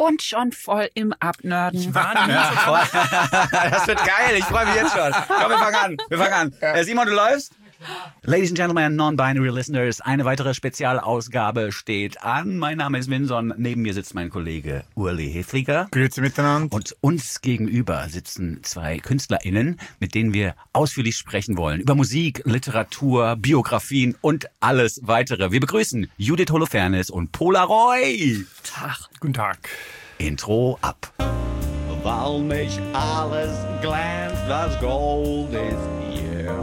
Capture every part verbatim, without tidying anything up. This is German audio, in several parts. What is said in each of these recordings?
und schon voll im Abnörden. Ich war nie so voll. Das wird geil, ich freue mich jetzt schon. Komm, wir fangen an. Wir fangen an. Ja. Äh, Simon, du läufst? Ladies and Gentlemen, Non-Binary Listeners, eine weitere Spezialausgabe steht an. Mein Name ist Vinson, neben mir sitzt mein Kollege Urli Hefliger. Grüezi miteinander. Und uns gegenüber sitzen zwei KünstlerInnen, mit denen wir ausführlich sprechen wollen. Über Musik, Literatur, Biografien und alles weitere. Wir begrüßen Judith Holofernes und Pola Roy. Tag. Guten Tag. Intro ab. Weil nicht alles glänzt, was Gold ist hier.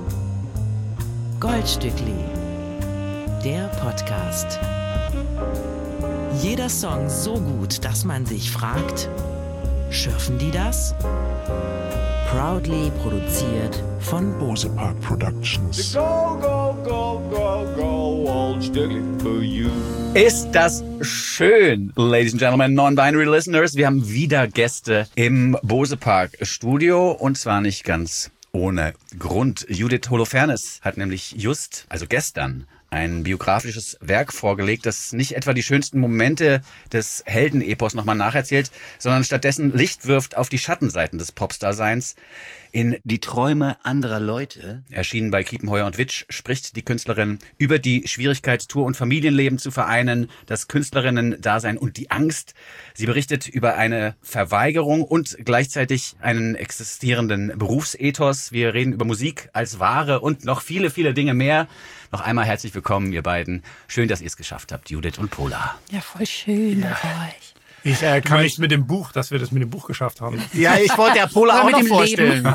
Goldstückli, der Podcast. Jeder Song so gut, dass man sich fragt, schürfen die das? Proudly produziert von Bose Park Productions. Go, go, go, go, go, old Stückli for you. Ist das schön, Ladies and Gentlemen, Non-Binary Listeners. Wir haben wieder Gäste im Bose Park Studio und zwar nicht ganz ohne Grund. Judith Holofernes hat nämlich just, also gestern, ein biografisches Werk vorgelegt, das nicht etwa die schönsten Momente des Heldenepos nochmal nacherzählt, sondern stattdessen Licht wirft auf die Schattenseiten des Popstar-Seins. In Die Träume anderer Leute, erschienen bei Kiepenheuer und Witsch, spricht die Künstlerin über die Schwierigkeit, Tour- und Familienleben zu vereinen, das Künstlerinnen-Dasein und die Angst. Sie berichtet über eine Verweigerung und gleichzeitig einen existierenden Berufsethos. Wir reden über Musik als Ware und noch viele, viele Dinge mehr. Noch einmal herzlich willkommen, ihr beiden. Schön, dass ihr es geschafft habt, Judith und Pola. Ja, voll schön bei euch. Ich äh, kann nicht mit dem Buch, dass wir das mit dem Buch geschafft haben. Ja, ich wollte der Pola auch noch vorstellen.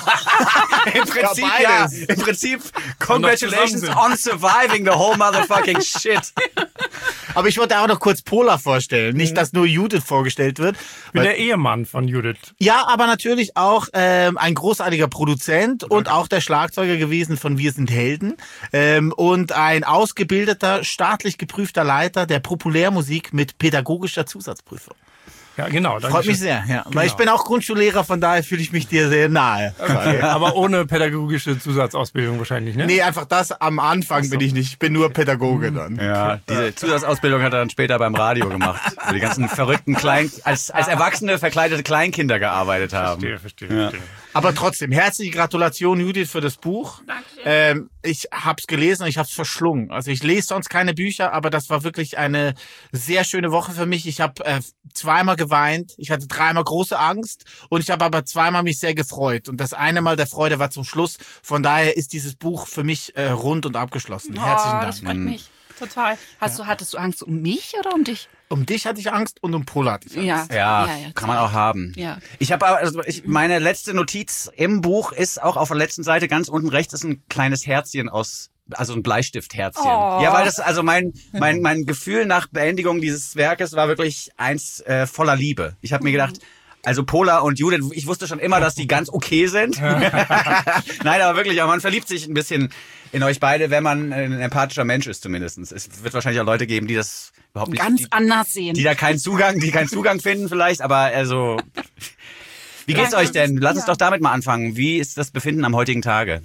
Im Prinzip, ja, im Prinzip, congratulations on surviving the whole motherfucking shit. Aber ich wollte auch noch kurz Pola vorstellen. Nicht, dass nur Judith vorgestellt wird. Ich bin der Ehemann von Judith. Ja, aber natürlich auch ähm, ein großartiger Produzent und auch der Schlagzeuger gewesen von Wir sind Helden. Ähm, und ein ausgebildeter, staatlich geprüfter Leiter der Populärmusik mit pädagogischer Zusatzprüfung. Ja, genau. Freut mich sehr, ja. Genau. Weil ich bin auch Grundschullehrer, von daher fühle ich mich dir sehr nahe. Okay. Aber ohne pädagogische Zusatzausbildung wahrscheinlich, ne? Nee, einfach das am Anfang bin ich nicht. Ich bin nur Pädagoge dann. Ja, diese Zusatzausbildung hat er dann später beim Radio gemacht, wo die ganzen verrückten Klein als als Erwachsene verkleidete Kleinkinder gearbeitet haben. Verstehe, verstehe, Ja. verstehe. Aber trotzdem, herzliche Gratulation, Judith, für das Buch. Danke. Ähm, ich hab's gelesen und ich hab's verschlungen. Also ich lese sonst keine Bücher, aber das war wirklich eine sehr schöne Woche für mich. Ich habe äh, zweimal geweint, ich hatte dreimal große Angst und ich habe aber zweimal mich sehr gefreut. Und das eine Mal der Freude war zum Schluss. Von daher ist dieses Buch für mich äh, rund und abgeschlossen. Oh, Herzlichen Dank. das freut mich total. Hast du, hattest du Angst um mich oder um dich? Um dich hatte ich Angst und um Pola hatte ich Angst. Ja. Ja, kann man auch haben. Ja. Ich habe also ich, meine letzte Notiz im Buch ist auch auf der letzten Seite ganz unten rechts ist ein kleines Herzchen aus also ein Bleistiftherzchen. Oh. Ja, weil das also mein mein mein Gefühl nach Beendigung dieses Werkes war wirklich eins äh, voller Liebe. Ich habe mir gedacht, also Pola und Judith, ich wusste schon immer, dass die ganz okay sind. Nein, aber wirklich, aber man verliebt sich ein bisschen in euch beide, wenn man ein empathischer Mensch ist zumindest. Es wird wahrscheinlich auch Leute geben, die das überhaupt nicht... Ganz die, anders sehen. die da keinen Zugang, die keinen Zugang finden vielleicht, aber also... Wie geht's Ja, euch denn? Lass uns ja. doch damit mal anfangen. Wie ist das Befinden am heutigen Tage?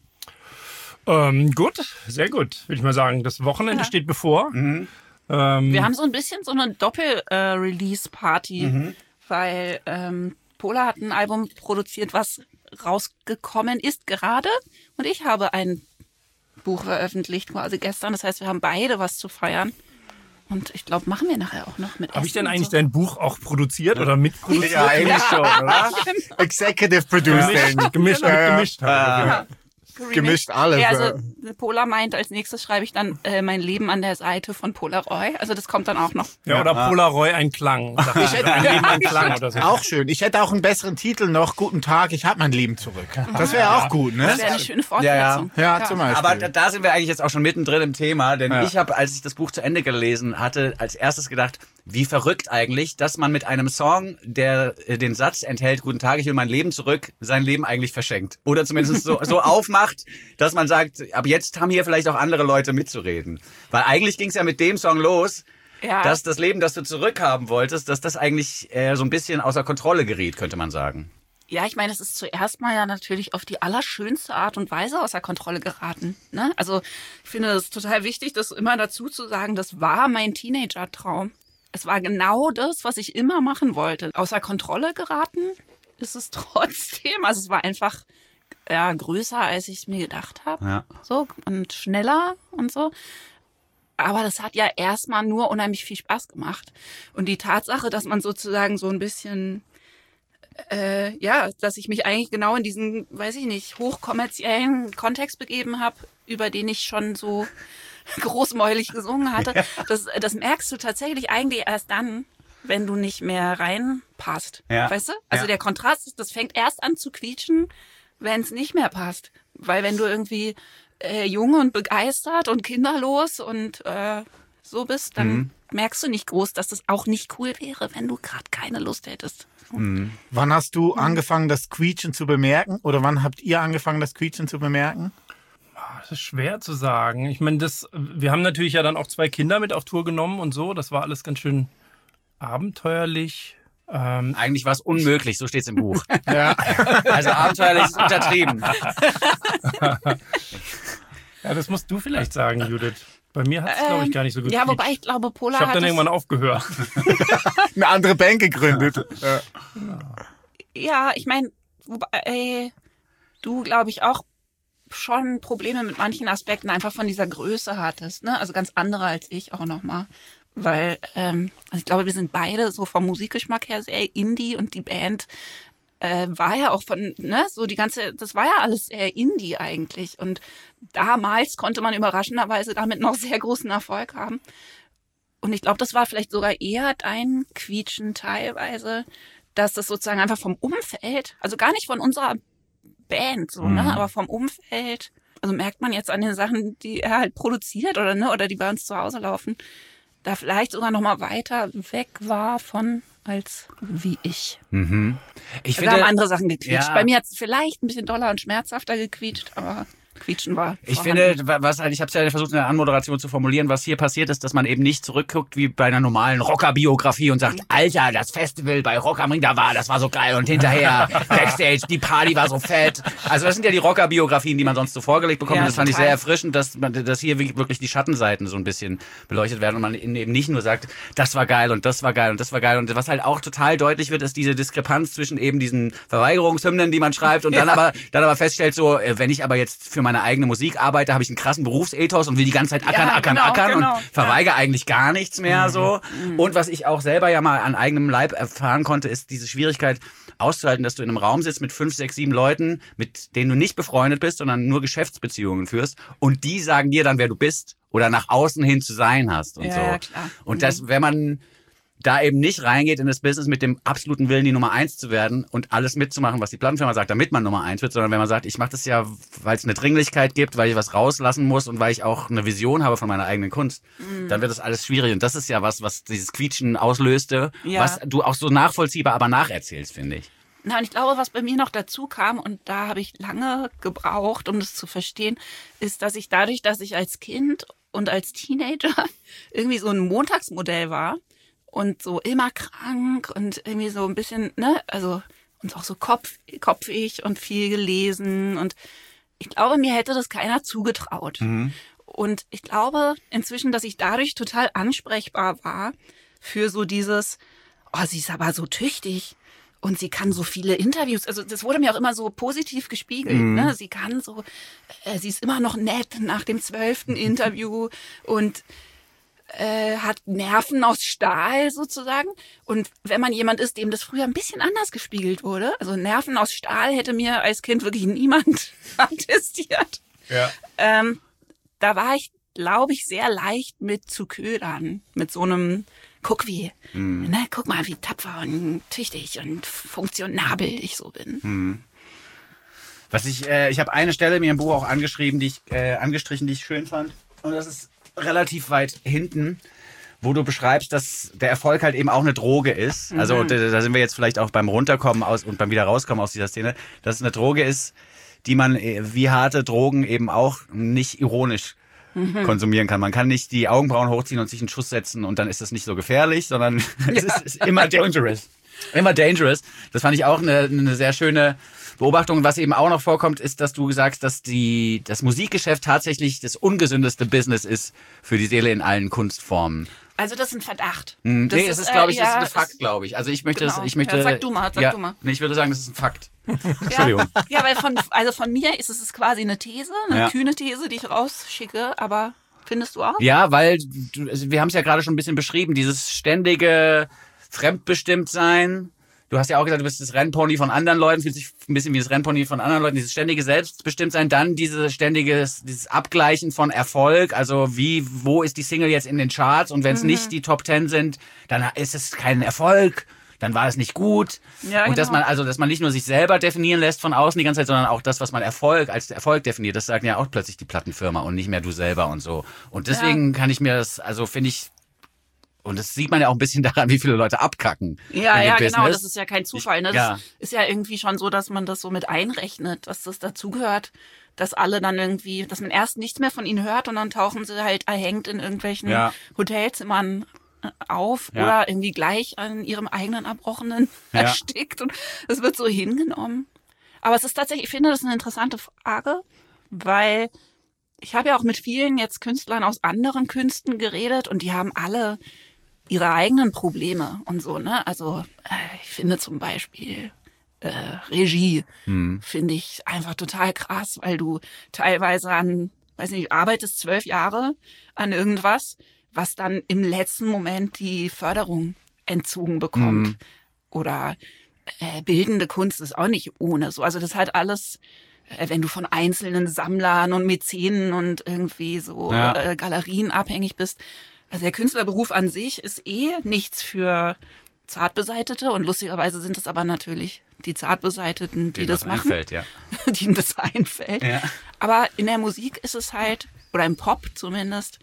Ähm, gut, sehr gut, würde ich mal sagen. Das Wochenende Ja. steht bevor. Mhm. Ähm, Wir haben so ein bisschen so eine Doppel-Release-Party, Mhm. weil ähm, Pola hat ein Album produziert, was rausgekommen ist gerade und ich habe ein Buch veröffentlicht, quasi gestern. Das heißt, wir haben beide was zu feiern. Und ich glaube, machen wir nachher auch noch mit Habe ich Essen denn und eigentlich so. dein Buch auch produziert oder mitproduziert? Ja, eigentlich schon, oder? Executive Producing. Gemischt, gemischt, Ja, ja. gemischt. halt. Ja. Gemischt alles. Ja, also Pola meint, als nächstes schreibe ich dann äh, mein Leben an der Seite von Pola Roy. Also das kommt dann auch noch. Ja, oder Polaroid ein Klang. Ich hätte ein Leben ein Klang oder so. Auch schön. Ich hätte auch einen besseren Titel noch. Guten Tag, ich habe mein Leben zurück. Das wäre auch gut, ne? Das wäre eine schöne Fortsetzung. Ja, zum Beispiel. Aber da, da sind wir eigentlich jetzt auch schon mittendrin im Thema, denn Ja. ich habe, als ich das Buch zu Ende gelesen hatte, als erstes gedacht, wie verrückt eigentlich, dass man mit einem Song, der äh, den Satz enthält, guten Tag, ich will mein Leben zurück, sein Leben eigentlich verschenkt. Oder zumindest so, so aufmacht, dass man sagt, ab jetzt haben hier vielleicht auch andere Leute mitzureden. Weil eigentlich ging es ja mit dem Song los, Ja. dass das Leben, das du zurückhaben wolltest, dass das eigentlich äh, so ein bisschen außer Kontrolle geriet, könnte man sagen. Ja, ich meine, es ist zuerst mal ja natürlich auf die allerschönste Art und Weise außer Kontrolle geraten. Ne? Also ich finde es total wichtig, das immer dazu zu sagen, das war mein Teenager-Traum. es war genau das, was ich immer machen wollte. Außer Kontrolle geraten ist es trotzdem. Also es war einfach ja, größer, als ich es mir gedacht habe. Ja. So, und schneller und so. Aber das hat ja erstmal nur unheimlich viel Spaß gemacht. Und die Tatsache, dass man sozusagen so ein bisschen, äh, ja, dass ich mich eigentlich genau in diesen, weiß ich nicht, hochkommerziellen Kontext begeben habe, über den ich schon so großmäulig gesungen hatte, das, das merkst du tatsächlich eigentlich erst dann, wenn du nicht mehr reinpasst. Ja. Weißt du? Also Ja. der Kontrast ist, das fängt erst an zu quietschen, wenn es nicht mehr passt. Weil wenn du irgendwie äh, jung und begeistert und kinderlos und äh, so bist, dann Mhm. merkst du nicht groß, dass das auch nicht cool wäre, wenn du gerade keine Lust hättest. Wann hast du angefangen, das Quietschen zu bemerken? Oder wann habt ihr angefangen, das Quietschen zu bemerken? Das ist schwer zu sagen. Ich meine, das, wir haben natürlich ja dann auch zwei Kinder mit auf Tour genommen und so. Das war alles ganz schön abenteuerlich. Ähm, Eigentlich war es unmöglich, so steht es im Buch. Ja. Also abenteuerlich ist untertrieben. ja, das musst du vielleicht sagen, Judith. Bei mir hat es, glaube ich, gar nicht so gut Ja, gequietscht. wobei ich glaube, Pola Ich habe hat dann es- irgendwann aufgehört. Eine andere Band gegründet. Ja. Ja, ich meine, wobei äh, du, glaube ich, auch schon Probleme mit manchen Aspekten einfach von dieser Größe hattest, ne? Also ganz andere als ich auch nochmal. Weil, ähm, also ich glaube, wir sind beide so vom Musikgeschmack her sehr Indie und die Band äh, war ja auch von, ne, so die ganze, das war ja alles sehr Indie eigentlich. Und damals konnte man überraschenderweise damit noch sehr großen Erfolg haben. Und ich glaube, das war vielleicht sogar eher dein Quietschen teilweise, dass das sozusagen einfach vom Umfeld, also gar nicht von unserer Band, so, ne, aber vom Umfeld, also merkt man jetzt an den Sachen, die er halt produziert oder, ne, oder die bei uns zu Hause laufen, da vielleicht sogar noch mal weiter weg war von als wie ich. Mhm. Ich Da haben finde, andere Sachen gequietscht. ja. Bei mir hat es vielleicht ein bisschen doller und schmerzhafter gequietscht, aber Quietschen war Ich vorhanden. finde, wa- was halt, ich habe es ja versucht in der Anmoderation zu formulieren, was hier passiert ist, dass man eben nicht zurückguckt wie bei einer normalen Rocker-Biografie und sagt, Alter, das Festival bei Rock am Ring, da war, das war so geil und hinterher Backstage, die Party war so fett. Also das sind ja die Rocker-Biografien, die man sonst so vorgelegt bekommt. Ja, und das fand ich total. sehr erfrischend, dass, man, dass hier wirklich die Schattenseiten so ein bisschen beleuchtet werden und man eben nicht nur sagt, das war geil und das war geil und das war geil. Und was halt auch total deutlich wird, ist diese Diskrepanz zwischen eben diesen Verweigerungshymnen, die man schreibt und dann aber dann aber feststellt, so, äh, wenn ich aber jetzt für meine eigene Musik arbeite, habe ich einen krassen Berufsethos und will die ganze Zeit ackern, Ja, ackern, genau, ackern genau. und verweigere eigentlich gar nichts mehr so. Und was ich auch selber ja mal an eigenem Leib erfahren konnte, ist diese Schwierigkeit auszuhalten, dass du in einem Raum sitzt mit fünf, sechs, sieben Leuten, mit denen du nicht befreundet bist, sondern nur Geschäftsbeziehungen führst und die sagen dir dann, wer du bist oder nach außen hin zu sein hast und Ja, so. ja, klar. Und das, wenn man da eben nicht reingeht in das Business mit dem absoluten Willen, die Nummer eins zu werden und alles mitzumachen, was die Plattenfirma sagt, damit man Nummer eins wird, sondern wenn man sagt, ich mache das ja, weil es eine Dringlichkeit gibt, weil ich was rauslassen muss und weil ich auch eine Vision habe von meiner eigenen Kunst, Mhm. dann wird das alles schwierig. Und das ist ja was, was dieses Quietschen auslöste, Ja. was du auch so nachvollziehbar, aber nacherzählst, finde ich. Na, und ich glaube, was bei mir noch dazu kam, und da habe ich lange gebraucht, um das zu verstehen, ist, dass ich dadurch, dass ich als Kind und als Teenager irgendwie so ein Montagsmodell war und so immer krank und irgendwie so ein bisschen, ne, also und auch so kopf, kopfig und viel gelesen und ich glaube, mir hätte das keiner zugetraut. Und ich glaube inzwischen, dass ich dadurch total ansprechbar war für so dieses, oh, sie ist aber so tüchtig. Und sie kann so viele Interviews, also das wurde mir auch immer so positiv gespiegelt. Ne? Sie kann so, äh, sie ist immer noch nett nach dem zwölften Interview und äh, hat Nerven aus Stahl sozusagen. Und wenn man jemand ist, dem das früher ein bisschen anders gespiegelt wurde, also Nerven aus Stahl hätte mir als Kind wirklich niemand attestiert. Ja. Ähm, da war ich, glaube ich, sehr leicht mit zu ködern. Mit so einem, guck wie, ne, guck mal, wie tapfer und tüchtig und funktionabel ich so bin. Was ich, äh, ich habe eine Stelle mir im Buch auch angeschrieben, die ich, äh, angestrichen, die ich schön fand. Und das ist relativ weit hinten, wo du beschreibst, dass der Erfolg halt eben auch eine Droge ist. Also da, da sind wir jetzt vielleicht auch beim Runterkommen aus und beim wieder rauskommen aus dieser Szene, dass es eine Droge ist, die man äh, wie harte Drogen eben auch nicht ironisch konsumieren kann. Man kann nicht die Augenbrauen hochziehen und sich einen Schuss setzen und dann ist das nicht so gefährlich, sondern es ist, ist immer dangerous. Immer dangerous. Das fand ich auch eine, eine sehr schöne Beobachtung. Was eben auch noch vorkommt, ist, dass du sagst, dass die, das Musikgeschäft tatsächlich das ungesündeste Business ist für die Seele in allen Kunstformen. Also das ist ein Verdacht. Hm, Das nee, das ist, glaube ich, äh, das ist ja, ein Fakt, es- glaube ich. Also ich möchte, Genau. das, ich möchte. Ja, sag du mal, sag ja, du mal. Nee, ich würde sagen, das ist ein Fakt. Ja, ja, weil von, also von mir ist es quasi eine These, eine Ja. kühne These, die ich rausschicke, aber findest du auch? Ja, weil du, also wir haben es ja gerade schon ein bisschen beschrieben, dieses ständige Fremdbestimmtsein. Du hast ja auch gesagt, du bist das Rennpony von anderen Leuten, fühlt sich ein bisschen wie das Rennpony von anderen Leuten, dieses ständige Selbstbestimmtsein, dann dieses ständige, dieses Abgleichen von Erfolg, also wie, wo ist die Single jetzt in den Charts und wenn es Mhm. nicht die Top Ten sind, dann ist es kein Erfolg, dann war es nicht gut. Ja, und dass genau. man, also, dass man nicht nur sich selber definieren lässt von außen die ganze Zeit, sondern auch das, was man Erfolg als Erfolg definiert, das sagen ja auch plötzlich die Plattenfirma und nicht mehr du selber und so. Und deswegen kann ich mir das, also finde ich, und das sieht man ja auch ein bisschen daran, wie viele Leute abkacken. Ja, in dem ja, genau, Business. das ist ja kein Zufall. Ne? Das Ja. ist ja irgendwie schon so, dass man das so mit einrechnet, dass das dazugehört, dass alle dann irgendwie, dass man erst nichts mehr von ihnen hört und dann tauchen sie halt erhängt in irgendwelchen Ja. Hotelzimmern äh, auf Ja. oder irgendwie gleich an ihrem eigenen Erbrochenen Ja. erstickt und es wird so hingenommen. Aber es ist tatsächlich, ich finde das eine interessante Frage, weil ich habe ja auch mit vielen jetzt Künstlern aus anderen Künsten geredet und die haben alle ihre eigenen Probleme und so, ne? Also äh, ich finde zum Beispiel äh, Regie, finde ich einfach total krass, weil du teilweise an, weiß nicht, arbeitest zwölf Jahre an irgendwas, was dann im letzten Moment die Förderung entzogen bekommt. Oder äh, bildende Kunst ist auch nicht ohne so. Also das hat alles, äh, wenn du von einzelnen Sammlern und Mäzenen und irgendwie so Ja. äh, Galerien abhängig bist. Also der Künstlerberuf an sich ist eh nichts für Zartbeseitete und lustigerweise sind es aber natürlich die Zartbeseiteten, die Denen das was machen, einfällt, ja. denen das einfällt. Ja. Aber in der Musik ist es halt, oder im Pop zumindest,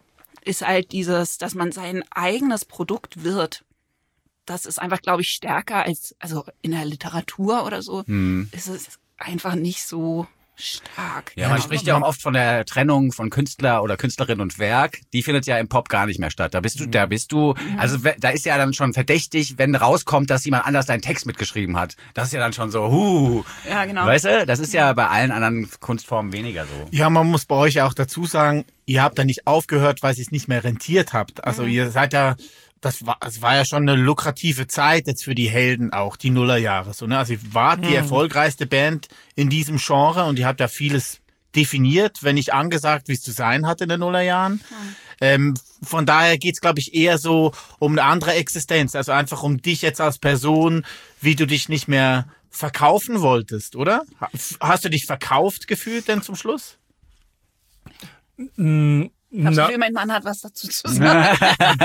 ist halt dieses, dass man sein eigenes Produkt wird. Das ist einfach, glaube ich, stärker als, also in der Literatur oder so, ist es einfach nicht so stark. Ja, man spricht ja auch oft von der Trennung von Künstler oder Künstlerin und Werk. Die findet ja im Pop gar nicht mehr statt. Da bist du, da bist du, also we- da ist ja dann schon verdächtig, wenn rauskommt, dass jemand anders deinen Text mitgeschrieben hat. Das ist ja dann schon so, huh. Ja, genau. Weißt du, das ist ja bei allen anderen Kunstformen weniger so. Ja, man muss bei euch auch dazu sagen, ihr habt da nicht aufgehört, weil ihr es nicht mehr rentiert habt. Also ihr seid ja, das war, es war ja schon eine lukrative Zeit jetzt für die Helden auch, die Nullerjahre. So, ne? Also ihr wart die erfolgreichste Band in diesem Genre und ihr habt ja vieles definiert, wenn nicht angesagt, wie es zu sein hat in den Nullerjahren. Ähm, von daher geht's, glaube ich, eher so um eine andere Existenz. Also einfach um dich jetzt als Person, wie du dich nicht mehr verkaufen wolltest, oder? Ha- Hast du dich verkauft gefühlt denn zum Schluss? Ich habe das Na, Gefühl, mein Mann hat was dazu zu sagen.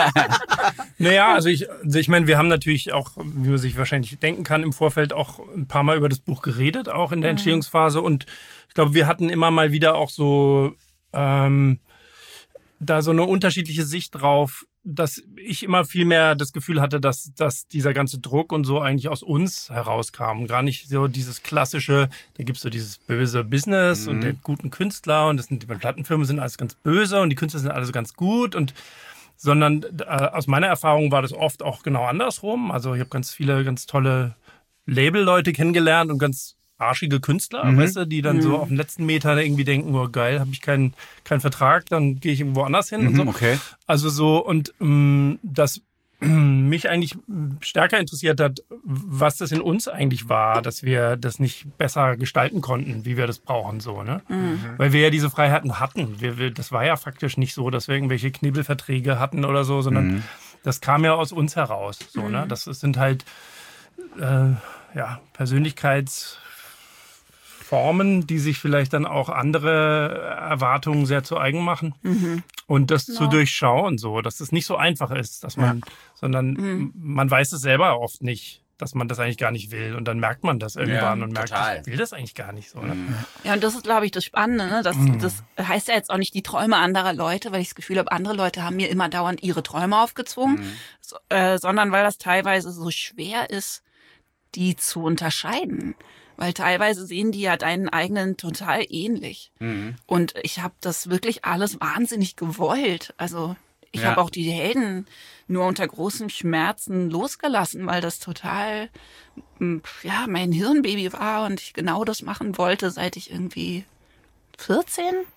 naja, also ich, also ich meine, wir haben natürlich auch, wie man sich wahrscheinlich denken kann, im Vorfeld auch ein paar Mal über das Buch geredet, auch in der Entstehungsphase. Und ich glaube, wir hatten immer mal wieder auch so ähm, da so eine unterschiedliche Sicht drauf, dass ich immer viel mehr das Gefühl hatte, dass, dass dieser ganze Druck und so eigentlich aus uns herauskam. Gar nicht so dieses klassische, da gibt's so dieses böse Business und der guten Künstler und das sind die Plattenfirmen sind alles ganz böse und die Künstler sind alle so ganz gut und sondern äh, aus meiner Erfahrung war das oft auch genau andersrum. Also ich habe ganz viele ganz tolle Label-Leute kennengelernt und ganz arschige Künstler, weißt du, die dann so auf den letzten Meter irgendwie denken, oh geil, habe ich keinen keinen Vertrag, dann gehe ich irgendwo anders hin und so. Okay. Also so, und ähm, das mich eigentlich stärker interessiert hat, was das in uns eigentlich war, dass wir das nicht besser gestalten konnten, wie wir das brauchen, so, ne? Weil wir ja diese Freiheiten hatten. Wir, wir, das war ja faktisch nicht so, dass wir irgendwelche Knebelverträge hatten oder so, sondern das kam ja aus uns heraus, so, ne? Das sind halt, äh, ja, Persönlichkeits Formen, die sich vielleicht dann auch andere Erwartungen sehr zu eigen machen. Mhm. Und das zu durchschauen, so, dass es nicht so einfach ist, dass man, sondern Mhm. man weiß es selber oft nicht, dass man das eigentlich gar nicht will. Und dann merkt man das irgendwann Ja, und merkt, total. ich will das eigentlich gar nicht so. Ne? Ja, und das ist, glaube ich, das Spannende. Ne? Das, das heißt ja jetzt auch nicht die Träume anderer Leute, weil ich das Gefühl habe, andere Leute haben mir immer dauernd ihre Träume aufgezwungen, so, äh, sondern weil das teilweise so schwer ist, die zu unterscheiden. Weil teilweise sehen die ja deinen eigenen total ähnlich. Und ich habe das wirklich alles wahnsinnig gewollt. Also ich Ja. habe auch die Helden nur unter großen Schmerzen losgelassen, weil das total, m, ja, mein Hirnbaby war und ich genau das machen wollte, seit ich irgendwie vierzehn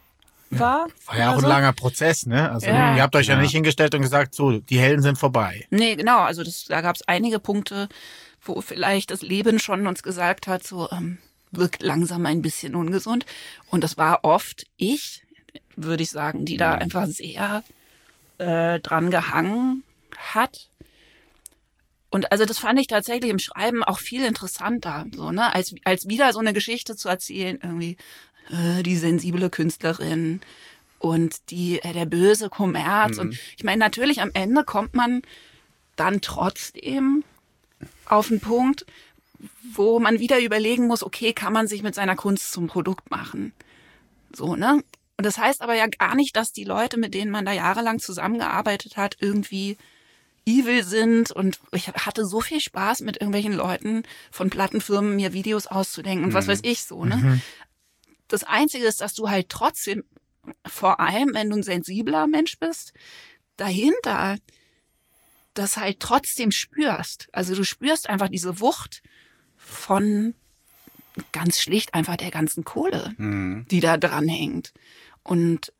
war. War ja auch oder ein so. langer Prozess, ne? Also Ja. ihr habt euch ja. Ja. nicht hingestellt und gesagt, so, die Helden sind vorbei. Nee, genau. Also das, da gab es einige Punkte, wo vielleicht das Leben schon uns gesagt hat, so ähm, wirkt langsam ein bisschen ungesund. Und das war oft ich, würde ich sagen, die da einfach sehr äh, dran gehangen hat. Und also das fand ich tatsächlich im Schreiben auch viel interessanter, so, ne, als, als wieder so eine Geschichte zu erzählen, irgendwie, äh, die sensible Künstlerin und die, äh, der böse Kommerz. Mhm. Und ich meine, natürlich am Ende kommt man dann trotzdem auf einen Punkt, wo man wieder überlegen muss, okay, kann man sich mit seiner Kunst zum Produkt machen? So, ne? Und das heißt aber ja gar nicht, dass die Leute, mit denen man da jahrelang zusammengearbeitet hat, irgendwie evil sind. Und ich hatte so viel Spaß mit irgendwelchen Leuten von Plattenfirmen, mir Videos auszudenken und was weiß ich so, ne? Mhm. Das Einzige ist, dass du halt trotzdem, vor allem, wenn du ein sensibler Mensch bist, dahinter das halt trotzdem spürst. Also du spürst einfach diese Wucht von ganz schlicht einfach der ganzen Kohle, Mhm. die da dran hängt. Und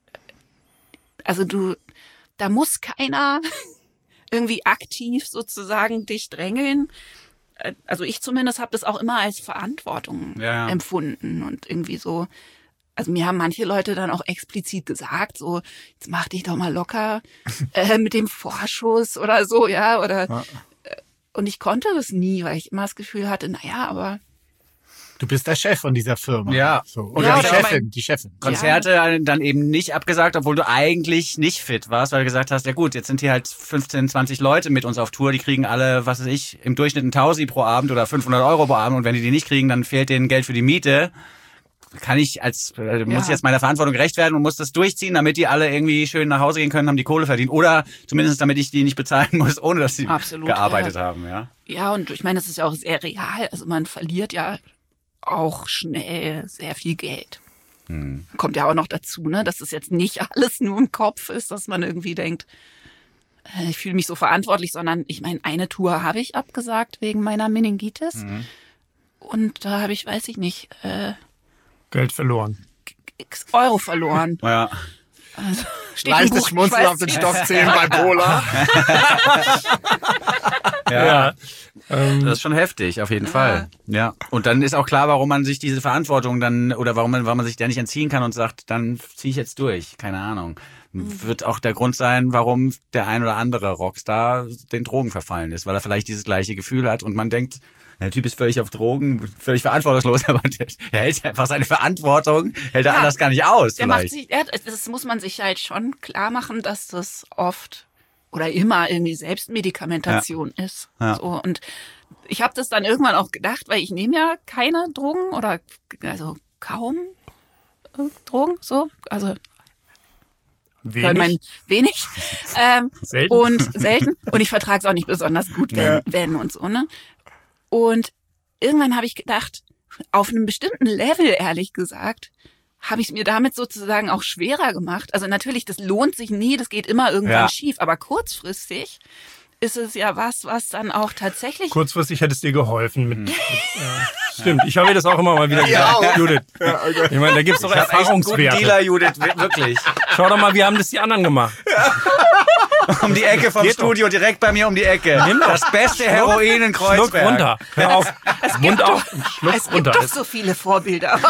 also du, da muss keiner irgendwie aktiv sozusagen dich drängeln. Also ich zumindest habe das auch immer als Verantwortung Ja. empfunden und irgendwie so. Also mir haben manche Leute dann auch explizit gesagt, so, jetzt mach dich doch mal locker äh, mit dem Vorschuss oder so, ja, oder Ja. äh, und ich konnte das nie, weil ich immer das Gefühl hatte, naja, aber Du bist der Chef von dieser Firma. Ja. So. Oder Ja, die oder Chefin, mein- die Chefin. Konzerte dann eben nicht abgesagt, obwohl du eigentlich nicht fit warst, weil du gesagt hast, ja gut, jetzt sind hier halt fünfzehn, zwanzig Leute mit uns auf Tour, die kriegen alle, was weiß ich, im Durchschnitt ein Tausi pro Abend oder fünfhundert Euro pro Abend und wenn die die nicht kriegen, dann fehlt denen Geld für die Miete. Kann ich als, äh, muss ich jetzt meiner Verantwortung gerecht werden und muss das durchziehen, damit die alle irgendwie schön nach Hause gehen können, haben die Kohle verdient. Oder zumindest damit ich die nicht bezahlen muss, ohne dass sie Absolut, gearbeitet ja. haben, ja. ja, und ich meine, das ist ja auch sehr real. Also man verliert ja auch schnell sehr viel Geld. Hm. Kommt ja auch noch dazu, ne, dass es jetzt nicht alles nur im Kopf ist, dass man irgendwie denkt, äh, ich fühle mich so verantwortlich, sondern ich meine, eine Tour habe ich abgesagt wegen meiner Meningitis. Mhm. Und da habe ich, weiß ich nicht, äh, Geld verloren. x Euro verloren. Ja. Also, steht im Leichtes Buch, ich Schmunzeln weiß auf den nicht. Stoffzählen bei Pola. Ja. Ähm, Das ist schon heftig, auf jeden Fall. Ja. Und dann ist auch klar, warum man sich diese Verantwortung dann, oder warum man, warum man sich der nicht entziehen kann und sagt, dann ziehe ich jetzt durch. Keine Ahnung. Wird auch der Grund sein, warum der ein oder andere Rockstar den Drogen verfallen ist, weil er vielleicht dieses gleiche Gefühl hat und man denkt, der Typ ist völlig auf Drogen, völlig verantwortungslos, aber der, er hält einfach seine Verantwortung, hält er Ja. anders gar nicht aus. Der macht vielleicht. sich, ja, das muss man sich halt schon klar machen, dass das oft oder immer irgendwie Selbstmedikamentation ist. Ja. So, und ich habe das dann irgendwann auch gedacht, weil ich nehme ja keine Drogen oder also kaum äh, Drogen, so, also wenig. weil mein wenig ähm, Selten. und selten und ich vertrage es auch nicht besonders gut, wenn, Ja. wenn und so, ne? Und irgendwann habe ich gedacht, auf einem bestimmten Level, ehrlich gesagt, habe ich es mir damit sozusagen auch schwerer gemacht. Also natürlich, das lohnt sich nie, das geht immer irgendwann Ja. schief, aber kurzfristig ist es ja was, was dann auch tatsächlich... Kurzfristig hätte es dir geholfen. Mit, mit, ja. Stimmt, ich habe dir das auch immer mal wieder gesagt, Judith. Ich meine, da gibt's doch Ich hab echt einen guten Erfahrungswerte. Dealer, Judith, wir- wirklich. Schau doch mal, wie haben das die anderen gemacht? Um die Ecke vom Geht doch. Studio, direkt bei mir um die Ecke. Nimm doch. Das beste Heroin in Schluck Kreuzberg. runter. Hör auf. Mund auf und Schluck Es gibt runter. doch so viele Vorbilder.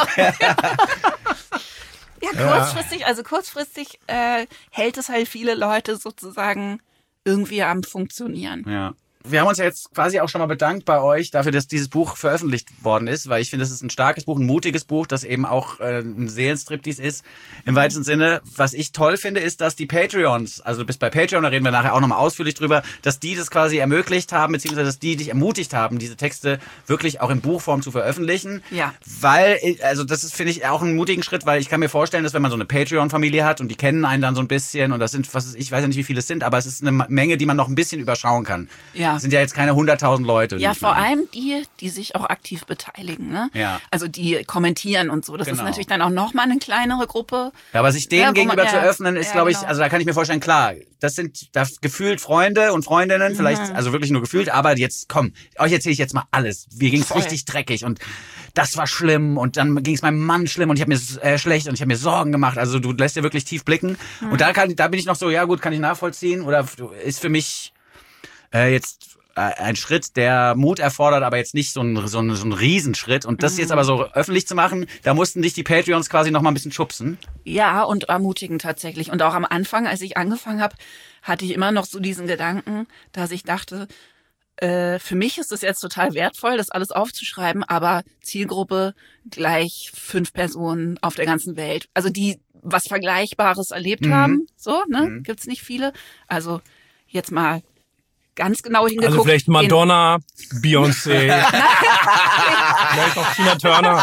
ja, kurzfristig, also kurzfristig äh, hält es halt viele Leute sozusagen irgendwie am Funktionieren. Ja. Wir haben uns ja jetzt quasi auch schon mal bedankt bei euch dafür, dass dieses Buch veröffentlicht worden ist, weil ich finde, es ist ein starkes Buch, ein mutiges Buch, das eben auch äh, ein Seelenstriptease ist, im weitesten Sinne. Was ich toll finde, ist, dass die Patreons, also du bist bei Patreon, da reden wir nachher auch nochmal ausführlich drüber, dass die das quasi ermöglicht haben, beziehungsweise dass die dich ermutigt haben, diese Texte wirklich auch in Buchform zu veröffentlichen. Ja. Weil, also das ist, finde ich, auch einen mutigen Schritt, weil ich kann mir vorstellen, dass wenn man so eine Patreon-Familie hat und die kennen einen dann so ein bisschen und das sind, was ist, ich weiß ja nicht, wie viele es sind, aber es ist eine Menge, die man noch ein bisschen überschauen kann. Ja. Ja. sind ja jetzt keine hunderttausend Leute. Ja, die vor mitmachen. allem die, die sich auch aktiv beteiligen, ne? Ja. Also die kommentieren und so. Das Genau. ist natürlich dann auch nochmal eine kleinere Gruppe. Ja, aber sich denen Ja, wo man- gegenüber zu ja, öffnen, ist, ja, glaube ich, genau. also da kann ich mir vorstellen, klar, das sind das gefühlt Freunde und Freundinnen, vielleicht, Mhm. also wirklich nur gefühlt, aber jetzt, komm, euch erzähle ich jetzt mal alles. Mir ging's richtig dreckig und das war schlimm und dann ging's meinem Mann schlimm und ich habe mir äh, schlecht und ich habe mir Sorgen gemacht. Also du lässt ja wirklich tief blicken. Mhm. Und da kann, da bin ich noch so, ja gut, kann ich nachvollziehen oder ist für mich äh, jetzt äh, ein Schritt, der Mut erfordert, aber jetzt nicht so ein, so ein, so ein Riesenschritt. Und das jetzt aber so öffentlich zu machen, da mussten dich die Patreons quasi noch mal ein bisschen schubsen. Ja, und ermutigen tatsächlich. Und auch am Anfang, als ich angefangen habe, hatte ich immer noch so diesen Gedanken, dass ich dachte, äh, für mich ist es jetzt total wertvoll, das alles aufzuschreiben, aber Zielgruppe gleich fünf Personen auf der ganzen Welt. Also die was Vergleichbares erlebt Mhm. haben, so, ne? Mhm. Gibt's nicht viele. Also jetzt mal ganz genau hingeguckt. Also vielleicht den- Madonna, Beyoncé, vielleicht auch Tina Turner.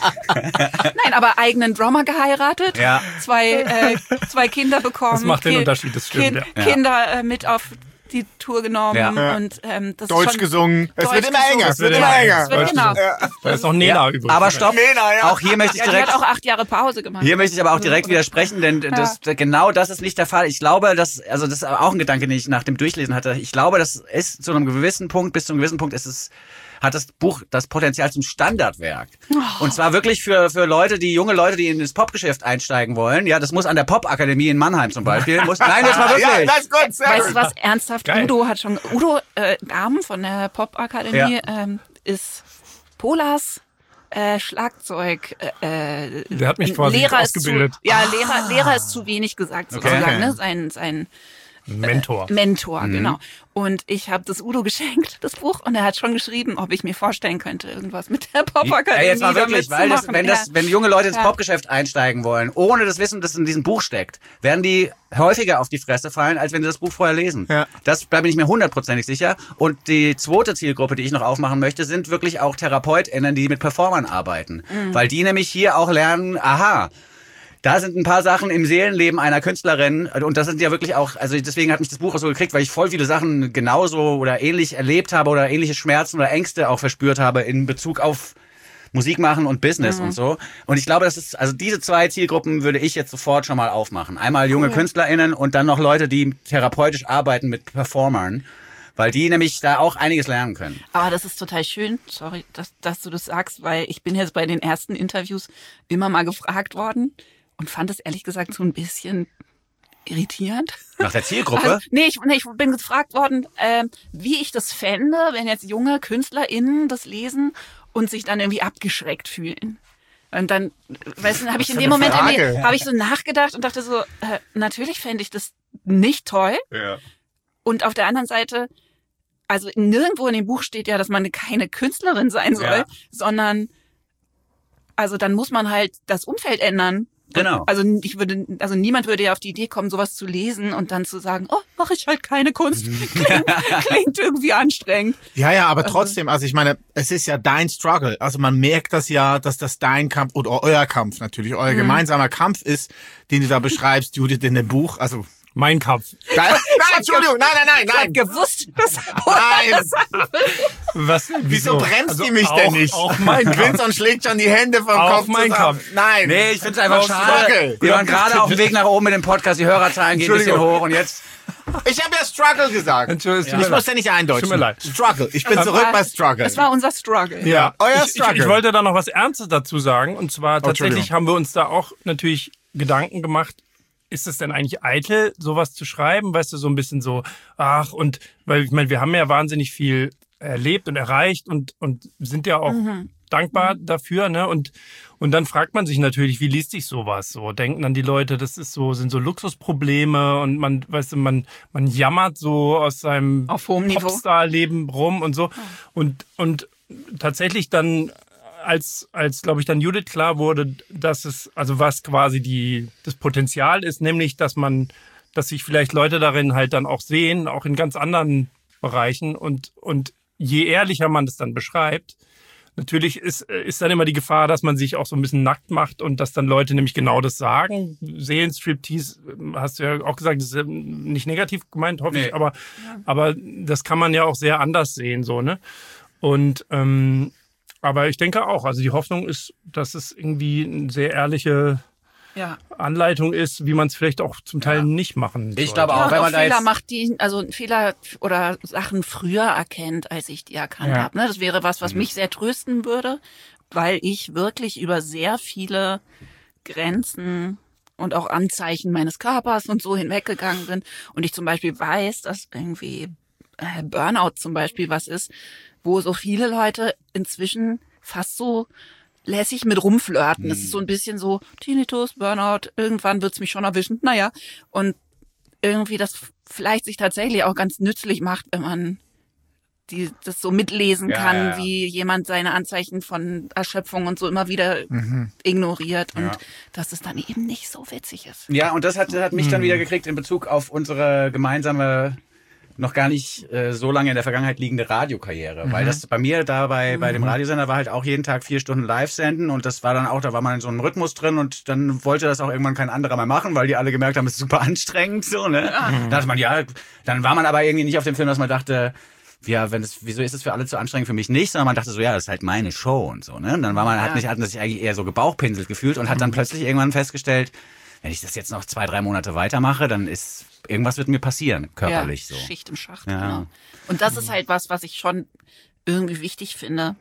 Nein, aber eigenen Drummer geheiratet, Ja. zwei, äh, zwei Kinder bekommen. Das macht den Ki- Unterschied, das stimmt, Kind, ja. Kinder äh, mit auf die Tour genommen Ja. und ähm, das Deutsch ist schon gesungen. Es Deutsch wird immer gesungen. enger. Es wird immer enger. Es wird, genau. Da ist noch Nena Ja, übrig. aber stopp, Nena, ja. auch hier möchte ich Ja, die direkt... hat auch acht Jahre Pause gemacht. Hier möchte ich aber auch direkt widersprechen, denn das, genau das ist nicht der Fall. Ich glaube, dass, also das ist auch ein Gedanke, den ich nach dem Durchlesen hatte. Ich glaube, das ist zu einem gewissen Punkt, bis zu einem gewissen Punkt ist es, hat das Buch das Potenzial zum Standardwerk. Und zwar wirklich für, für Leute, die junge Leute, die in das Popgeschäft einsteigen wollen. Ja, das muss an der Popakademie in Mannheim zum Beispiel. Muss, nein, jetzt mal wirklich. Ja, das ist gut. Sehr Weißt du gut. was, ernsthaft, Geil. Udo hat schon, Udo äh, Dahm von der Popakademie ähm, ist Polas äh, Schlagzeug. Äh, äh, Der hat mich quasi Lehrer ist ausgebildet. Zu, ja, Lehrer, Lehrer ist zu wenig gesagt sozusagen, Okay. ne? Sein, sein Mentor. Mentor, Mhm. genau. Und ich habe das Udo geschenkt, das Buch, und er hat schon geschrieben, ob ich mir vorstellen könnte, irgendwas mit der Ja, Popakademie jetzt mal wirklich, damit weil zu das, machen. wenn das, Ja. wenn junge Leute ins Ja. Popgeschäft einsteigen wollen, ohne das Wissen, das in diesem Buch steckt, werden die häufiger auf die Fresse fallen, als wenn sie das Buch vorher lesen. Ja. Das, da bin ich mir hundertprozentig sicher. Und die zweite Zielgruppe, die ich noch aufmachen möchte, sind wirklich auch TherapeutInnen, die mit Performern arbeiten. Mhm. Weil die nämlich hier auch lernen, aha, da sind ein paar Sachen im Seelenleben einer Künstlerin und das sind ja wirklich auch, also deswegen hat mich das Buch auch so gekriegt, weil ich voll viele Sachen genauso oder ähnlich erlebt habe oder ähnliche Schmerzen oder Ängste auch verspürt habe in Bezug auf Musik machen und Business und so. Und ich glaube, das ist, also diese zwei Zielgruppen würde ich jetzt sofort schon mal aufmachen. Einmal junge KünstlerInnen und dann noch Leute, die therapeutisch arbeiten mit Performern, weil die nämlich da auch einiges lernen können. Aber das ist total schön, sorry, dass, dass du das sagst, weil ich bin jetzt bei den ersten Interviews immer mal gefragt worden und fand es ehrlich gesagt so ein bisschen irritierend. Nach der Zielgruppe? Also, nee, ich, nee, ich bin gefragt worden, äh, wie ich das fände, wenn jetzt junge KünstlerInnen das lesen und sich dann irgendwie abgeschreckt fühlen. Und dann, weißt du, habe ich in für dem eine Moment Frage? irgendwie, habe ich so nachgedacht und dachte so, äh, natürlich fände ich das nicht toll. Ja. Und auf der anderen Seite, also nirgendwo in dem Buch steht ja, dass man keine Künstlerin sein soll, Ja. sondern, also dann muss man halt das Umfeld ändern. Genau. Also ich würde, also niemand würde ja auf die Idee kommen, sowas zu lesen und dann zu sagen, oh, mache ich halt keine Kunst. Klingt, klingt irgendwie anstrengend. Ja, ja, aber trotzdem, also ich meine, es ist ja dein Struggle. Also man merkt das ja, dass das dein Kampf oder euer Kampf natürlich, euer gemeinsamer Kampf ist, den du da beschreibst, Judith, in dem Buch. Also Mein Kampf. nein, nein, Entschuldigung, nein, nein, nein, Ich hab nein. gewusst, dass Nein, Was, wieso bremst Also die mich auch, denn nicht? Auch mein Kampf. Vincent schlägt schon die Hände vom Auch Kopf mein zusammen. Kampf. Nein. Nee, ich finde es einfach Oh, schade. Struggle. Wir waren gerade auf dem Weg nach oben mit dem Podcast, die Hörerzahlen gehen ein bisschen Entschuldigung. hoch und jetzt... Ich habe ja Struggle gesagt. Entschuldigung, es tut Ich mir muss leid. ja nicht eindeutschen. Tut mir leid. Struggle. Ich bin zurück bei Struggle. Das war unser Struggle. Ja, Euer ich, ich, Struggle. ich wollte da noch was Ernstes dazu sagen. Und zwar tatsächlich Entschuldigung. haben wir uns da auch natürlich Gedanken gemacht, ist es denn eigentlich eitel, sowas zu schreiben? Weißt du, so ein bisschen so, ach, und weil ich meine, wir haben ja wahnsinnig viel erlebt und erreicht und, und sind ja auch dankbar dafür, ne? Und, und dann fragt man sich natürlich, wie liest sich sowas? So denken dann die Leute, das ist so, sind so Luxusprobleme und man, weißt du, man, man jammert so aus seinem Auf hohem Niveau. Popstar-Leben rum und so. Und, und tatsächlich dann, als, als glaube ich, dann Judith klar wurde, dass es, also was quasi die, das Potenzial ist, nämlich, dass man, dass sich vielleicht Leute darin halt dann auch sehen, auch in ganz anderen Bereichen und, und je ehrlicher man das dann beschreibt, Natürlich ist, ist dann immer die Gefahr, dass man sich auch so ein bisschen nackt macht und dass dann Leute nämlich genau das sagen. Seelenstriptease, hast du ja auch gesagt, das ist nicht negativ gemeint, hoffe Nee. ich, aber, aber das kann man ja auch sehr anders sehen, so, ne? Und, ähm, aber ich denke auch, also die Hoffnung ist, dass es irgendwie eine sehr ehrliche Ja. Anleitung ist, wie man es vielleicht auch zum Teil Ja. nicht machen sollte. Ich glaube Ja, auch, und wenn auch man da Fehler jetzt... macht, die, also Fehler oder Sachen früher erkennt, als ich die erkannt Ja. habe. Ne? Das wäre was, was mich sehr trösten würde, weil ich wirklich über sehr viele Grenzen und auch Anzeichen meines Körpers und so hinweggegangen bin. Und ich zum Beispiel weiß, dass irgendwie äh, Burnout zum Beispiel was ist, wo so viele Leute inzwischen fast so lässig mit rumflirten. Das ist so ein bisschen so Tinnitus, Burnout, irgendwann wird's mich schon erwischen. Naja, und irgendwie das vielleicht sich tatsächlich auch ganz nützlich macht, wenn man die das so mitlesen Ja, kann, ja, ja. wie jemand seine Anzeichen von Erschöpfung und so immer wieder ignoriert und Ja. dass es dann eben nicht so witzig ist. Ja, und das hat, hat mich dann wieder gekriegt in Bezug auf unsere gemeinsame, noch gar nicht äh, so lange in der Vergangenheit liegende Radiokarriere. Weil das bei mir da bei, bei dem Radiosender war halt auch jeden Tag vier Stunden live senden und das war dann auch, da war man in so einem Rhythmus drin und dann wollte das auch irgendwann kein anderer mehr machen, weil die alle gemerkt haben, es ist super anstrengend. So, ne? Da dachte man, ja, dann war man aber irgendwie nicht auf dem Film, dass man dachte, ja, wenn es, wieso ist es für alle zu anstrengend, für mich nicht, sondern man dachte so, ja, das ist halt meine Show und so, ne? Und dann war man, hat nicht, hat sich eigentlich eher so gebauchpinselt gefühlt und hat dann plötzlich irgendwann festgestellt, wenn ich das jetzt noch zwei, drei Monate weitermache, dann ist, irgendwas wird mir passieren, körperlich ja, so. Schicht im Schacht, Ja. genau. Und das ist halt was, was ich schon irgendwie wichtig finde,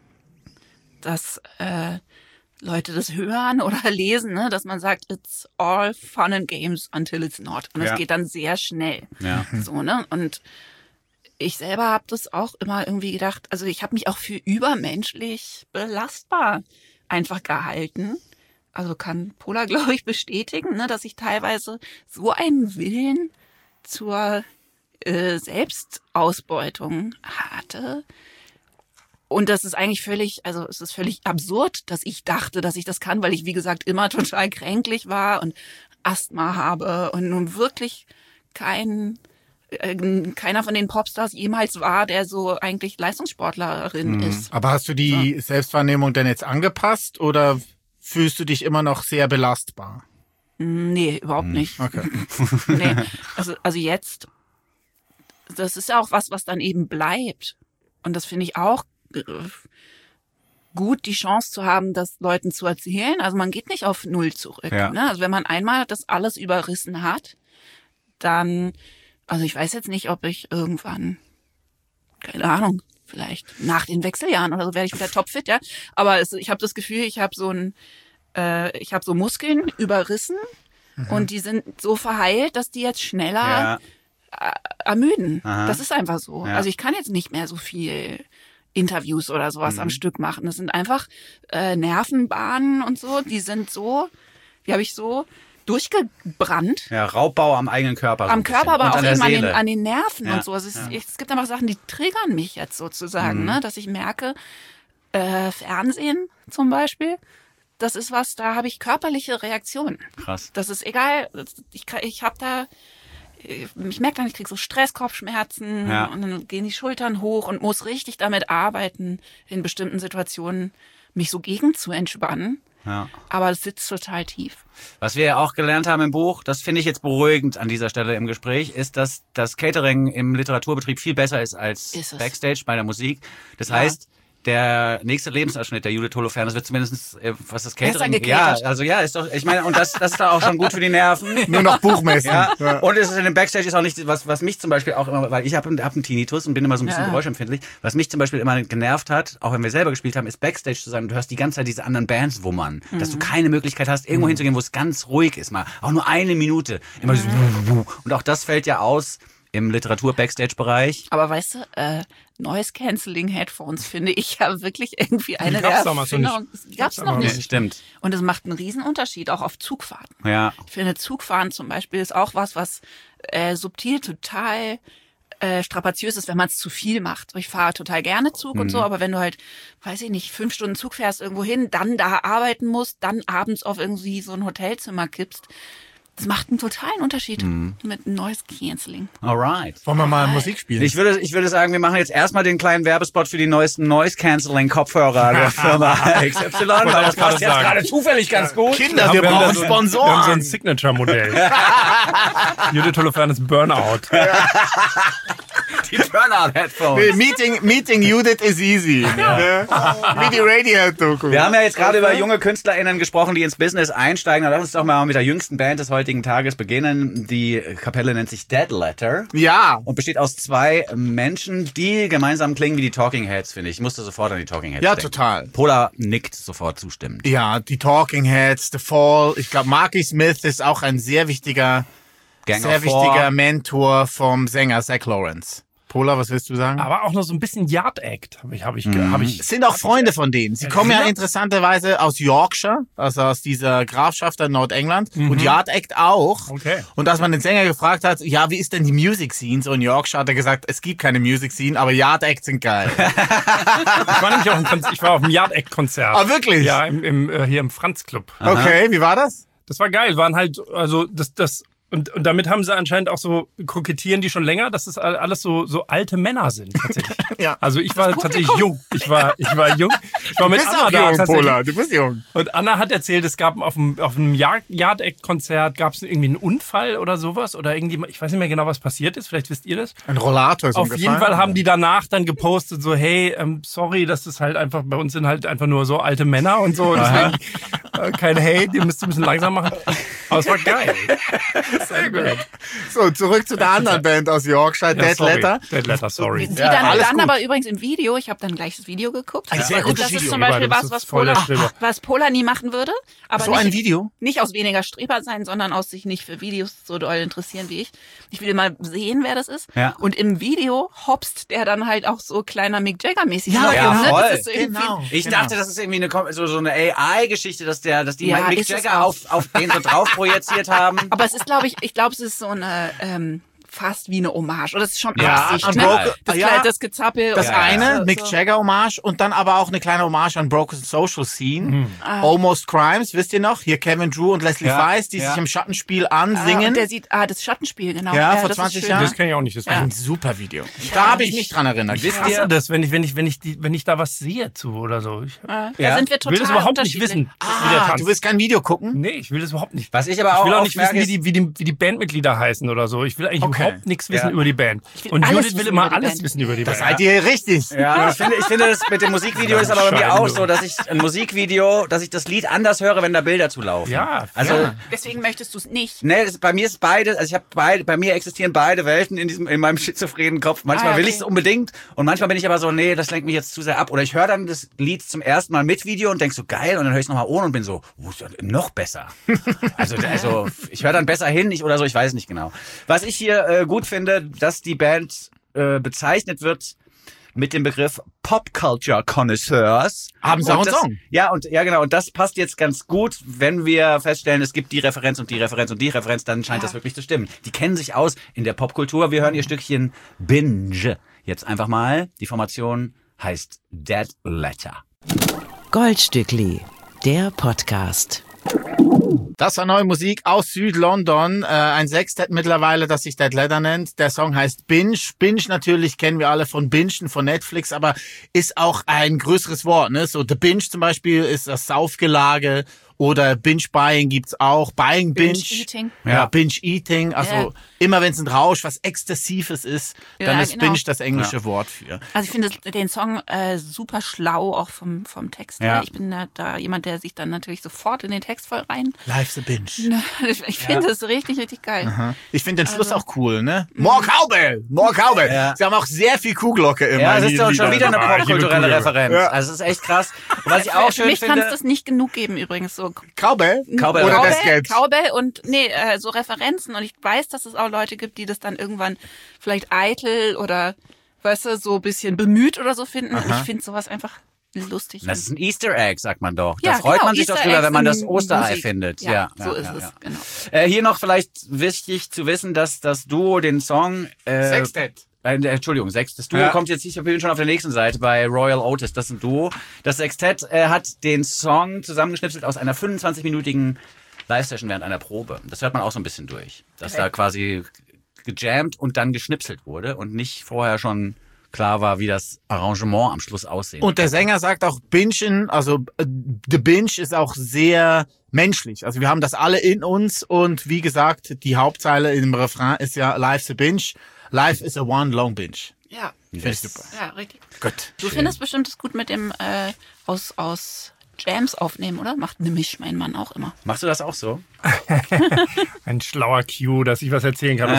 dass äh, Leute das hören oder lesen, ne? Dass man sagt, it's all fun and games until it's not. Und es Ja. geht dann sehr schnell. Ja. So, ne? Und ich selber habe das auch immer irgendwie gedacht, also ich habe mich auch für übermenschlich belastbar einfach gehalten. Also kann Pola, glaube ich, bestätigen, ne, dass ich teilweise so einen Willen zur äh, Selbstausbeutung hatte. Und das ist eigentlich völlig, also es ist völlig absurd, dass ich dachte, dass ich das kann, weil ich, wie gesagt, immer total kränklich war und Asthma habe und nun wirklich kein, äh, keiner von den Popstars jemals war, der so eigentlich Leistungssportlerin ist. Aber hast du die Selbstwahrnehmung denn jetzt angepasst oder fühlst du dich immer noch sehr belastbar? Nee, überhaupt nicht. Okay. Nee, also, also jetzt, das ist ja auch was, was dann eben bleibt. Und das finde ich auch äh, gut, die Chance zu haben, das Leuten zu erzählen. Also man geht nicht auf Null zurück. Ja. Ne? Also wenn man einmal das alles überrissen hat, dann, also ich weiß jetzt nicht, ob ich irgendwann, keine Ahnung, vielleicht nach den Wechseljahren oder so werde ich wieder topfit, ja. Aber es, ich habe das Gefühl, ich habe so ein, äh, ich habe so Muskeln überrissen und die sind so verheilt, dass die jetzt schneller Ja. ermüden. Aha. Das ist einfach so. Ja. Also ich kann jetzt nicht mehr so viel Interviews oder sowas Mhm. am Stück machen. Das sind einfach äh, Nervenbahnen und so, die sind so, die habe ich so durchgebrannt. Ja, Raubbau am eigenen Körper. so Am ein bisschen. Körper, aber Und auch an der eben an den, Seele. an den Nerven Ja, und so. Also es, ja. ich, es gibt einfach Sachen, die triggern mich jetzt sozusagen, Mhm. ne? Dass ich merke, äh, Fernsehen zum Beispiel, das ist was, da habe ich körperliche Reaktionen. Krass. Das ist egal, ich, kann- ich habe da, ich merke dann, ich kriege so Stresskopfschmerzen Ja. und dann gehen die Schultern hoch und muss richtig damit arbeiten, in bestimmten Situationen mich so gegen zu entspannen. Ja. Aber es sitzt total tief. Was wir ja auch gelernt haben im Buch, das finde ich jetzt beruhigend an dieser Stelle im Gespräch, ist, dass das Catering im Literaturbetrieb viel besser ist als Ist es. Backstage bei der Musik. Das Ja. heißt, der nächste Lebensabschnitt der Judith Holofernes wird zumindest, äh, was das Catering... Besser Ja, gecatert. also ja, ist doch, ich meine, und das, das ist doch auch schon gut für die Nerven. Nur noch buchmäßig. Ja. Ja. Und es ist in dem Backstage ist auch nicht, was, was mich zum Beispiel auch immer, weil ich habe hab einen Tinnitus und bin immer so ein bisschen Ja. geräuschempfindlich, was mich zum Beispiel immer genervt hat, auch wenn wir selber gespielt haben, ist Backstage zu sein und du hörst die ganze Zeit diese anderen Bands wummern, dass du keine Möglichkeit hast, irgendwo hinzugehen, wo es ganz ruhig ist, mal auch nur eine Minute, immer so und auch das fällt ja aus im Literatur-Backstage-Bereich. Aber weißt du, äh, Noise Cancelling Headphones finde ich ja wirklich irgendwie eine gab's der damals noch nicht. Erfindungen. Die gab's noch aber nicht. Ja, stimmt. Und es macht einen riesen Unterschied, auch auf Zugfahrten. Ja. Ich finde, Zugfahren zum Beispiel ist auch was, was äh, subtil total äh, strapaziös ist, wenn man es zu viel macht. Ich fahre total gerne Zug und so, aber wenn du halt, weiß ich nicht, fünf Stunden Zug fährst irgendwo hin, dann da arbeiten musst, dann abends auf irgendwie so ein Hotelzimmer kippst, Das macht einen totalen Unterschied Mhm. mit Noise Cancelling. Alright. Wollen wir mal Musik spielen? Ich würde, ich würde sagen, wir machen jetzt erstmal den kleinen Werbespot für die neuesten Noise-Canceling-Kopfhörer der Firma X Y, weil das passt jetzt sagen. gerade zufällig ganz gut. Kinder, Wir wir haben brauchen so ein- Sponsoren. Wir haben so ein Signature-Modell. Judith Holofernes Burnout. Die Turnout-Headphones. Nee, Meeting, meeting Judith is easy. Ne? Wie die Radiohead-Doku. Wir haben ja jetzt gerade über junge KünstlerInnen gesprochen, die ins Business einsteigen. Lass uns doch mal mit der jüngsten Band des heutigen Tages beginnen. Die Kapelle nennt sich Dead Letter Ja. und besteht aus zwei Menschen, die gemeinsam klingen wie die Talking Heads, finde ich. Ich musste sofort an die Talking Heads Ja, denken. total. Pola nickt sofort zustimmend. Ja, die Talking Heads, The Fall. Ich glaube, Marky Smith ist auch ein sehr wichtiger, Gang sehr of Four. wichtiger Mentor vom Sänger Zach Lawrence. Pola, was willst du sagen? Aber auch noch so ein bisschen Yard Act habe ich, habe ich, hab ich. Es sind auch Freunde von denen. Sie kommen ja Ja. interessanterweise aus Yorkshire, also aus dieser Grafschaft in Nordengland. Und Yard Act auch. Okay. Und als man den Sänger gefragt hat, ja, wie ist denn die Music Scene so in Yorkshire, hat er gesagt, es gibt keine Music Scene, aber Yard Acts sind geil. Ich war nämlich auch im Konzert, ich war auf dem Yard Act Konzert. Ah, wirklich? Ja, im, im, äh, hier im Franz Club. Okay, wie war das? Das war geil, waren halt, also das, das, und, und damit haben sie anscheinend auch so, kokettieren die schon länger, dass es alles so, so alte Männer sind, tatsächlich. Ja. Also ich war tatsächlich jung. Ich war, ich war jung. Ich war Du mit bist Anna auch da jung, tatsächlich. Pola, du bist jung. Und Anna hat erzählt, es gab auf dem, auf dem Yard, Yard Act Konzert, gab es irgendwie einen Unfall oder sowas, oder irgendwie, ich weiß nicht mehr genau, was passiert ist, vielleicht wisst ihr das. Ein Rollator ist Auf umgefallen. jeden Fall haben die danach dann gepostet, so, hey, ähm, sorry, das ist halt einfach, bei uns sind halt einfach nur so alte Männer und so. Deswegen, äh, kein Hate, ihr müsst ein bisschen langsam machen. Aber es war geil. Sehr gut. So, zurück zu der anderen Band aus Yorkshire, Ja, Dead sorry. Letter. Dead Letter, sorry. Die Ja, dann, alles dann gut. aber übrigens im Video, ich habe dann gleich das Video geguckt. Ein sehr Und gutes das ist Video. zum Beispiel Das was, ist was voll der Pola, Streber. was Pola nie machen würde. Aber So nicht, ein Video? Nicht aus weniger Streber sein, sondern aus sich nicht für Videos so doll interessieren wie ich. Ich will mal sehen, wer das ist. Ja. Und im Video hopst der dann halt auch so kleiner Mick Jagger-mäßig. Ja, noch ja, rum, ne? voll. Das ist so irgendwie, Genau. Ich dachte, das ist irgendwie eine, Kom- so, so eine A I-Geschichte, dass der, dass die Ja, Mick ist es Jagger auch. auf, auf den so drauf projiziert haben. Aber es ist, glaube ich, ich glaube, es ist so eine, ähm, fast wie eine Hommage. Oder es ist schon Ja, Absicht, an ne? Broken- Das, ja, Kleid, das Gezappel. Das und- eine, so, Mick so. Jagger Hommage und dann aber auch eine kleine Hommage an Broken Social Scene. Almost Crimes, wisst ihr noch? Hier Kevin Drew und Leslie Ja, Weiss, die ja. sich im Schattenspiel Ah, ansingen. und der sieht, ah, das Schattenspiel, genau. Ja, vor das ist zwanzig schön. Jahren. Das kenne ich auch nicht. Das Ein super Video. Da habe ich mich dran erinnert. Ich hasse das, wenn ich, wenn ich, wenn ich, die, wenn ich da was sehe zu oder so. Ich Ja. Ja. Da sind wir will total das überhaupt nicht unterschiedlich. wissen, wie der Ah, tanzt. du willst kein Video gucken? Nee, ich will das überhaupt nicht. Was ich aber auch Ich will auch oft nicht wissen, merke, wie die, wie, die, wie die Bandmitglieder heißen oder so. Ich will eigentlich Okay. überhaupt nichts wissen Ja. über die Band. will Und alles Judith will wissen immer über die alles Band. wissen über die Band. Seid ihr richtig? Ja, ich finde, ich finde das mit dem Musikvideo ist aber bei mir auch so, dass ich ein Musikvideo, dass ich das Lied anders höre, wenn da Bilder zulaufen. Ja, also ja. Deswegen möchtest du es nicht. nee, das, bei mir ist beide, also ich habe beide, bei mir existieren beide Welten in diesem in meinem schizophrenen Kopf. Manchmal Ah, will okay. ich es unbedingt und manchmal bin ich aber so, nee, das lenkt mich jetzt zu sehr ab. Oder ich höre dann das Lied zum ersten Mal mit Video und denk so geil und dann höre ich es nochmal ohne und bin so, oh, ist ja noch besser. Also, also ich höre dann besser hin, ich oder so, ich weiß nicht genau. Was ich hier äh, gut finde, dass die Band äh, bezeichnet wird mit dem Begriff Pop Culture Connoisseurs. Haben sie auch Und einen das, Song? Ja, und ja genau, und das passt jetzt ganz gut, wenn wir feststellen, es gibt die Referenz und die Referenz und die Referenz, dann scheint das wirklich zu stimmen. Die kennen sich aus in der Popkultur. Wir hören ihr Stückchen Binge. Jetzt einfach mal. Die Formation heißt Dead Letter. Goldstückli, der Podcast. Das war neue Musik aus Südlondon. Äh, ein Sextett mittlerweile, das sich Dead Letter nennt. Der Song heißt Binge. Binge natürlich kennen wir alle von Bingen, von Netflix, aber ist auch ein größeres Wort. Ne? So The Binge zum Beispiel ist das Saufgelage oder Binge-Buying gibt's auch. Buying Binge. Binge-Eating. Ja, Ja. Binge-Eating. Also Ja. immer wenn es ein Rausch, was Exzessives ist, dann Ja, ist genau. Binge das englische Wort für. Also ich finde das- den Song äh, super schlau, auch vom, vom Text Ja. her. Ich bin da, da jemand, der sich dann natürlich sofort in den Text voll rein. Life's a Binge. Ich finde das richtig, richtig geil. Ich finde den Schluss Also- auch cool, ne? More Cowbell! More Cowbell! Ja. Sie haben auch sehr viel Kuhglocke immer. Ja, in es ist den doch schon Liedern. wieder eine Ah, ich liebe popkulturelle Kugel. Referenz. Ja. Also es ist echt krass. Und was ich auch Für schön mich kann es finde, das nicht genug geben übrigens. So Cowbell? Cowbell. Oder Cowbell, das Geld? Cowbell und nee, äh, so Referenzen. Und ich weiß, dass es auch Leute gibt, die das dann irgendwann vielleicht eitel oder, weißt du, so ein bisschen bemüht oder so finden. Und ich finde sowas einfach lustig. das ist ein Easter Egg, sagt man doch. Da Ja, freut genau, man sich Easter doch drüber, Eggs wenn man das in Osterei Musik. findet. Ja, Ja, so ja, ist ja, es, ja. genau. Äh, hier noch vielleicht wichtig zu wissen, dass das Duo den Song äh, Sextett. Äh, Entschuldigung, Sechs. Das Duo Ja. kommt jetzt hier schon auf der nächsten Seite bei Royal Otis. Das ist ein Duo. Das Sextett äh, hat den Song zusammengeschnipselt aus einer fünfundzwanzig-minütigen Live-Session während einer Probe. Das hört man auch so ein bisschen durch. Dass da quasi gejammt und dann geschnipselt wurde und nicht vorher schon klar war, wie das Arrangement am Schluss aussehen Und der Sänger sagt auch, Bingen, also äh, The Binge ist auch sehr menschlich. Also wir haben das alle in uns und wie gesagt, die Hauptzeile im Refrain ist ja Life's a Binge, Life is a one long binge. Ja. Finde ich super. Ja, richtig. Gut. Du findest bestimmt es gut mit dem äh, aus, aus Jams aufnehmen, oder? Macht nämlich mein Mann auch immer. Machst du das auch so? Ein schlauer Cue, dass ich was erzählen kann.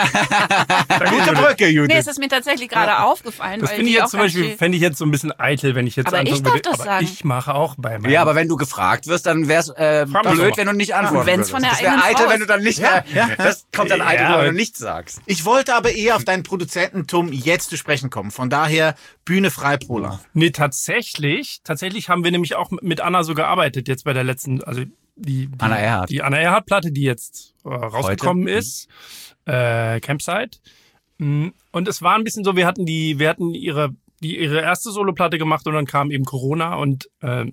Was Gute Brücke, Judith. Nee, es ist mir tatsächlich gerade aufgefallen. Das weil finde ich die jetzt auch zum ganz Beispiel, viel- fände ich jetzt so ein bisschen eitel, wenn ich jetzt Aber ich antworten darf würde. das Aber sagen. ich mache auch bei meinem. Ja, aber wenn du gefragt wirst, dann wär's äh, Frag mal blöd, doch. wenn du nicht antworten Und wenn's würdest. von der Das wäre eigenen eitel, Frau wenn du dann nicht mehr... Das kommt dann eitel, Ja. wenn du nichts sagst. Ich wollte aber eher auf deinen Produzententum jetzt zu sprechen kommen. Von daher, Bühne frei, Prola. Nee, tatsächlich, tatsächlich haben wir nämlich auch mit Anna so gearbeitet, jetzt bei der letzten, also die, die Anna Erhardt. Die Anna Erhardt-Platte, die jetzt äh, rausgekommen Heute? ist, äh, Campsite. Mm, Und es war ein bisschen so, wir hatten die, wir hatten ihre, die, ihre erste Soloplatte gemacht und dann kam eben Corona und äh,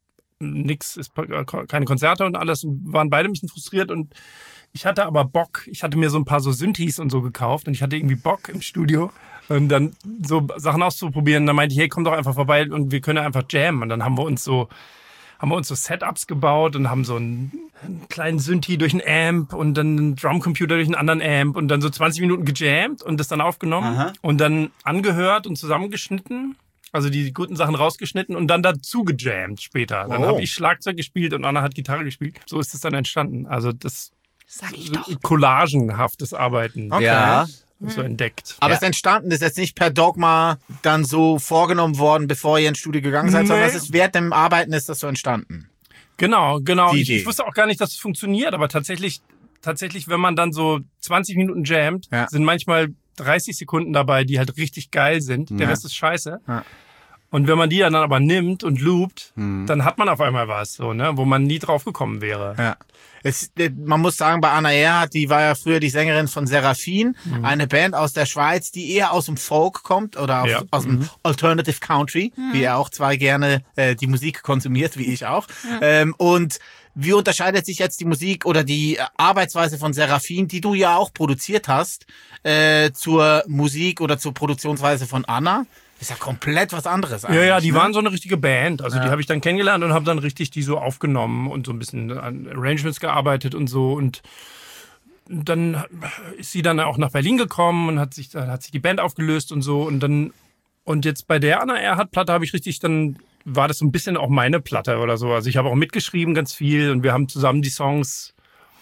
nix, ist, keine Konzerte und alles, und waren beide ein bisschen frustriert und ich hatte aber Bock, ich hatte mir so ein paar so Synthes und so gekauft und ich hatte irgendwie Bock im Studio und dann so Sachen auszuprobieren. Dann meinte ich, hey, komm doch einfach vorbei und wir können einfach jammen. Und dann haben wir uns so, haben wir uns so Setups gebaut und haben so einen, einen kleinen Synthi durch einen Amp und dann einen Drumcomputer durch einen anderen Amp und dann so zwanzig Minuten gejammt und das dann aufgenommen Aha. und dann angehört und zusammengeschnitten. Also die guten Sachen rausgeschnitten und dann dazu gejammt später. Dann Oh. habe ich Schlagzeug gespielt und Anna hat Gitarre gespielt. So ist es dann entstanden. Also das Sag ich doch. collagenhaftes Arbeiten Okay. Ja. so entdeckt. Aber Ja. es ist entstanden, ist jetzt nicht per Dogma dann so vorgenommen worden, bevor ihr ins Studio gegangen seid, sondern Nee. es ist während dem Arbeiten ist das so entstanden. Genau, genau. Die Ich, Idee. ich wusste auch gar nicht, dass es funktioniert, aber tatsächlich, tatsächlich, wenn man dann so zwanzig Minuten jammt, Ja. sind manchmal dreißig Sekunden dabei, die halt richtig geil sind. Der Ja. Rest ist scheiße. Ja. Und wenn man die dann aber nimmt und loopt, Mhm. dann hat man auf einmal was, so, ne, wo man nie drauf gekommen wäre. Ja. Es, äh, man muss sagen, bei Anna Erhardt, die war ja früher die Sängerin von Seraphin, eine Band aus der Schweiz, die eher aus dem Folk kommt oder auf, Ja. aus dem Alternative Country, wie er auch zwar gerne äh, die Musik konsumiert, wie ich auch. Ähm, und wie unterscheidet sich jetzt die Musik oder die äh, Arbeitsweise von Seraphin, die du ja auch produziert hast, äh, zur Musik oder zur Produktionsweise von Anna? Ist ja komplett was anderes eigentlich. Ja, ja, die ne? waren so eine richtige Band. Also die habe ich dann kennengelernt und habe dann richtig die so aufgenommen und so ein bisschen an Arrangements gearbeitet und so. Und dann ist sie dann auch nach Berlin gekommen und hat sich, dann hat sich die Band aufgelöst und so. Und dann, und jetzt bei der Anna Erhardt-Platte habe ich richtig, dann war das so ein bisschen auch meine Platte oder so. Also ich habe auch mitgeschrieben ganz viel und wir haben zusammen die Songs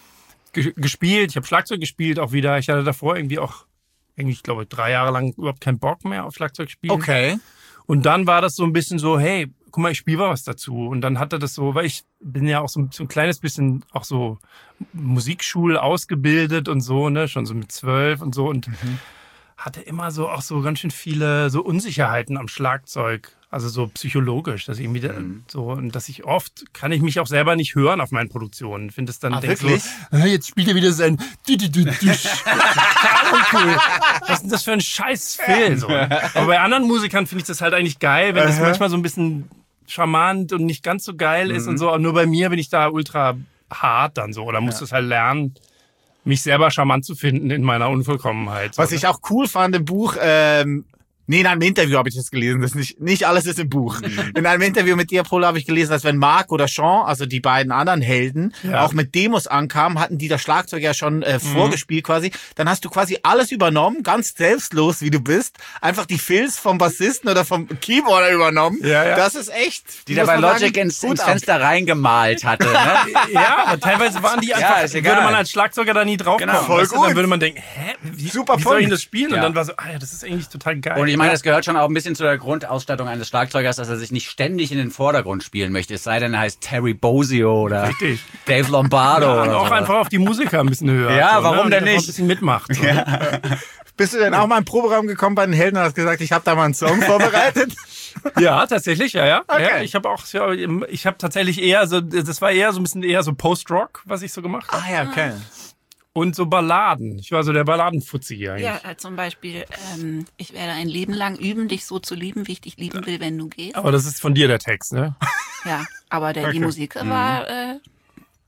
ge gespielt. Ich habe Schlagzeug gespielt auch wieder. Ich hatte davor irgendwie auch, irgendwie, ich glaube, drei Jahre lang überhaupt keinen Bock mehr auf Schlagzeug spielen. Okay. Und dann war das so ein bisschen so, hey, guck mal, ich spiele was dazu. Und dann hatte das so, weil ich bin ja auch so, so ein kleines bisschen auch so Musikschul ausgebildet und so, ne, schon so mit zwölf und so und hatte immer so auch so ganz schön viele so Unsicherheiten am Schlagzeug. Also so psychologisch, dass ich irgendwie da- so, und dass ich oft kann ich mich auch selber nicht hören auf meinen Produktionen. Finde es dann, Ah, denk wirklich? so, "Ah, jetzt spielt er wieder sein Dü- Dü- Dü- Düsch." Total uncool. Was ist denn das für ein scheiß Fehl? So. Aber bei anderen Musikern finde ich das halt eigentlich geil, wenn das manchmal so ein bisschen charmant und nicht ganz so geil ist und so. Und nur bei mir bin ich da ultra hart dann so. Oder muss das halt lernen, mich selber charmant zu finden in meiner Unvollkommenheit. So, Was ne? ich auch cool fand im Buch, ähm, nee, in einem Interview habe ich das gelesen, das ist nicht, nicht alles ist im Buch. In einem Interview mit dir, Polo, habe ich gelesen, dass wenn Marc oder Sean, also die beiden anderen Helden, Ja. auch mit Demos ankamen, hatten die das Schlagzeug ja schon äh, vorgespielt quasi, dann hast du quasi alles übernommen, ganz selbstlos, wie du bist, einfach die Fills vom Bassisten oder vom Keyboarder übernommen. Ja, ja. Das ist echt. Die da muss bei man Logic sagen, ins, Hut ins ab. Fenster reingemalt hatte. Ne? Ja, aber teilweise waren die einfach, ist egal. würde man als Schlagzeuger da nie draufkommen. Genau, voll weißt du? gut. Dann würde man denken, hä, wie, Super wie soll ich Punkt. denn das spielen? Und Ja. dann war so, ah ja, das ist eigentlich total geil. Und ich meine, das gehört schon auch ein bisschen zu der Grundausstattung eines Schlagzeugers, dass er sich nicht ständig in den Vordergrund spielen möchte. Es sei denn, er heißt Terry Bozzio oder Richtig. Dave Lombardo. Ja, und oder auch so. einfach auf die Musiker ein bisschen höher. Ja, so, warum ne? Und denn einfach nicht? ein bisschen mitmacht. So, ne? Bist du denn auch mal im Proberaum gekommen bei den Helden und hast gesagt, ich habe da mal einen Song vorbereitet? Ja, tatsächlich, ja, ja. Okay. ja ich habe auch, ja, ich habe tatsächlich eher so, das war eher so ein bisschen eher so Post-Rock, was ich so gemacht habe. Ah ja, okay. Und so Balladen. Ich war so der Balladenfuzzi hier eigentlich. Ja, äh, zum Beispiel, ähm, ich werde ein Leben lang üben, dich so zu lieben, wie ich dich lieben will, wenn du gehst. Aber das ist von dir der Text, ne? Ja, aber der, die Okay. Musik war äh,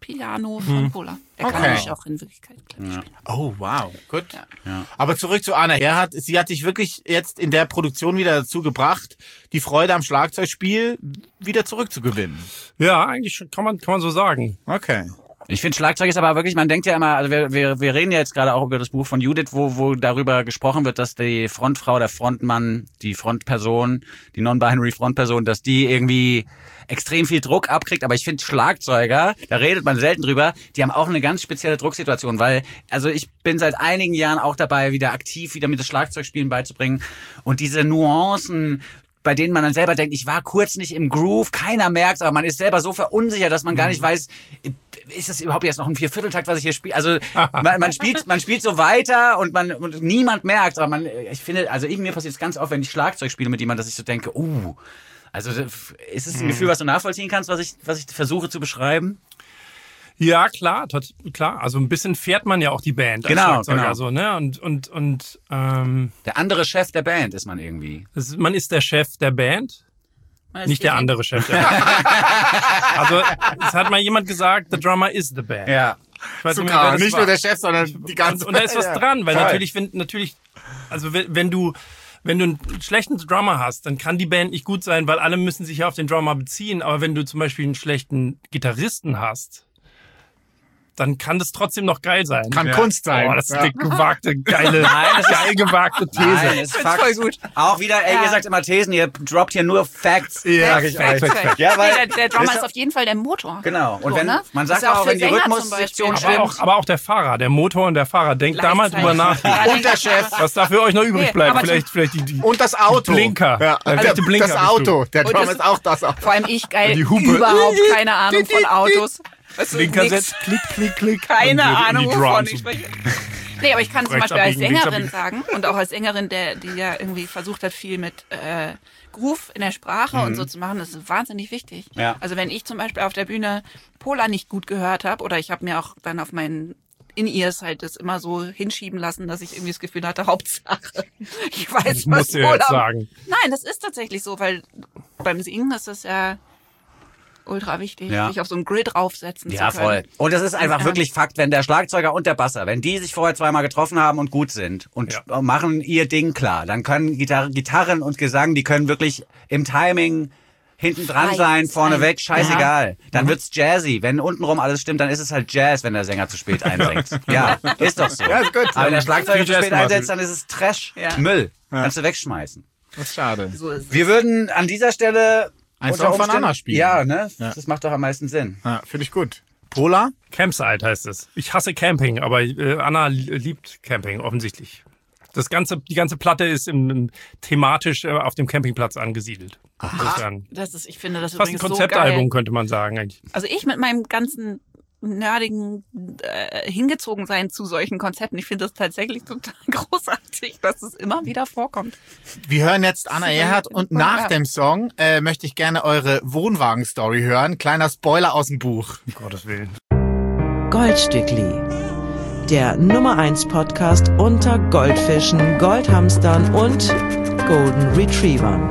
Piano von Pola. Er kann Okay. nämlich auch in Wirklichkeit Klavier spielen. Oh, wow. Gut. Ja. Ja. Aber zurück zu Anna Erhardt. Sie hat dich wirklich jetzt in der Produktion wieder dazu gebracht, die Freude am Schlagzeugspiel wieder zurückzugewinnen. Ja, eigentlich schon- kann man, kann man so sagen. Okay. Ich finde, Schlagzeug ist aber wirklich, man denkt ja immer, also wir, wir, wir reden ja jetzt gerade auch über das Buch von Judith, wo, wo darüber gesprochen wird, dass die Frontfrau, der Frontmann, die Frontperson, die non-binary Frontperson, dass die irgendwie extrem viel Druck abkriegt. Aber ich finde Schlagzeuger, da redet man selten drüber, die haben auch eine ganz spezielle Drucksituation, weil, also ich bin seit einigen Jahren auch dabei, wieder aktiv, wieder mit das Schlagzeugspielen beizubringen. Und diese Nuancen, bei denen man dann selber denkt, ich war kurz nicht im Groove, keiner merkt's, aber man ist selber so verunsichert, dass man gar nicht weiß, ist das überhaupt jetzt noch ein Viervierteltakt, was ich hier spiele? Also man, man spielt, man spielt so weiter und man und niemand merkt, aber man, ich finde, also ich, mir passiert es ganz oft, wenn ich Schlagzeug spiele mit jemandem, dass ich so denke, uh, also ist es ein Gefühl, was du nachvollziehen kannst, was ich, was ich versuche zu beschreiben? Ja, klar, tot, klar. Also ein bisschen fährt man ja auch die Band. als Genau, Schlagzeuger, genau. So, ne? Und, und, und ähm, Der andere Chef der Band ist man irgendwie. es, man ist der Chef der Band, Man ist nicht der direkt- andere Chef der Band. Also es hat mal jemand gesagt, the drummer is the band. Ja. Ich weiß nicht mehr, Sogar wer das nicht war. nur der Chef, sondern die ganze Und, und da ist was Ja. dran, weil Voll. natürlich, wenn, natürlich, also wenn, wenn du, wenn du einen schlechten Drummer hast, dann kann die Band nicht gut sein, weil alle müssen sich ja auf den Drummer beziehen. Aber wenn du zum Beispiel einen schlechten Gitarristen hast, dann kann das trotzdem noch geil sein. Kann Kunst sein. Oh, das ist Ja. eine gewagte, geile, geil gewagte These. Nein, ist Fakt. voll gut. Auch wieder, ey, Ja. ihr sagt immer Thesen, ihr droppt hier nur Facts. Ja, sag ich Fact, euch. Fact. Ja, weil, Nee, der, der Drummer wisst ihr- ist auf jeden Fall der Motor. Genau. Und So, wenn, ne? man Das sagt ist auch, für wenn die Sänger zum Rhythmussektion Beispiel. aber, stimmt. auch, aber auch der Fahrer, der Motor und der Fahrer. Denkt da mal drüber nach, Ja, Und der Chef. was da für euch noch übrig Nee, bleibt. aber Vielleicht, vielleicht die, die Und das Auto. Blinker. Ja, Äh, der, die Blinker das bist du. Auto. Der Und Drum das- ist auch das Auto. Vor allem ich, geil, Die Hupe. überhaupt keine Ahnung von Autos. Weißt du, Blinker nix. setzt, klick, klick, klick. Keine und in die Ahnung, wovon Drums. ich spreche. Nee, aber ich kann zum Rechts Beispiel als abbiegen, links Sängerin abbiegen. sagen und auch als Sängerin, der, die ja irgendwie versucht hat, viel mit äh, Groove in der Sprache und so zu machen, das ist wahnsinnig wichtig. Ja. Also wenn ich zum Beispiel auf der Bühne Pola nicht gut gehört habe oder ich habe mir auch dann auf meinen In-Ears halt das immer so hinschieben lassen, dass ich irgendwie das Gefühl hatte, Hauptsache, ich weiß, Das was musst du ja Pola... jetzt sagen. Nein, das ist tatsächlich so, weil beim Singen ist das ja ultra wichtig, Ja. sich auf so ein Grid draufsetzen Ja, zu können. voll. Und das ist einfach Ja. wirklich Fakt, wenn der Schlagzeuger und der Basser, wenn die sich vorher zweimal getroffen haben und gut sind und Ja. machen ihr Ding klar, dann können Gitar Gitarren und Gesang, die können wirklich im Timing hinten dran Frei sein, sein. vorneweg, scheißegal. Dann wird's jazzy. Wenn untenrum alles stimmt, dann ist es halt Jazz, wenn der Sänger zu spät einsingt. Ja, ist doch so. Ja, ist gut. Aber wenn der Schlagzeuger Viel zu Jazz spät gemacht. einsetzt, dann ist es Trash, Ja. Müll. Kannst du wegschmeißen. Das ist schade. So ist es. Wir würden an dieser Stelle Ein unter Song von Umständen- Anna spielen. Ja, ne? Ja. Das macht doch am meisten Sinn. Ja, finde ich gut. Pola? Campsite heißt es. Ich hasse Camping, aber äh, Anna li- liebt Camping offensichtlich. Das ganze, die ganze Platte ist im, im, thematisch äh, auf dem Campingplatz angesiedelt. Insofern Das ist, ich finde das fast ein übrigens so Konzeptalbum, geil. könnte man sagen eigentlich. Also ich mit meinem ganzen nerdigen äh, hingezogen sein zu solchen Konzepten. Ich finde das tatsächlich total großartig, dass es immer wieder vorkommt. Wir hören jetzt Anna Erhardt und nach Ja. dem Song äh, möchte ich gerne eure Wohnwagen-Story hören. Kleiner Spoiler aus dem Buch. Um Gottes Willen. Goldstückli. Der Nummer eins Podcast unter Goldfischen, Goldhamstern und Golden Retrievern.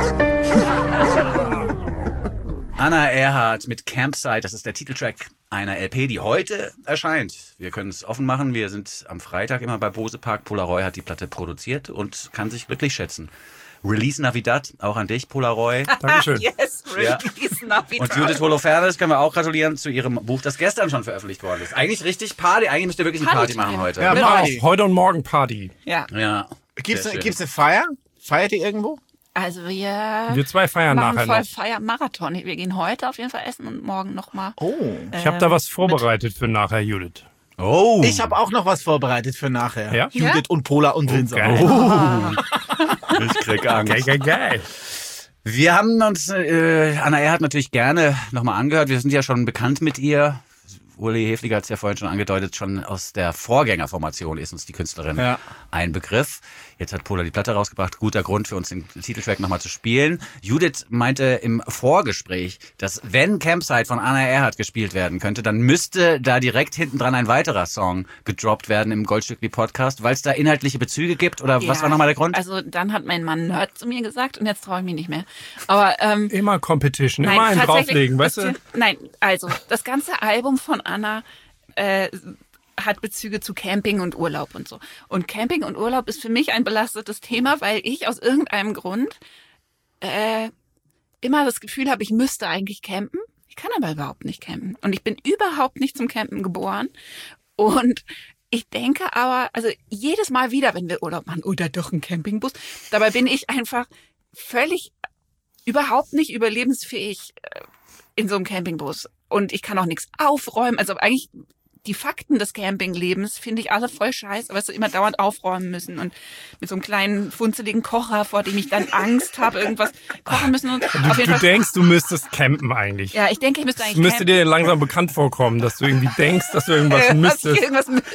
Anna Erhardt mit Campsite, das ist der Titeltrack einer L P, die heute erscheint. Wir können es offen machen, wir sind am Freitag immer bei Bose Park. Polaroy hat die Platte produziert und kann sich glücklich schätzen. Release Navidad, auch an dich, Polaroy. Dankeschön. Yes, Ja. release Navidad. Und Judith Holofernes können wir auch gratulieren zu ihrem Buch, das gestern schon veröffentlicht worden ist. Eigentlich richtig Party, eigentlich müsst ihr wirklich eine Party Party. machen heute. Ja, Mit Party. euch. Heute und morgen Party. Ja, Ja. Gibt's, Sehr schön. gibt's eine Feier? Feiert ihr irgendwo? also wir, Wir zwei feiern machen nachher voll noch. Feiermarathon. Wir gehen heute auf jeden Fall essen und morgen nochmal. Oh. Ich habe da was vorbereitet für nachher, Judith. Oh. Ich habe auch noch was vorbereitet für nachher. Ja? Judith und Pola und Vincent. geil. ich krieg Angst. Geil, geil, geil. Wir haben uns äh, Anna Erhardt natürlich gerne nochmal angehört. Wir sind ja schon bekannt mit ihr. Uli Hefliger hat es ja vorhin schon angedeutet, schon aus der Vorgängerformation ist uns die Künstlerin Ja. ein Begriff. Jetzt hat Pola die Platte rausgebracht. Guter Grund für uns, den Titeltrack nochmal zu spielen. Judith meinte im Vorgespräch, dass wenn Campsite von Anna Erhardt gespielt werden könnte, dann müsste da direkt hinten dran ein weiterer Song gedroppt werden im Goldstückli-Podcast, weil es da inhaltliche Bezüge gibt? Oder Ja, was war nochmal der Grund? Also dann hat mein Mann Nerd zu mir gesagt und jetzt traue ich mich nicht mehr. Aber ähm, Immer Competition, nein, immer einen tatsächlich- drauflegen, weißt du? Nein, also das ganze Album von Anna äh, hat Bezüge zu Camping und Urlaub und so. Und Camping und Urlaub ist für mich ein belastetes Thema, weil ich aus irgendeinem Grund äh, immer das Gefühl habe, ich müsste eigentlich campen. Ich kann aber überhaupt nicht campen. Und ich bin überhaupt nicht zum Campen geboren. Und ich denke aber, also jedes Mal wieder, wenn wir Urlaub machen, oder doch ein Campingbus, dabei bin ich einfach völlig überhaupt nicht überlebensfähig äh, in so einem Campingbus. Und ich kann auch nichts aufräumen. Also eigentlich die Fakten des Campinglebens finde ich alle voll scheiße, weil wir immer dauernd aufräumen müssen und mit so einem kleinen funzeligen Kocher, vor dem ich dann Angst habe, irgendwas kochen müssen. Und Du, auf jeden du Fall, denkst, du müsstest campen eigentlich. ja, ich denke, ich müsste eigentlich Es müsste campen. dir langsam bekannt vorkommen, dass du irgendwie denkst, dass du irgendwas Äh, dass ich müsstest. irgendwas müsste.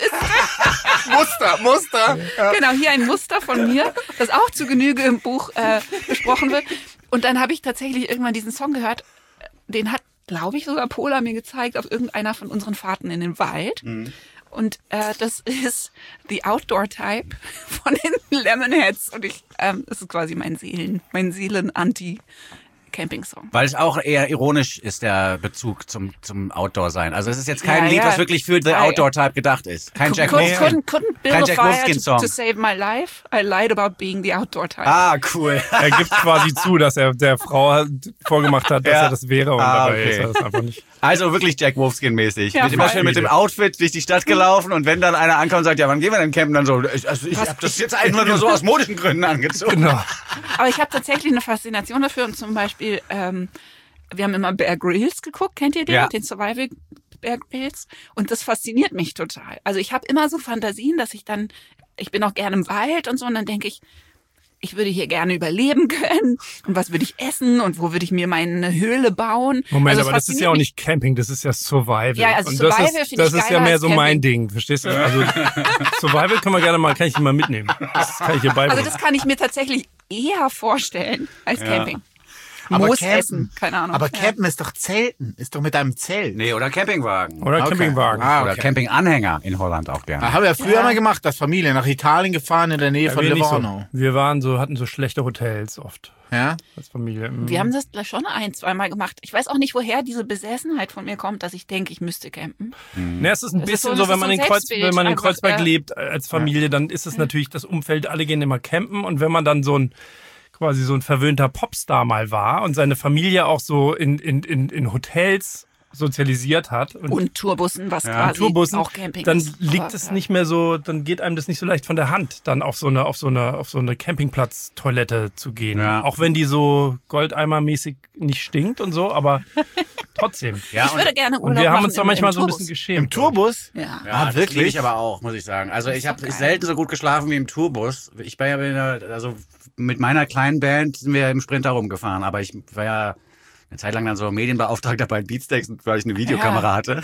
Muster, Muster. Ja. Genau, hier ein Muster von mir, das auch zu Genüge im Buch äh, besprochen wird. Und dann habe ich tatsächlich irgendwann diesen Song gehört, den hat, glaube ich, sogar Pola mir gezeigt auf irgendeiner von unseren Fahrten in den Wald. Mhm. Und äh, das ist The Outdoor Type von den Lemonheads. Und ich, ähm, das ist quasi mein Seelen, mein Seelen-Anti- Camping-Song. Weil es auch eher ironisch ist, der Bezug zum, zum Outdoor-Sein. Also es ist jetzt kein Ja, Lied, ja. was wirklich für The Ja, Outdoor-Type gedacht ist. Kein Jack Couldn't, Wolfskin. couldn't, couldn't build Kein a Jack fire Wolfskin-Song. to, to save my life. I lied about being the Outdoor Type. Ah, cool. Er gibt quasi zu, dass er der Frau halt vorgemacht hat, dass Ja. er das wäre und Ah, dabei okay. ist er das einfach nicht. Also wirklich Jack Wolfskin-mäßig. Ja, Wird immer voll. schön mit dem Outfit durch die Stadt gelaufen und wenn dann einer ankommt und sagt, ja, wann gehen wir denn campen? Dann so, ich, also ich habe das jetzt einfach nur so aus modischen Gründen angezogen. Genau. Aber ich habe tatsächlich eine Faszination dafür und zum Beispiel, ähm, wir haben immer Bear Grylls geguckt, kennt ihr den? Ja. Den Survival Bear Grylls. Und das fasziniert mich total. Also ich habe immer so Fantasien, dass ich dann, ich bin auch gerne im Wald und so und dann denke ich, ich würde hier gerne überleben können und was würde ich essen und wo würde ich mir meine Höhle bauen. Moment, also es aber das ist ja fasziniert auch mich. nicht Camping, das ist ja Survival. Ja, also und Survival das finde ist, ich das ist ja geiler mehr als so mein Camping. Ding, verstehst du? Also Survival können wir gerne mal, kann ich dir mal mitnehmen. Das kann ich dir beibringen. Also das kann ich mir tatsächlich eher vorstellen als Camping. Aber Moos campen. essen, keine Ahnung. Aber Ja. campen ist doch Zelten. Ist doch mit einem Zelt. Nee, oder Campingwagen. Oder Okay. Campingwagen. Ah, Oder okay. Campinganhänger in Holland auch gerne. Da haben wir ja früher Ja. mal gemacht, das Familie. Nach Italien gefahren in der Nähe Ja, von wir, nicht so. Livorno. wir waren so, hatten so schlechte Hotels oft Ja? als Familie. Mhm. Wir haben das gleich schon ein, zweimal gemacht. Ich weiß auch nicht, woher diese Besessenheit von mir kommt, dass ich denke, ich müsste campen. Ne, es ist ein Das ist bisschen so- so, das wenn ist man, so in ein Kreuz, Selbstbild wenn man in einfach, Kreuzberg ja. lebt äh, als Familie, dann ist es natürlich das Umfeld, alle gehen immer campen und wenn man dann so ein quasi so ein verwöhnter Popstar mal war und seine Familie auch so in, in, in, in Hotels sozialisiert hat und, Und Tourbussen, was in quasi Tourbussen, auch Camping dann ist. liegt Aber, es ja. nicht mehr so, dann geht einem das nicht so leicht von der Hand, dann auf so eine, auf so eine, auf so eine Campingplatz-Toilette zu gehen. Ja. Auch wenn die so Goldeimer-mäßig nicht stinkt und so, aber trotzdem. Ja, Ich würde gerne Urlaub Und wir haben machen uns da im- manchmal im so ein Tourbus. bisschen geschämt. Im Tourbus? Ja. Ja, Ah, das wirklich? liebe ich aber auch, muss ich sagen. Also ich habe geil. selten so gut geschlafen wie im Tourbus. Ich war ja in der, also mit meiner kleinen Band sind wir im Sprinter rumgefahren, aber ich war ja eine Zeit lang dann so Medienbeauftragter bei Beatsteaks, weil ich eine Videokamera hatte.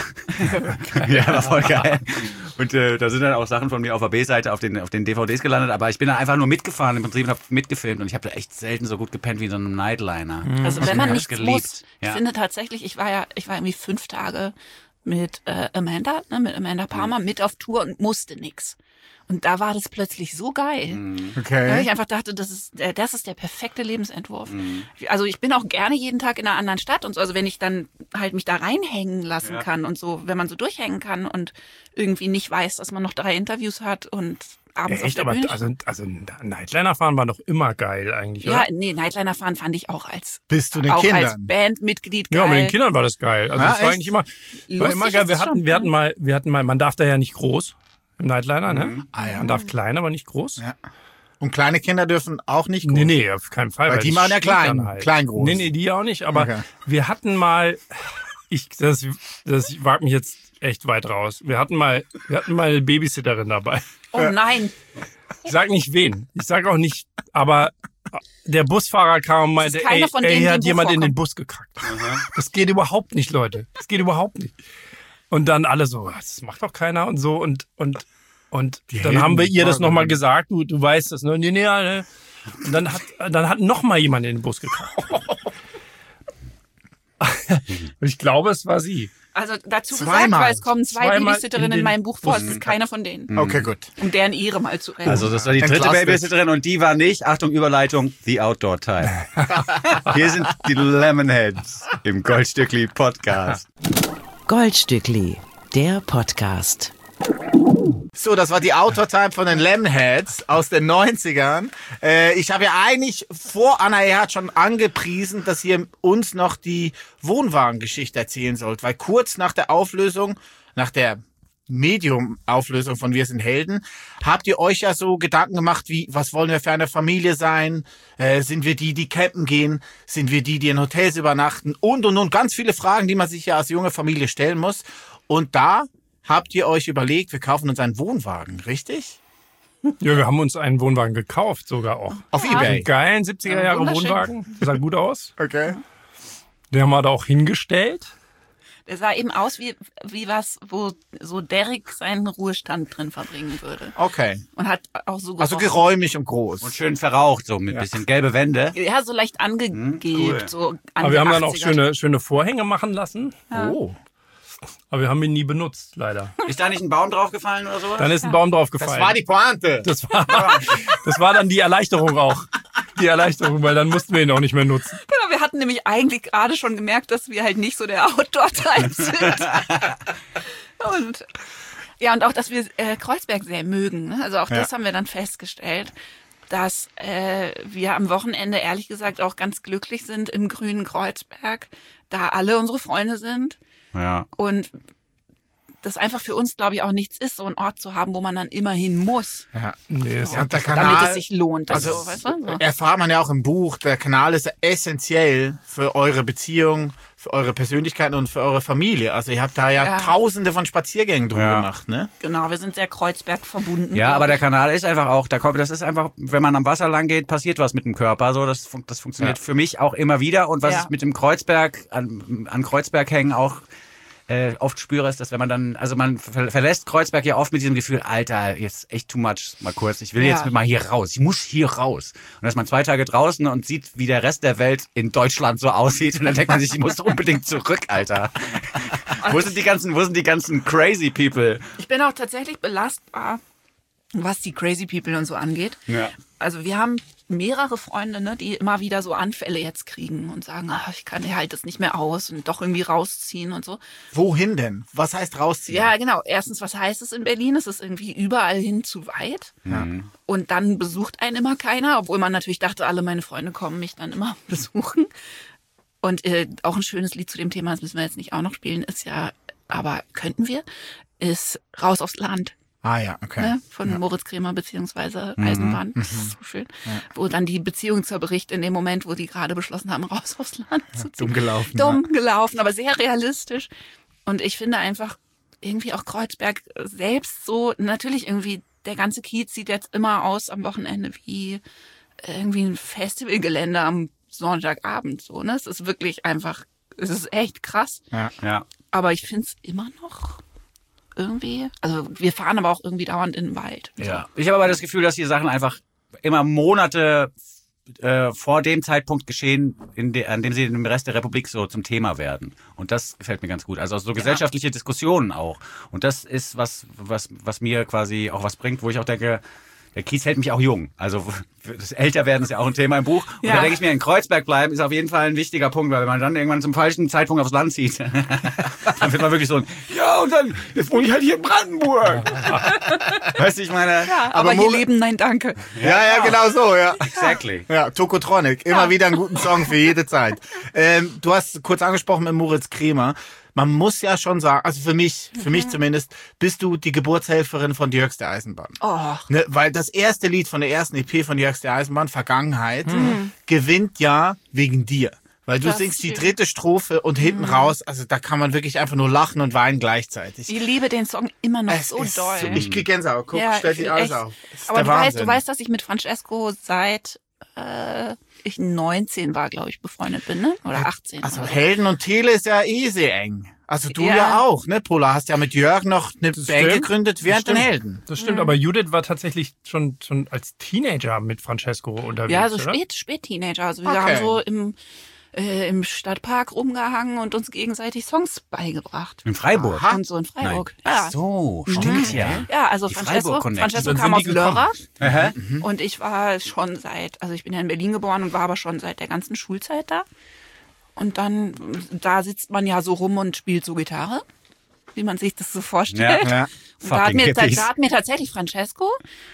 Ja, war voll geil. Und äh, da sind dann auch Sachen von mir auf der B-Seite auf den, auf den D V Ds gelandet, aber ich bin dann einfach nur mitgefahren im Prinzip und habe mitgefilmt und ich habe echt selten so gut gepennt wie in so einem Nightliner. Also Ich wenn man hab's nichts geliebt. muss. Ich Ja. finde tatsächlich, ich war ja, ich war irgendwie fünf Tage mit äh, Amanda, ne, mit Amanda Palmer Mhm. mit auf Tour und musste nix. Und da war das plötzlich so geil. Mhm. Weil Okay. ich einfach dachte, das ist, äh, das ist der perfekte Lebensentwurf. Mhm. Also ich bin auch gerne jeden Tag in einer anderen Stadt und so. Also wenn ich dann halt mich da reinhängen lassen Ja. kann und so, wenn man so durchhängen kann und irgendwie nicht weiß, dass man noch drei Interviews hat und abends Ja, echt, auf der aber Bühne. also, also Nightliner fahren war doch immer geil eigentlich, ja, oder? nee, Nightliner fahren fand ich auch als Bist du den auch als Kindern? Bandmitglied geil. Ja, mit den Kindern war das geil. Also Ja, das war echt? eigentlich immer, war Lustig immer geil. ist Wir es hatten, schon. wir hatten mal, wir hatten mal, man darf da ja nicht groß im Nightliner, ne? Mhm. Ah, ja. Man darf klein, aber nicht groß. Ja. Und kleine Kinder dürfen auch nicht groß. Nee, nee, auf keinen Fall. Weil die das machen ja stinkt klein, dann halt. klein groß. Nee, nee, die auch nicht. Aber Okay. wir hatten mal, ich, das, das wagt mich jetzt echt weit raus. Wir hatten mal, wir hatten mal eine Babysitterin dabei. Oh nein. Ich sag nicht wen. Ich sag auch nicht, aber der Busfahrer kam und meinte, ist keiner ey, von ey, denen, hier die hat im Buch jemand in den vorkommen. Bus gekackt. Das geht überhaupt nicht, Leute. Das geht überhaupt nicht. Und dann alle so, das macht doch keiner und so. Und, und Und Die dann haben wir ihr das Helden- nochmal gesagt, du, du weißt das, ne? Nee, nee, ne? Und dann hat, dann hat noch mal jemand in den Bus gekauft. Ich glaube, es war sie. Also dazu Zweimal. gesagt, weil es kommen zwei Zweimal Babysitterinnen in in, den meinem Buch vor. Es Bus. ist keiner von denen. Okay, gut. Um deren Ehre mal zu retten. Also das war die dritte Entlastet. Babysitterin und die war nicht, Achtung, Überleitung, The Outdoor Time. Hier sind die Lemonheads im Goldstückli Podcast. Goldstückli, der Podcast. So, das war die Outdoor-Time von den Lemonheads aus den neunzigern. Äh, ich habe ja eigentlich vor Anna Erhardt schon angepriesen, dass ihr uns noch die Wohnwagengeschichte erzählen sollt, weil kurz nach der Auflösung, nach der Medium-Auflösung von Wir sind Helden, habt ihr euch ja so Gedanken gemacht, wie, was wollen wir für eine Familie sein? Äh, sind wir die, die campen gehen? Sind wir die, die in Hotels übernachten? Und, und, und, ganz viele Fragen, die man sich ja als junge Familie stellen muss. Und da habt ihr euch überlegt, wir kaufen uns einen Wohnwagen, richtig? Ja, wir haben uns einen Wohnwagen gekauft sogar auch. Auf Ja. Ebay. Einen geilen siebziger Ja, Jahre wunderschön. Wohnwagen. Sah gut aus. Okay. Den haben wir da auch hingestellt. Der sah eben aus wie, wie was, wo so Derek seinen Ruhestand drin verbringen würde. Okay. Und hat auch so Also gerochen. geräumig und groß. Und schön verraucht, so mit bisschen gelbe Wände. Ja, so leicht angegebt. cool. So Aber wir haben dann auch achtziger. schöne, schöne Vorhänge machen lassen. Oh. Aber wir haben ihn nie benutzt, leider. Ist da nicht ein Baum draufgefallen oder sowas? Dann ist ein Baum draufgefallen. Das war die Pointe. Das war, das war dann die Erleichterung auch. Die Erleichterung, weil dann mussten wir ihn auch nicht mehr nutzen. Genau, wir hatten nämlich eigentlich gerade schon gemerkt, dass wir halt nicht so der Outdoor-Type sind. Und ja, und auch, dass wir äh, Kreuzberg sehr mögen. Ne? Also auch das Ja. haben wir dann festgestellt, dass äh, wir am Wochenende ehrlich gesagt auch ganz glücklich sind im grünen Kreuzberg, da alle unsere Freunde sind. Ja. Und das einfach für uns, glaube ich, auch nichts ist, so einen Ort zu haben, wo man dann immer hin muss, Ja. Nee, das Ja, der damit Kanal, es sich lohnt. also, Also, weißt du? So. erfahrt man ja auch im Buch, der Kanal ist ja essentiell für eure Beziehung, für eure Persönlichkeit und für eure Familie. Also ihr habt da ja, Ja. tausende von Spaziergängen drum Ja. gemacht, ne? Genau, wir sind sehr Kreuzberg verbunden. Ja, glaub aber der ich. Kanal ist einfach auch, da kommt, das ist einfach, wenn man am Wasser lang geht, passiert was mit dem Körper. So, das, fun- das funktioniert Ja. für mich auch immer wieder. Und was Ja. ich mit dem Kreuzberg, an, an Kreuzberg hängen auch äh, oft spüre, ist, dass wenn man dann, also man ver verlässt Kreuzberg ja oft mit diesem Gefühl, Alter, jetzt echt too much, mal kurz, ich will Ja. jetzt mal hier raus, ich muss hier raus. Und dann ist man zwei Tage draußen und sieht, wie der Rest der Welt in Deutschland so aussieht und dann denkt man sich, ich muss unbedingt zurück, Alter. wo sind die ganzen, wo sind die ganzen crazy people? Ich bin auch tatsächlich belastbar, was die Crazy People und so angeht. Ja. Also wir haben mehrere Freunde, ne, die immer wieder so Anfälle jetzt kriegen und sagen, ach, ich kann ich halte das nicht mehr aus und doch irgendwie rausziehen und so. Wohin denn? Was heißt rausziehen? Ja, genau. Erstens, was heißt es in Berlin? Es ist irgendwie überall hin zu weit. Und dann besucht einen immer keiner, obwohl man natürlich dachte, alle meine Freunde kommen mich dann immer besuchen. Und äh, auch ein schönes Lied zu dem Thema, das müssen wir jetzt nicht auch noch spielen, ist ja, aber könnten wir, ist Raus aufs Land. Ah ja, okay. Ne, von Moritz Kremer beziehungsweise Eisenbahn. Das ist so schön. Wo dann die Beziehung zerbricht in dem Moment, wo die gerade beschlossen haben, raus aufs Land zu ziehen. dumm gelaufen, Dumm gelaufen, aber sehr realistisch. Und ich finde einfach irgendwie auch Kreuzberg selbst so, natürlich irgendwie, der ganze Kiez sieht jetzt immer aus am Wochenende wie irgendwie ein Festivalgelände am Sonntagabend. So, ne? Es ist wirklich einfach, es ist echt krass. Ja. Aber ich finde es immer noch irgendwie, also wir fahren aber auch irgendwie dauernd in den Wald. Ja. Ich habe aber das Gefühl, dass die Sachen einfach immer Monate äh, vor dem Zeitpunkt geschehen, in de, an dem sie im Rest der Republik so zum Thema werden. Und das gefällt mir ganz gut. Also so gesellschaftliche Diskussionen auch. Und das ist was, was, was mir quasi auch was bringt, wo ich auch denke, der Kiez hält mich auch jung. Also das Älterwerden ist ja auch ein Thema im Buch. Und Ja. da denke ich mir, in Kreuzberg bleiben ist auf jeden Fall ein wichtiger Punkt, weil wenn man dann irgendwann zum falschen Zeitpunkt aufs Land zieht, dann wird man wirklich so ein, ja, und dann, jetzt wohne ich halt hier in Brandenburg. Weißt du, ich meine, Ja, aber, Aber hier Mo- leben, nein, danke. Ja, ja, genau so, ja. exactly. Ja, Tokotronic, immer wieder einen guten Song für jede Zeit. Ähm, du hast kurz angesprochen mit Moritz Kremer. Man muss ja schon sagen, also für mich, für mich zumindest, bist du die Geburtshelferin von Dirks der Eisenbahn. Oh, Ne, weil das erste Lied von der ersten E P von Dirks der Eisenbahn, Vergangenheit, gewinnt ja wegen dir. Weil du Das singst die stimmt. dritte Strophe und hinten raus, also da kann man wirklich einfach nur lachen und weinen gleichzeitig. ich liebe den Song immer noch Es so ist doll. so, ich krieg Gänsehaut. Guck, Ja, stell ich dir find alles echt- auf. Das ist Aber der du weißt, Wahnsinn. du weißt, dass ich mit Francesco seit äh, ich neunzehn war, glaube ich, befreundet bin, ne? Oder achtzehn. Also oder so. Helden und Tele ist ja eh sehr eng. Also du Ja. ja, auch, ne? Pola, hast ja mit Jörg noch eine Band stimmt. gegründet während Das den stimmt. Helden. Das stimmt, aber Judith war tatsächlich schon, schon als Teenager mit Francesco unterwegs, Ja, so oder? spät, spät Teenager. Also wir Okay. haben so im, äh, im Stadtpark rumgehangen und uns gegenseitig Songs beigebracht. In Freiburg. Und so in Freiburg. Nein. Ja. Ach so, stimmt ja. Ja, also Die Francesco, Freiburg-Connection. Francesco Dann kam sind aus die gekommen. Lörrach Aha. und ich war schon seit, also ich bin ja in Berlin geboren und war aber schon seit der ganzen Schulzeit da. Und dann, da sitzt man ja so rum und spielt so Gitarre, wie man sich das so vorstellt. Ja, ja. Und da hat, Fucking mir, da, Hippies. da hat mir tatsächlich Francesco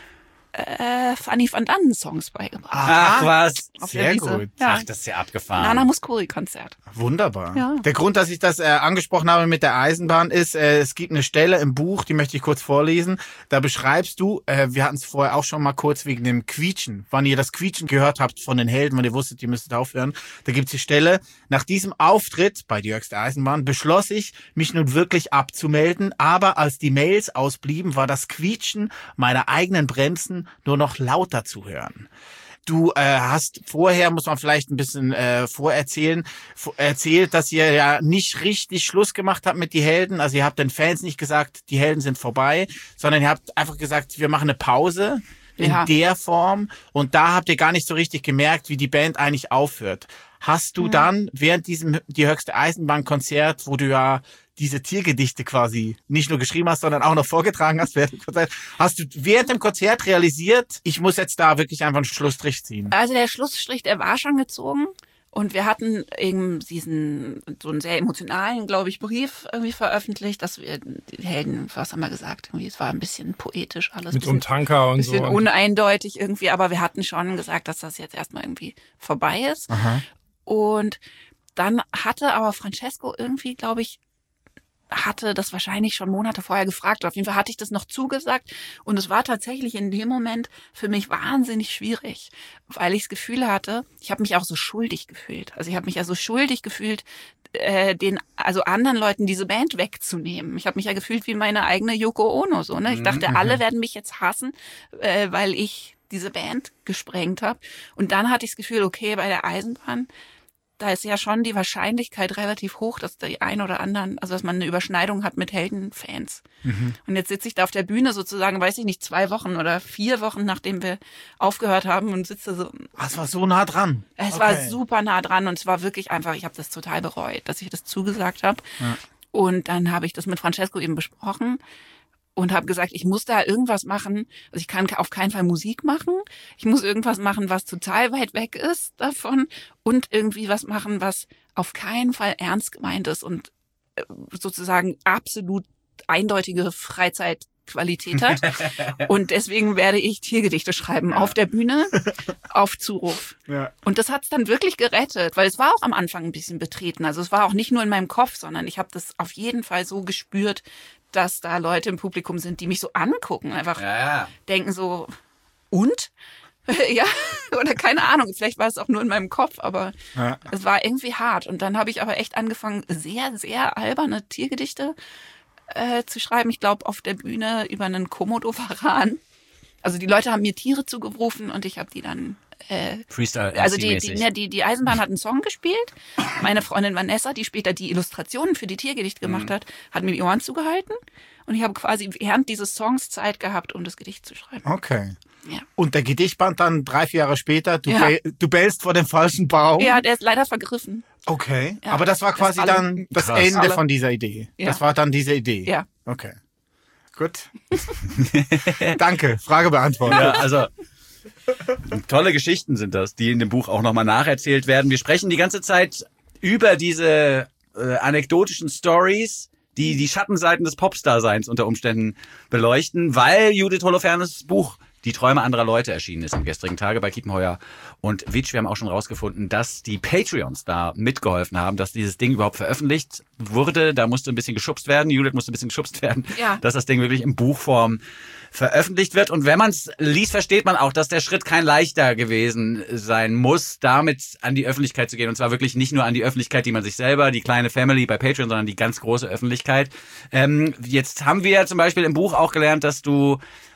äh, Fanny van Dannen Songs beigebracht. Ach was. Auf sehr der Wiese. gut. Ja. Ach, das ist ja abgefahren. Nana Mouskouri-Konzert. Wunderbar. Ja. Der Grund, dass ich das äh, angesprochen habe mit der Eisenbahn, ist, äh, es gibt eine Stelle im Buch, die möchte ich kurz vorlesen. Da beschreibst du, äh, wir hatten es vorher auch schon mal kurz wegen dem Quietschen. Wann ihr das Quietschen gehört habt von den Helden, wenn ihr wusstet, ihr müsstet aufhören, da gibt's die Stelle, nach diesem Auftritt bei Jörgs der Eisenbahn beschloss ich, mich nun wirklich abzumelden, aber als die Mails ausblieben, war das Quietschen meiner eigenen Bremsen nur noch lauter zu hören. Du äh, hast vorher, muss man vielleicht ein bisschen äh, vorerzählen, vo- erzählt, dass ihr ja nicht richtig Schluss gemacht habt mit die Helden. Also ihr habt den Fans nicht gesagt, die Helden sind vorbei, sondern ihr habt einfach gesagt, wir machen eine Pause in Ja. der Form. Und da habt ihr gar nicht so richtig gemerkt, wie die Band eigentlich aufhört. Hast du dann während diesem die höchste Eisenbahn-Konzert, wo du ja diese Tiergedichte quasi nicht nur geschrieben hast, sondern auch noch vorgetragen hast während dem Konzert, hast du während dem Konzert realisiert, ich muss jetzt da wirklich einfach einen Schlussstrich ziehen? Also der Schlussstrich, der war schon gezogen. Und wir hatten eben diesen, so einen sehr emotionalen, glaube ich, Brief irgendwie veröffentlicht, dass wir die Helden, was haben wir gesagt, irgendwie, es war ein bisschen poetisch alles. Mit so einem bisschen, Tanker und so. bisschen Und uneindeutig irgendwie, aber wir hatten schon gesagt, dass das jetzt erstmal irgendwie vorbei ist. Aha. Und dann hatte aber Francesco irgendwie, glaube ich, hatte das wahrscheinlich schon Monate vorher gefragt. Auf jeden Fall hatte ich das noch zugesagt. Und es war tatsächlich in dem Moment für mich wahnsinnig schwierig, weil ich das Gefühl hatte, ich habe mich auch so schuldig gefühlt. Also ich habe mich ja so schuldig gefühlt, äh, den, also anderen Leuten diese Band wegzunehmen. Ich habe mich ja gefühlt wie meine eigene Yoko Ono. So, ne? Ich dachte, alle werden mich jetzt hassen, äh, weil ich diese Band gesprengt habe. Und dann hatte ich das Gefühl, okay, bei der Eisenbahn, da ist ja schon die Wahrscheinlichkeit relativ hoch, dass die ein oder anderen, also dass man eine Überschneidung hat mit Heldenfans. Mhm. Und jetzt sitze ich da auf der Bühne sozusagen, weiß ich nicht, zwei Wochen oder vier Wochen, nachdem wir aufgehört haben und sitze so. Es war so nah dran. Es Okay. war super nah dran und es war wirklich einfach, ich habe das total bereut, dass ich das zugesagt habe. Ja. Und dann habe ich das mit Francesco eben besprochen. Und habe gesagt, ich muss da irgendwas machen. Also ich kann auf keinen Fall Musik machen. Ich muss irgendwas machen, was total weit weg ist davon. Und irgendwie was machen, was auf keinen Fall ernst gemeint ist und sozusagen absolut eindeutige Freizeitqualität hat. Und deswegen werde ich Tiergedichte schreiben auf der Bühne, auf Zuruf. Ja. Und das hat's dann wirklich gerettet, weil es war auch am Anfang ein bisschen betreten. Also es war auch nicht nur in meinem Kopf, sondern ich habe das auf jeden Fall so gespürt, dass da Leute im Publikum sind, die mich so angucken, einfach Ja, ja. denken so, und? Ja, oder keine Ahnung, vielleicht war es auch nur in meinem Kopf, aber Ja. es war irgendwie hart. Und dann habe ich aber echt angefangen, sehr, sehr alberne Tiergedichte äh, zu schreiben. Ich glaube, auf der Bühne über einen Komodo-Varan. Also die Leute haben mir Tiere zugerufen und ich habe die dann äh, Freestyle. also die, die, ne, die, die Eisenbahn hat einen Song gespielt. Meine Freundin Vanessa, die später die Illustrationen für die Tiergedichte gemacht hat, hat mir die Ohren zugehalten. Und ich habe quasi während dieses Songs Zeit gehabt, um das Gedicht zu schreiben. Okay. Ja, Und der Gedichtband dann drei, vier Jahre später, du, Ja. bell, du bellst vor dem falschen Baum. ja der ist leider vergriffen. Okay. Ja. Aber das war Das quasi alle- dann das Krass. Ende Alle. von dieser Idee. Ja. Das war dann diese Idee. Ja. Okay. Gut. Danke. Frage beantwortet. Ja, also tolle Geschichten sind das, die in dem Buch auch nochmal nacherzählt werden. Wir sprechen die ganze Zeit über diese äh, anekdotischen Stories, die die Schattenseiten des Popstar-Seins unter Umständen beleuchten, weil Judith Holofernes Buch Die Träume anderer Leute erschienen ist am gestrigen Tage bei Kiepenheuer und Witsch. Wir haben auch schon rausgefunden, dass die Patreons da mitgeholfen haben, dass dieses Ding überhaupt veröffentlicht wurde. Da musste ein bisschen geschubst werden. Judith musste ein bisschen geschubst werden, Ja. dass das Ding wirklich in Buchform veröffentlicht wird. Und wenn man es liest, versteht man auch, dass der Schritt kein leichter gewesen sein muss, damit an die Öffentlichkeit zu gehen. Und zwar wirklich nicht nur an die Öffentlichkeit, die man sich selber, die kleine Family bei Patreon, sondern die ganz große Öffentlichkeit. Ähm, jetzt haben wir zum Beispiel im Buch auch gelernt, dass du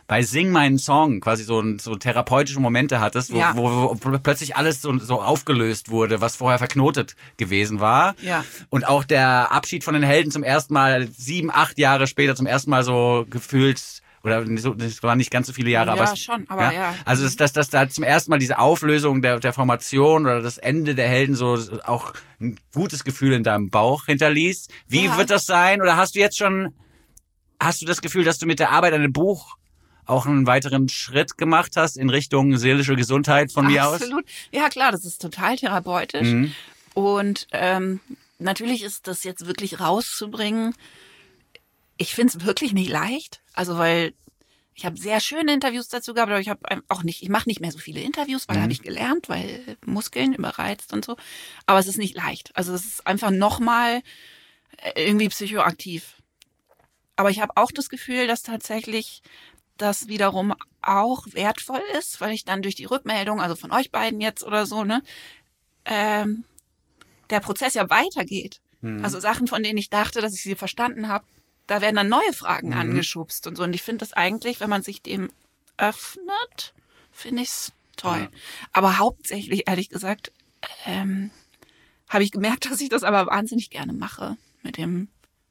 bei Sing meinen Song quasi so, so therapeutische Momente hattest, wo, Ja. wo, wo plötzlich alles so, so aufgelöst wurde, was vorher verknotet gewesen war. Ja. Und auch der Abschied von den Helden zum ersten Mal, sieben, acht Jahre später zum ersten Mal so gefühlt, oder so, das waren nicht ganz so viele Jahre, Ja, aber es, schon, aber ja. Also dass, dass, dass da zum ersten Mal diese Auflösung der, der Formation oder das Ende der Helden so auch ein gutes Gefühl in deinem Bauch hinterließ. Wie Ja. wird das sein? Oder hast du jetzt schon, hast du das Gefühl, dass du mit der Arbeit an dem Buch auch einen weiteren Schritt gemacht hast in Richtung seelische Gesundheit von mir aus? Absolut. Ja, klar, das ist total therapeutisch. Mhm. Und ähm, natürlich ist das jetzt wirklich rauszubringen. Ich finde es wirklich nicht leicht. Also, weil ich habe sehr schöne Interviews dazu gehabt, aber ich habe auch nicht, ich mache nicht mehr so viele Interviews, weil Mhm. habe ich gelernt, weil Muskeln überreizt und so. Aber es ist nicht leicht. Also es ist einfach nochmal irgendwie psychoaktiv. Aber ich habe auch das Gefühl, dass tatsächlich das wiederum auch wertvoll ist, weil ich dann durch die Rückmeldung, also von euch beiden jetzt oder so, ne, ähm, der Prozess ja weitergeht. Mhm. Also Sachen, von denen ich dachte, dass ich sie verstanden habe, da werden dann neue Fragen Mhm. angeschubst und so. Und ich finde das eigentlich, wenn man sich dem öffnet, finde ich es toll. Ja. Aber hauptsächlich, ehrlich gesagt, ähm, habe ich gemerkt, dass ich das aber wahnsinnig gerne mache mit dem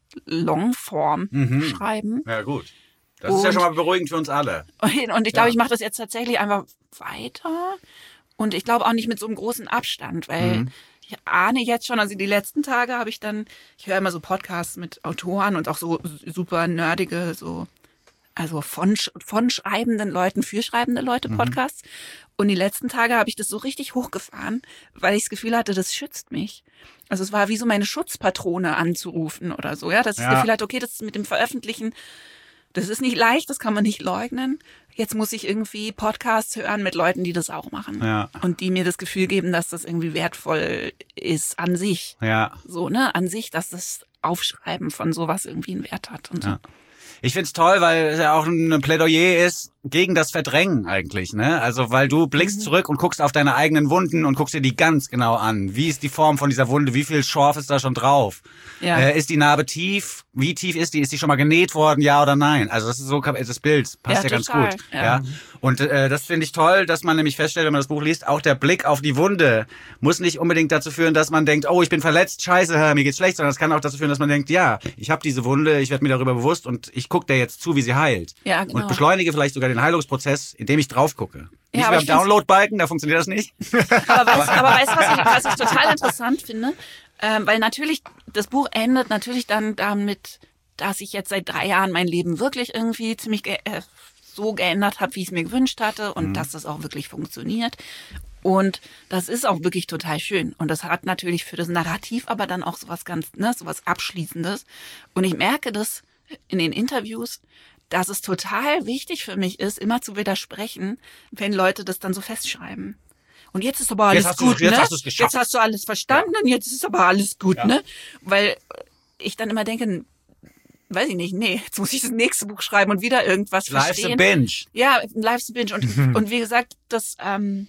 Longform-Schreiben. Ja, gut. Das ist ja Und- schon mal beruhigend für uns alle. Und ich glaube, ich mache das jetzt tatsächlich einfach weiter. Und ich glaube auch nicht mit so einem großen Abstand, weil Mhm. ich ahne jetzt schon, also die letzten Tage habe ich dann, ich höre immer so Podcasts mit Autoren und auch so super nerdige, so, also von, von schreibenden Leuten, für schreibende Leute Podcasts. Und die letzten Tage habe ich das so richtig hochgefahren, weil ich das Gefühl hatte, das schützt mich. Also es war wie so meine Schutzpatrone anzurufen oder so, ja, dass ich Ja. das Gefühl hatte, okay, das ist mit dem Veröffentlichen, das ist nicht leicht, das kann man nicht leugnen. Jetzt muss ich irgendwie Podcasts hören mit Leuten, die das auch machen. Ja. Und die mir das Gefühl geben, dass das irgendwie wertvoll ist an sich. Ja. So, ne, an sich, dass das Aufschreiben von sowas irgendwie einen Wert hat und so. Ja. Ich find's toll, weil es ja auch ein Plädoyer ist gegen das Verdrängen eigentlich, ne? Also, weil du blickst Mhm. zurück und guckst auf deine eigenen Wunden und guckst dir die ganz genau an. Wie ist die Form von dieser Wunde? Wie viel Schorf ist da schon drauf? Ja. Äh, ist die Narbe tief? Wie tief ist die? Ist die schon mal genäht worden? Ja oder nein? Also, das ist so, das Bild passt ja, Ja, ganz total. gut. Ja. Ja. Und äh, das finde ich toll, dass man nämlich feststellt, wenn man das Buch liest, auch der Blick auf die Wunde muss nicht unbedingt dazu führen, dass man denkt, oh, ich bin verletzt, scheiße, mir geht's schlecht, sondern es kann auch dazu führen, dass man denkt, ja, ich habe diese Wunde, ich werde mir darüber bewusst und ich gucke der jetzt zu, wie sie heilt. Ja, genau. Und beschleunige vielleicht sogar den Heilungsprozess, indem ich drauf gucke. Nicht aber wie am ich find's- Download-Balken, da funktioniert das nicht. Aber weißt, aber weißt du, was ich, was ich total interessant finde? Ähm, weil natürlich, das Buch endet natürlich dann damit, dass ich jetzt seit drei Jahren mein Leben wirklich irgendwie ziemlich ge äh, so geändert habe, wie ich es mir gewünscht hatte und dass das auch wirklich funktioniert. Und das ist auch wirklich total schön. Und das hat natürlich für das Narrativ aber dann auch sowas ganz, ne, sowas Abschließendes. Und ich merke das in den Interviews, dass es total wichtig für mich ist, immer zu widersprechen, wenn Leute das dann so festschreiben. Und jetzt ist aber alles Jetzt hast du- gut, jetzt ne? hast du's geschafft. Jetzt hast du alles verstanden und jetzt ist aber alles gut, ne? Weil ich dann immer denke, weiß ich nicht, nee, jetzt muss ich das nächste Buch schreiben und wieder irgendwas Life's verstehen. a binge. Ja, Life's a Binge. Und, und wie gesagt, das, ähm,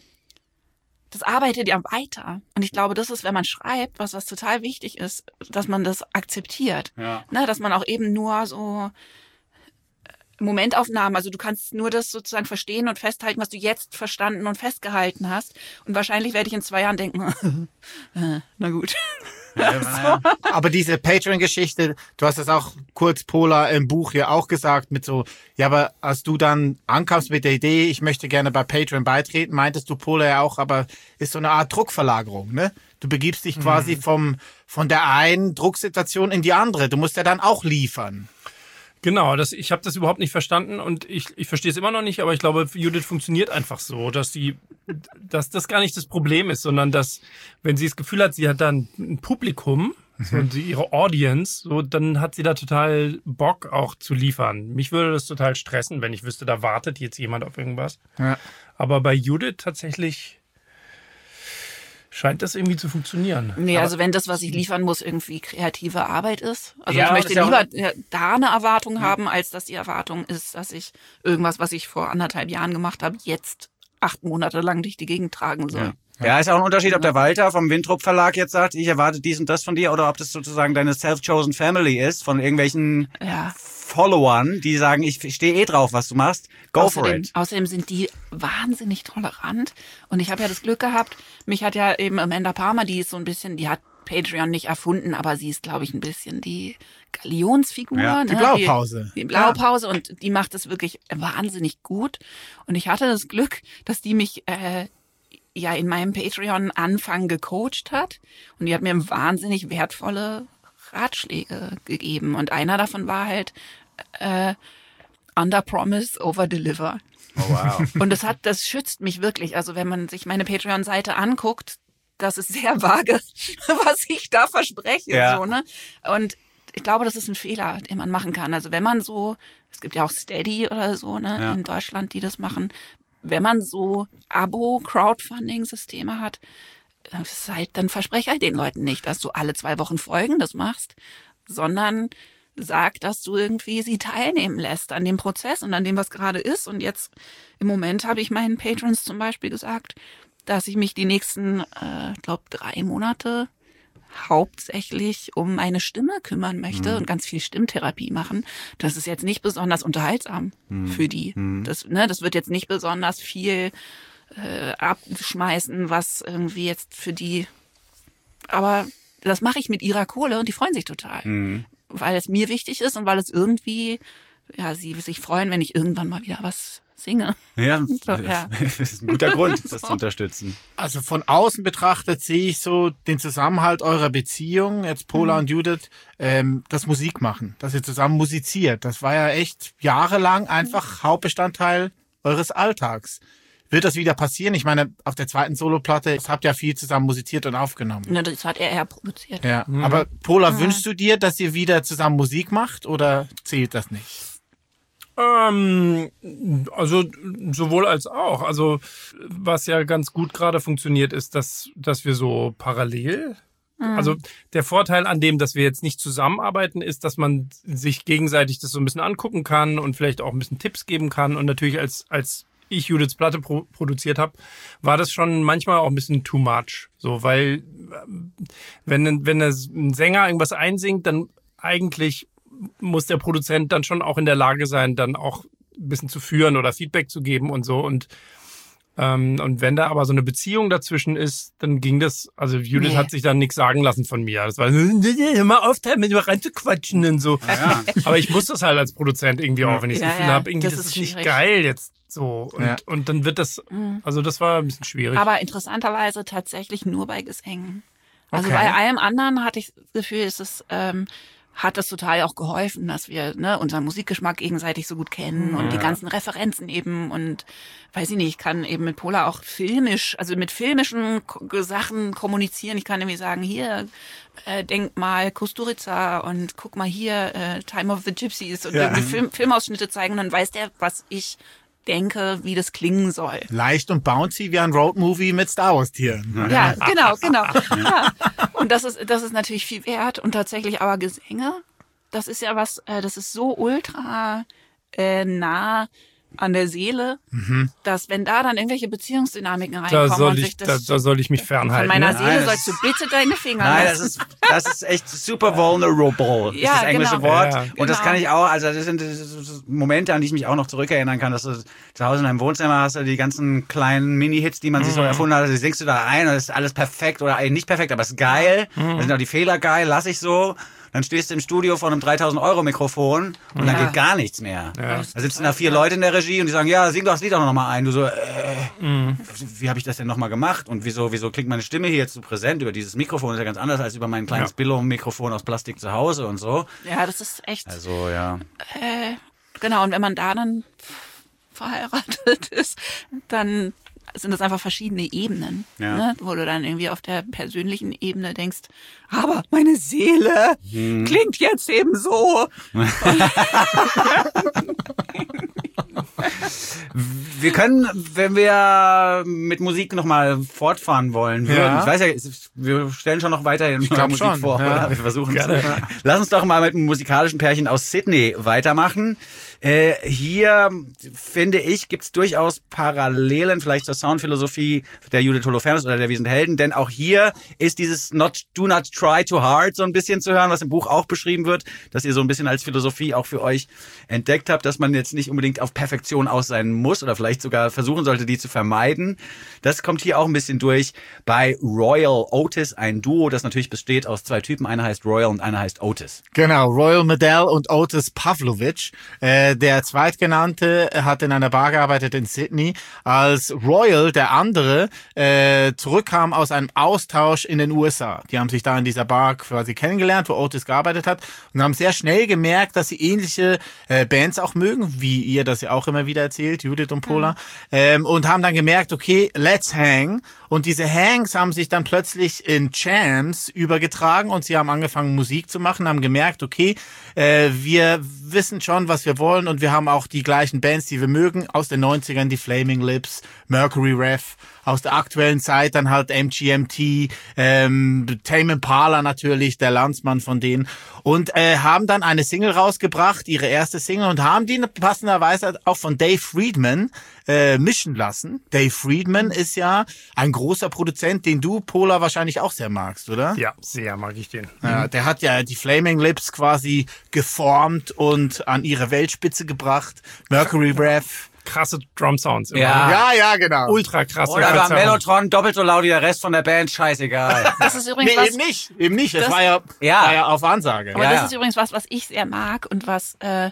das arbeitet ja weiter. Und ich glaube, das ist, wenn man schreibt, was, was total wichtig ist, dass man das akzeptiert. Ja. Ne, dass man auch eben nur so Momentaufnahmen, also du kannst nur das sozusagen verstehen und festhalten, was du jetzt verstanden und festgehalten hast. Und wahrscheinlich werde ich in zwei Jahren denken, äh, na gut. Aber diese Patreon-Geschichte, du hast es auch kurz, Pola, im Buch ja auch gesagt, mit so, ja, aber als du dann ankamst mit der Idee, ich möchte gerne bei Patreon beitreten, meintest du, Pola, ja auch, aber ist so eine Art Druckverlagerung, ne? Du begibst dich quasi vom, von der einen Drucksituation in die andere. Du musst ja dann auch liefern. Genau, das, ich habe das überhaupt nicht verstanden und ich, ich verstehe es immer noch nicht, aber ich glaube, Judith funktioniert einfach so, dass sie, dass das gar nicht das Problem ist, sondern dass, wenn sie das Gefühl hat, sie hat dann ein Publikum, so, und sie, ihre Audience, so, dann hat sie da total Bock auch zu liefern. Mich würde das total stressen, wenn ich wüsste, da wartet jetzt jemand auf irgendwas. Ja. Aber bei Judith tatsächlich scheint das irgendwie zu funktionieren. Nee, Aber- also wenn das, was ich liefern muss, irgendwie kreative Arbeit ist. Also Ja, ich und möchte ist ja auch- lieber ja, da eine Erwartung haben, als dass die Erwartung ist, dass ich irgendwas, was ich vor anderthalb Jahren gemacht habe, jetzt acht Monate lang durch die Gegend tragen soll. Ja, ist auch ein Unterschied, ob der Walter vom Winthrop Verlag jetzt sagt, ich erwarte dies und das von dir, oder ob das sozusagen deine self-chosen family ist, von irgendwelchen Ja. Followern, die sagen, ich stehe eh drauf, was du machst, go for Außerdem, it. außerdem sind die wahnsinnig tolerant. Und ich habe ja das Glück gehabt, mich hat ja eben Amanda Palmer, die ist so ein bisschen, die hat Patreon nicht erfunden, aber sie ist, glaube ich, ein bisschen die Galionsfigur. Ja, die ne? Blaupause. Die, die Blaupause und die macht es wirklich wahnsinnig gut. Und ich hatte das Glück, dass die mich äh, ja in meinem Patreon-Anfang gecoacht hat. Und die hat mir wahnsinnig wertvolle Ratschläge gegeben. Und einer davon war halt äh, Under Promise, Over Deliver. Oh, wow. Und das hat, das schützt mich wirklich. Also wenn man sich meine Patreon-Seite anguckt, das ist sehr vage, was ich da verspreche. Ja. So, ne? Und ich glaube, das ist ein Fehler, den man machen kann. Also wenn man so, es gibt ja auch Steady oder so, ne, Ja. in Deutschland, die das machen. Wenn man so Abo-Crowdfunding-Systeme hat, das ist halt, dann verspreche halt den Leuten nicht, dass du alle zwei Wochen Folgen das machst, sondern sag, dass du irgendwie sie teilnehmen lässt an dem Prozess und an dem, was gerade ist. Und jetzt im Moment habe ich meinen Patrons zum Beispiel gesagt, dass ich mich die nächsten, äh, ich glaube, drei Monate hauptsächlich um meine Stimme kümmern möchte Mhm. und ganz viel Stimmtherapie machen. Das ist jetzt nicht besonders unterhaltsam Mhm. für die. Mhm. Das, ne, das wird jetzt nicht besonders viel äh, abschmeißen, was irgendwie jetzt für die, aber das mache ich mit ihrer Kohle und die freuen sich total, Mhm. weil es mir wichtig ist und weil es irgendwie, ja, sie sich freuen, wenn ich irgendwann mal wieder was singe. Ja, So, ja. das ist ein guter Grund, das zu unterstützen. Also von außen betrachtet sehe ich so den Zusammenhalt eurer Beziehung, jetzt Pola Mhm. und Judith, ähm, das Musikmachen, dass ihr zusammen musiziert. Das war ja echt jahrelang einfach Hauptbestandteil eures Alltags. Wird das wieder passieren? Ich meine, auf der zweiten Soloplatte habt ihr ja viel zusammen musiziert und aufgenommen. Ne, das hat er eher produziert. Ja, aber Pola, Mhm. wünschst du dir, dass ihr wieder zusammen Musik macht oder zählt das nicht? Ähm, also sowohl als auch. Also was ja ganz gut gerade funktioniert, ist, dass, dass wir so parallel. Also der Vorteil an dem, dass wir jetzt nicht zusammenarbeiten, ist, dass man sich gegenseitig das so ein bisschen angucken kann und vielleicht auch ein bisschen Tipps geben kann. Und natürlich als als ich Judiths Platte pro produziert habe, war das schon manchmal auch ein bisschen too much. So, weil ähm, wenn wenn ein Sänger irgendwas einsingt, dann eigentlich muss der Produzent dann schon auch in der Lage sein, dann auch ein bisschen zu führen oder Feedback zu geben und so. Und ähm, und wenn da aber so eine Beziehung dazwischen ist, dann ging das, also Judith Nee. hat sich dann nichts sagen lassen von mir. Das war, hör mal auf, da mit mir reinzuquatschen und so. Ja. Aber ich muss das halt als Produzent irgendwie auch, wenn ich das Ja, Gefühl ja, habe, irgendwie das das, ist ist nicht schwierig. geil jetzt so. Und, Ja. und dann wird das, also das war ein bisschen schwierig. Aber interessanterweise tatsächlich nur bei Gesängen. Also Okay. bei allem anderen hatte ich das Gefühl, ist es, ähm, hat das total auch geholfen, dass wir ne, unseren Musikgeschmack gegenseitig so gut kennen und die ganzen Referenzen eben und weiß ich nicht, ich kann eben mit Pola auch filmisch, also mit filmischen Ko- Sachen kommunizieren. Ich kann irgendwie sagen, hier, äh, denk mal Kusturica und guck mal hier, äh, Time of the Gypsies und Ja. irgendwie Film, Filmausschnitte zeigen und dann weiß der, was ich denke, wie das klingen soll. Leicht und bouncy wie ein Roadmovie mit Star Wars Tieren. Ja, genau, genau. Ja. Und das ist, das ist natürlich viel wert. Und tatsächlich aber Gesänge, das ist ja was, äh, das ist so ultra äh, nah an der Seele, dass wenn da dann irgendwelche Beziehungsdynamiken da reinkommen soll und ich, sich da, das da soll ich mich von fernhalten. meiner ne? Seele Nein, das sollst du bitte deine Finger Nein, das lassen. ist, das ist echt super vulnerable, ist Ja, das englische genau. Wort. Ja, Und das genau. kann ich auch, also das sind, das sind Momente, an die ich mich auch noch zurückerinnern kann, dass du zu Hause in deinem Wohnzimmer hast, du die ganzen kleinen Mini-Hits, die man sich so erfunden hat, die singst du da ein und das ist alles perfekt oder eigentlich nicht perfekt, aber es ist geil. Da sind auch die Fehler geil, lass ich so. Dann stehst du im Studio vor einem dreitausend Euro Mikrofon und dann Ja. geht gar nichts mehr. Ja. Da sitzen da vier Leute in der Regie und die sagen, ja, sing doch das Lied auch noch mal ein. Du so, äh, Mhm. wie habe ich das denn noch mal gemacht? Und wieso, wieso klingt meine Stimme hier jetzt so präsent über dieses Mikrofon? Das ist ja ganz anders als über mein kleines Ja. Billo-Mikrofon aus Plastik zu Hause und so. Ja, das ist echt, Also, ja. äh, genau. Und wenn man da dann verheiratet ist, dann sind das einfach verschiedene Ebenen, Ja. ne? Wo du dann irgendwie auf der persönlichen Ebene denkst, aber meine Seele klingt jetzt eben so. Wir können, wenn wir mit Musik nochmal fortfahren wollen würden, Ja. ich weiß ja, es- wir stellen schon noch weiterhin glaub Musik schon, vor, ja. oder? Wir versuchen es. Gerne. Lass uns doch mal mit einem musikalischen Pärchen aus Sydney weitermachen. Äh, hier, finde ich, gibt's durchaus Parallelen vielleicht zur Soundphilosophie der Judith Holofernes oder der Wir sind Helden, denn auch hier ist dieses not, do not try too hard so ein bisschen zu hören, was im Buch auch beschrieben wird, dass ihr so ein bisschen als Philosophie auch für euch entdeckt habt, dass man jetzt nicht unbedingt auf Perfektion aus sein muss oder vielleicht sogar versuchen sollte, die zu vermeiden. Das kommt hier auch ein bisschen durch bei Royal Otis, ein Duo, das natürlich besteht aus zwei Typen, einer heißt Royal und einer heißt Otis. Genau, Royal Medell und Otis Pavlovich. Äh, der Zweitgenannte hat in einer Bar gearbeitet in Sydney, als Royal, der andere, äh, zurückkam aus einem Austausch in den U S A. Die haben sich da in dieser Bar quasi kennengelernt, wo Otis gearbeitet hat und haben sehr schnell gemerkt, dass sie ähnliche äh, Bands auch mögen, wie ihr das ja auch immer wieder erzählt, Judith und Pola, mhm. ähm, und haben dann gemerkt, okay, let's hang. Und diese Hangs haben sich dann plötzlich in Jams übergetragen und sie haben angefangen, Musik zu machen, haben gemerkt, okay, äh, wir wissen schon, was wir wollen und wir haben auch die gleichen Bands, die wir mögen, aus den neunzigern, die Flaming Lips, Mercury Rev, aus der aktuellen Zeit dann halt M G M T, ähm, Tame Impala natürlich, der Landsmann von denen, und äh, haben dann eine Single rausgebracht, ihre erste Single, und haben die passenderweise auch von Dave Friedman äh, mischen lassen. Dave Friedman ist ja ein großer Produzent, den du, Pola, wahrscheinlich auch sehr magst, oder? Ja, sehr mag ich den. Ja, der hat ja die Flaming Lips quasi geformt und an ihre Weltspitze gebracht. Mercury Rev. Krasse Drum-Sounds. Immer. Ja. Ja, ja, genau. Ultra krasse. Oder war Mellotron doppelt so laut wie der Rest von der Band, scheißegal. Das ist übrigens Nee, was, eben nicht. Eben nicht. Das, Das- war, ja, Ja. war ja auf Ansage. aber Ja, das ja. ist übrigens was, was ich sehr mag und was äh,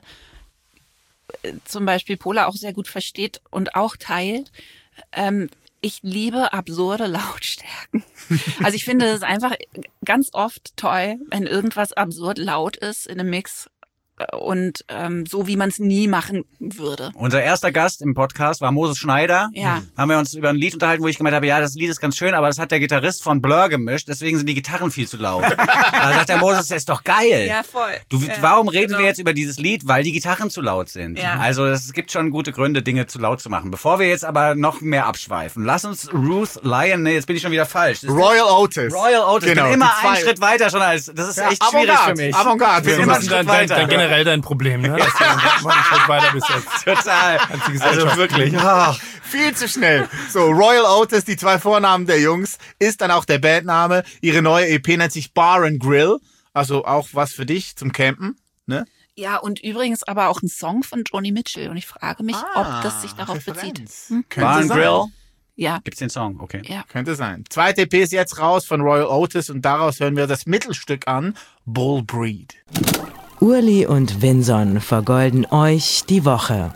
zum Beispiel Pola auch sehr gut versteht und auch teilt. Ähm, ich liebe absurde Lautstärken. Also ich finde es einfach ganz oft toll, wenn irgendwas absurd laut ist in einem Mix und ähm, so, wie man es nie machen würde. Unser erster Gast im Podcast war Moses Schneider. Ja. Haben wir uns über ein Lied unterhalten, wo ich gemeint habe, ja, das Lied ist ganz schön, aber das hat der Gitarrist von Blur gemischt, deswegen sind die Gitarren viel zu laut. Da sagt der Moses, das ist doch geil. Ja, voll. Du, Ja, warum reden genau. wir jetzt über dieses Lied? Weil die Gitarren zu laut sind. Ja. Also es gibt schon gute Gründe, Dinge zu laut zu machen. Bevor wir jetzt aber noch mehr abschweifen, lass uns Ruth Lyon, nee, jetzt bin ich schon wieder falsch. Das ist Royal Otis. Royal Otis. Genau, ich bin immer die zwei- einen Schritt weiter schon als, das ist Ja, echt schwierig für Avantgarde, mich. Avantgarde. Wir Das sind immer einen ist Schritt dann, dann, weiter. dann generell dein Problem, ne? Dass du dann einen Schritt weiter bist jetzt. Total. die Gesellschaft. Also wirklich. Ah. Viel zu schnell. So, Royal Otis, die zwei Vornamen der Jungs, ist dann auch der Bandname. Ihre neue E P nennt sich Bar and Grill. Also auch was für dich zum Campen, ne? Ja, und übrigens aber auch ein Song von Joni Mitchell. Und ich frage mich, ob das sich darauf bezieht. Hm? Könnte Bar and sein. Grill. Ja, Gibt's den Song? Okay. ja. Könnte sein. Zweite E P ist jetzt raus von Royal Otis und daraus hören wir das Mittelstück an, Bull Breed. Urli und Vinson vergolden euch die Woche.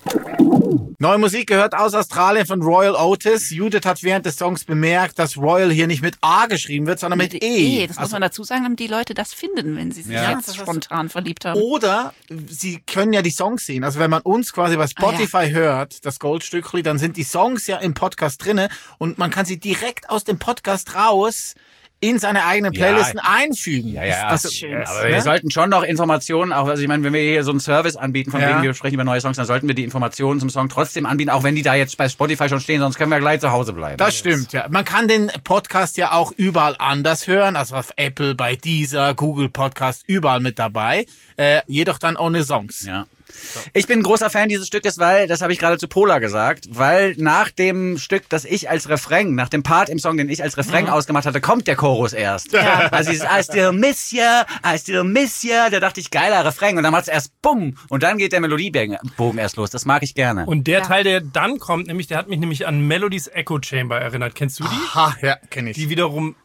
Neue Musik gehört aus Australien von Royal Otis. Judith hat während des Songs bemerkt, dass Royal hier nicht mit A geschrieben wird, sondern mit, E. Das muss Also, man dazu sagen, damit die Leute das finden, wenn sie sich Ja. jetzt spontan verliebt haben. oder sie können ja die Songs sehen. Also wenn man uns quasi bei Spotify hört, das Goldstückli, dann sind die Songs ja im Podcast drinne und man kann sie direkt aus dem Podcast raus in seine eigenen Ja. Playlisten einfügen. Ja, ja, Also, schön. Ja, aber wir sollten schon noch Informationen, auch, also ich meine, wenn wir hier so einen Service anbieten, von Ja. wegen wir sprechen über neue Songs, dann sollten wir die Informationen zum Song trotzdem anbieten, auch wenn die da jetzt bei Spotify schon stehen, sonst können wir gleich zu Hause bleiben. Das stimmt, ja. Man kann den Podcast ja auch überall anders hören, also auf Apple, bei Deezer, Google Podcast, überall mit dabei. Äh, jedoch dann ohne Songs. Ja. Ich bin ein großer Fan dieses Stückes, weil, das habe ich gerade zu Pola gesagt, weil nach dem Stück, das ich als Refrain, nach dem Part im Song, den ich als Refrain ausgemacht hatte, kommt der Chorus erst. Ja. Also dieses I still miss ya, I still miss ya, da dachte ich, geiler Refrain. Und dann macht's erst bumm und dann geht der Melodiebogen erst los. Das mag ich gerne. Und der Teil, der dann kommt, nämlich, der hat mich nämlich an Melodies Echo Chamber erinnert. Kennst du die? Ha, ja, kenne ich. Die wiederum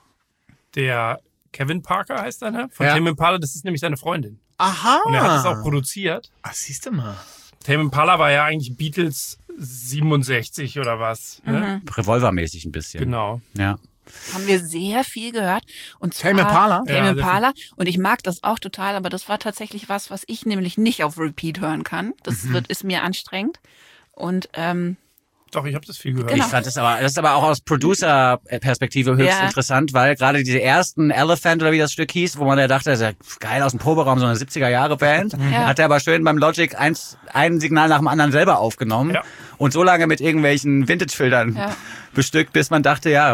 der Kevin Parker heißt er, ne? Von Ja. Tame Impala, das ist nämlich seine Freundin. Aha. Und er hat es auch produziert. Ach, siehst du mal. Tame Impala war ja eigentlich Beatles siebenundsechzig oder was. Ne? Revolvermäßig ein bisschen. Genau. Ja. Haben wir sehr viel gehört. Und zwar Tame Impala? Tame Ja, Impala. Und ich mag das auch total, aber das war tatsächlich was, was ich nämlich nicht auf Repeat hören kann. Das wird, ist mir anstrengend. Und ähm, Doch, ich habe das viel gehört. Genau. Ich fand das aber, das ist aber auch aus Producer-Perspektive höchst Ja. interessant, weil gerade diese ersten Elephant oder wie das Stück hieß, wo man ja dachte, das ist ja geil aus dem Proberaum, so eine siebziger-Jahre-Band, Ja. hat er aber schön beim Logic eins, ein Signal nach dem anderen selber aufgenommen Ja. und so lange mit irgendwelchen Vintage-Filtern Ja. bestückt, bis man dachte, ja,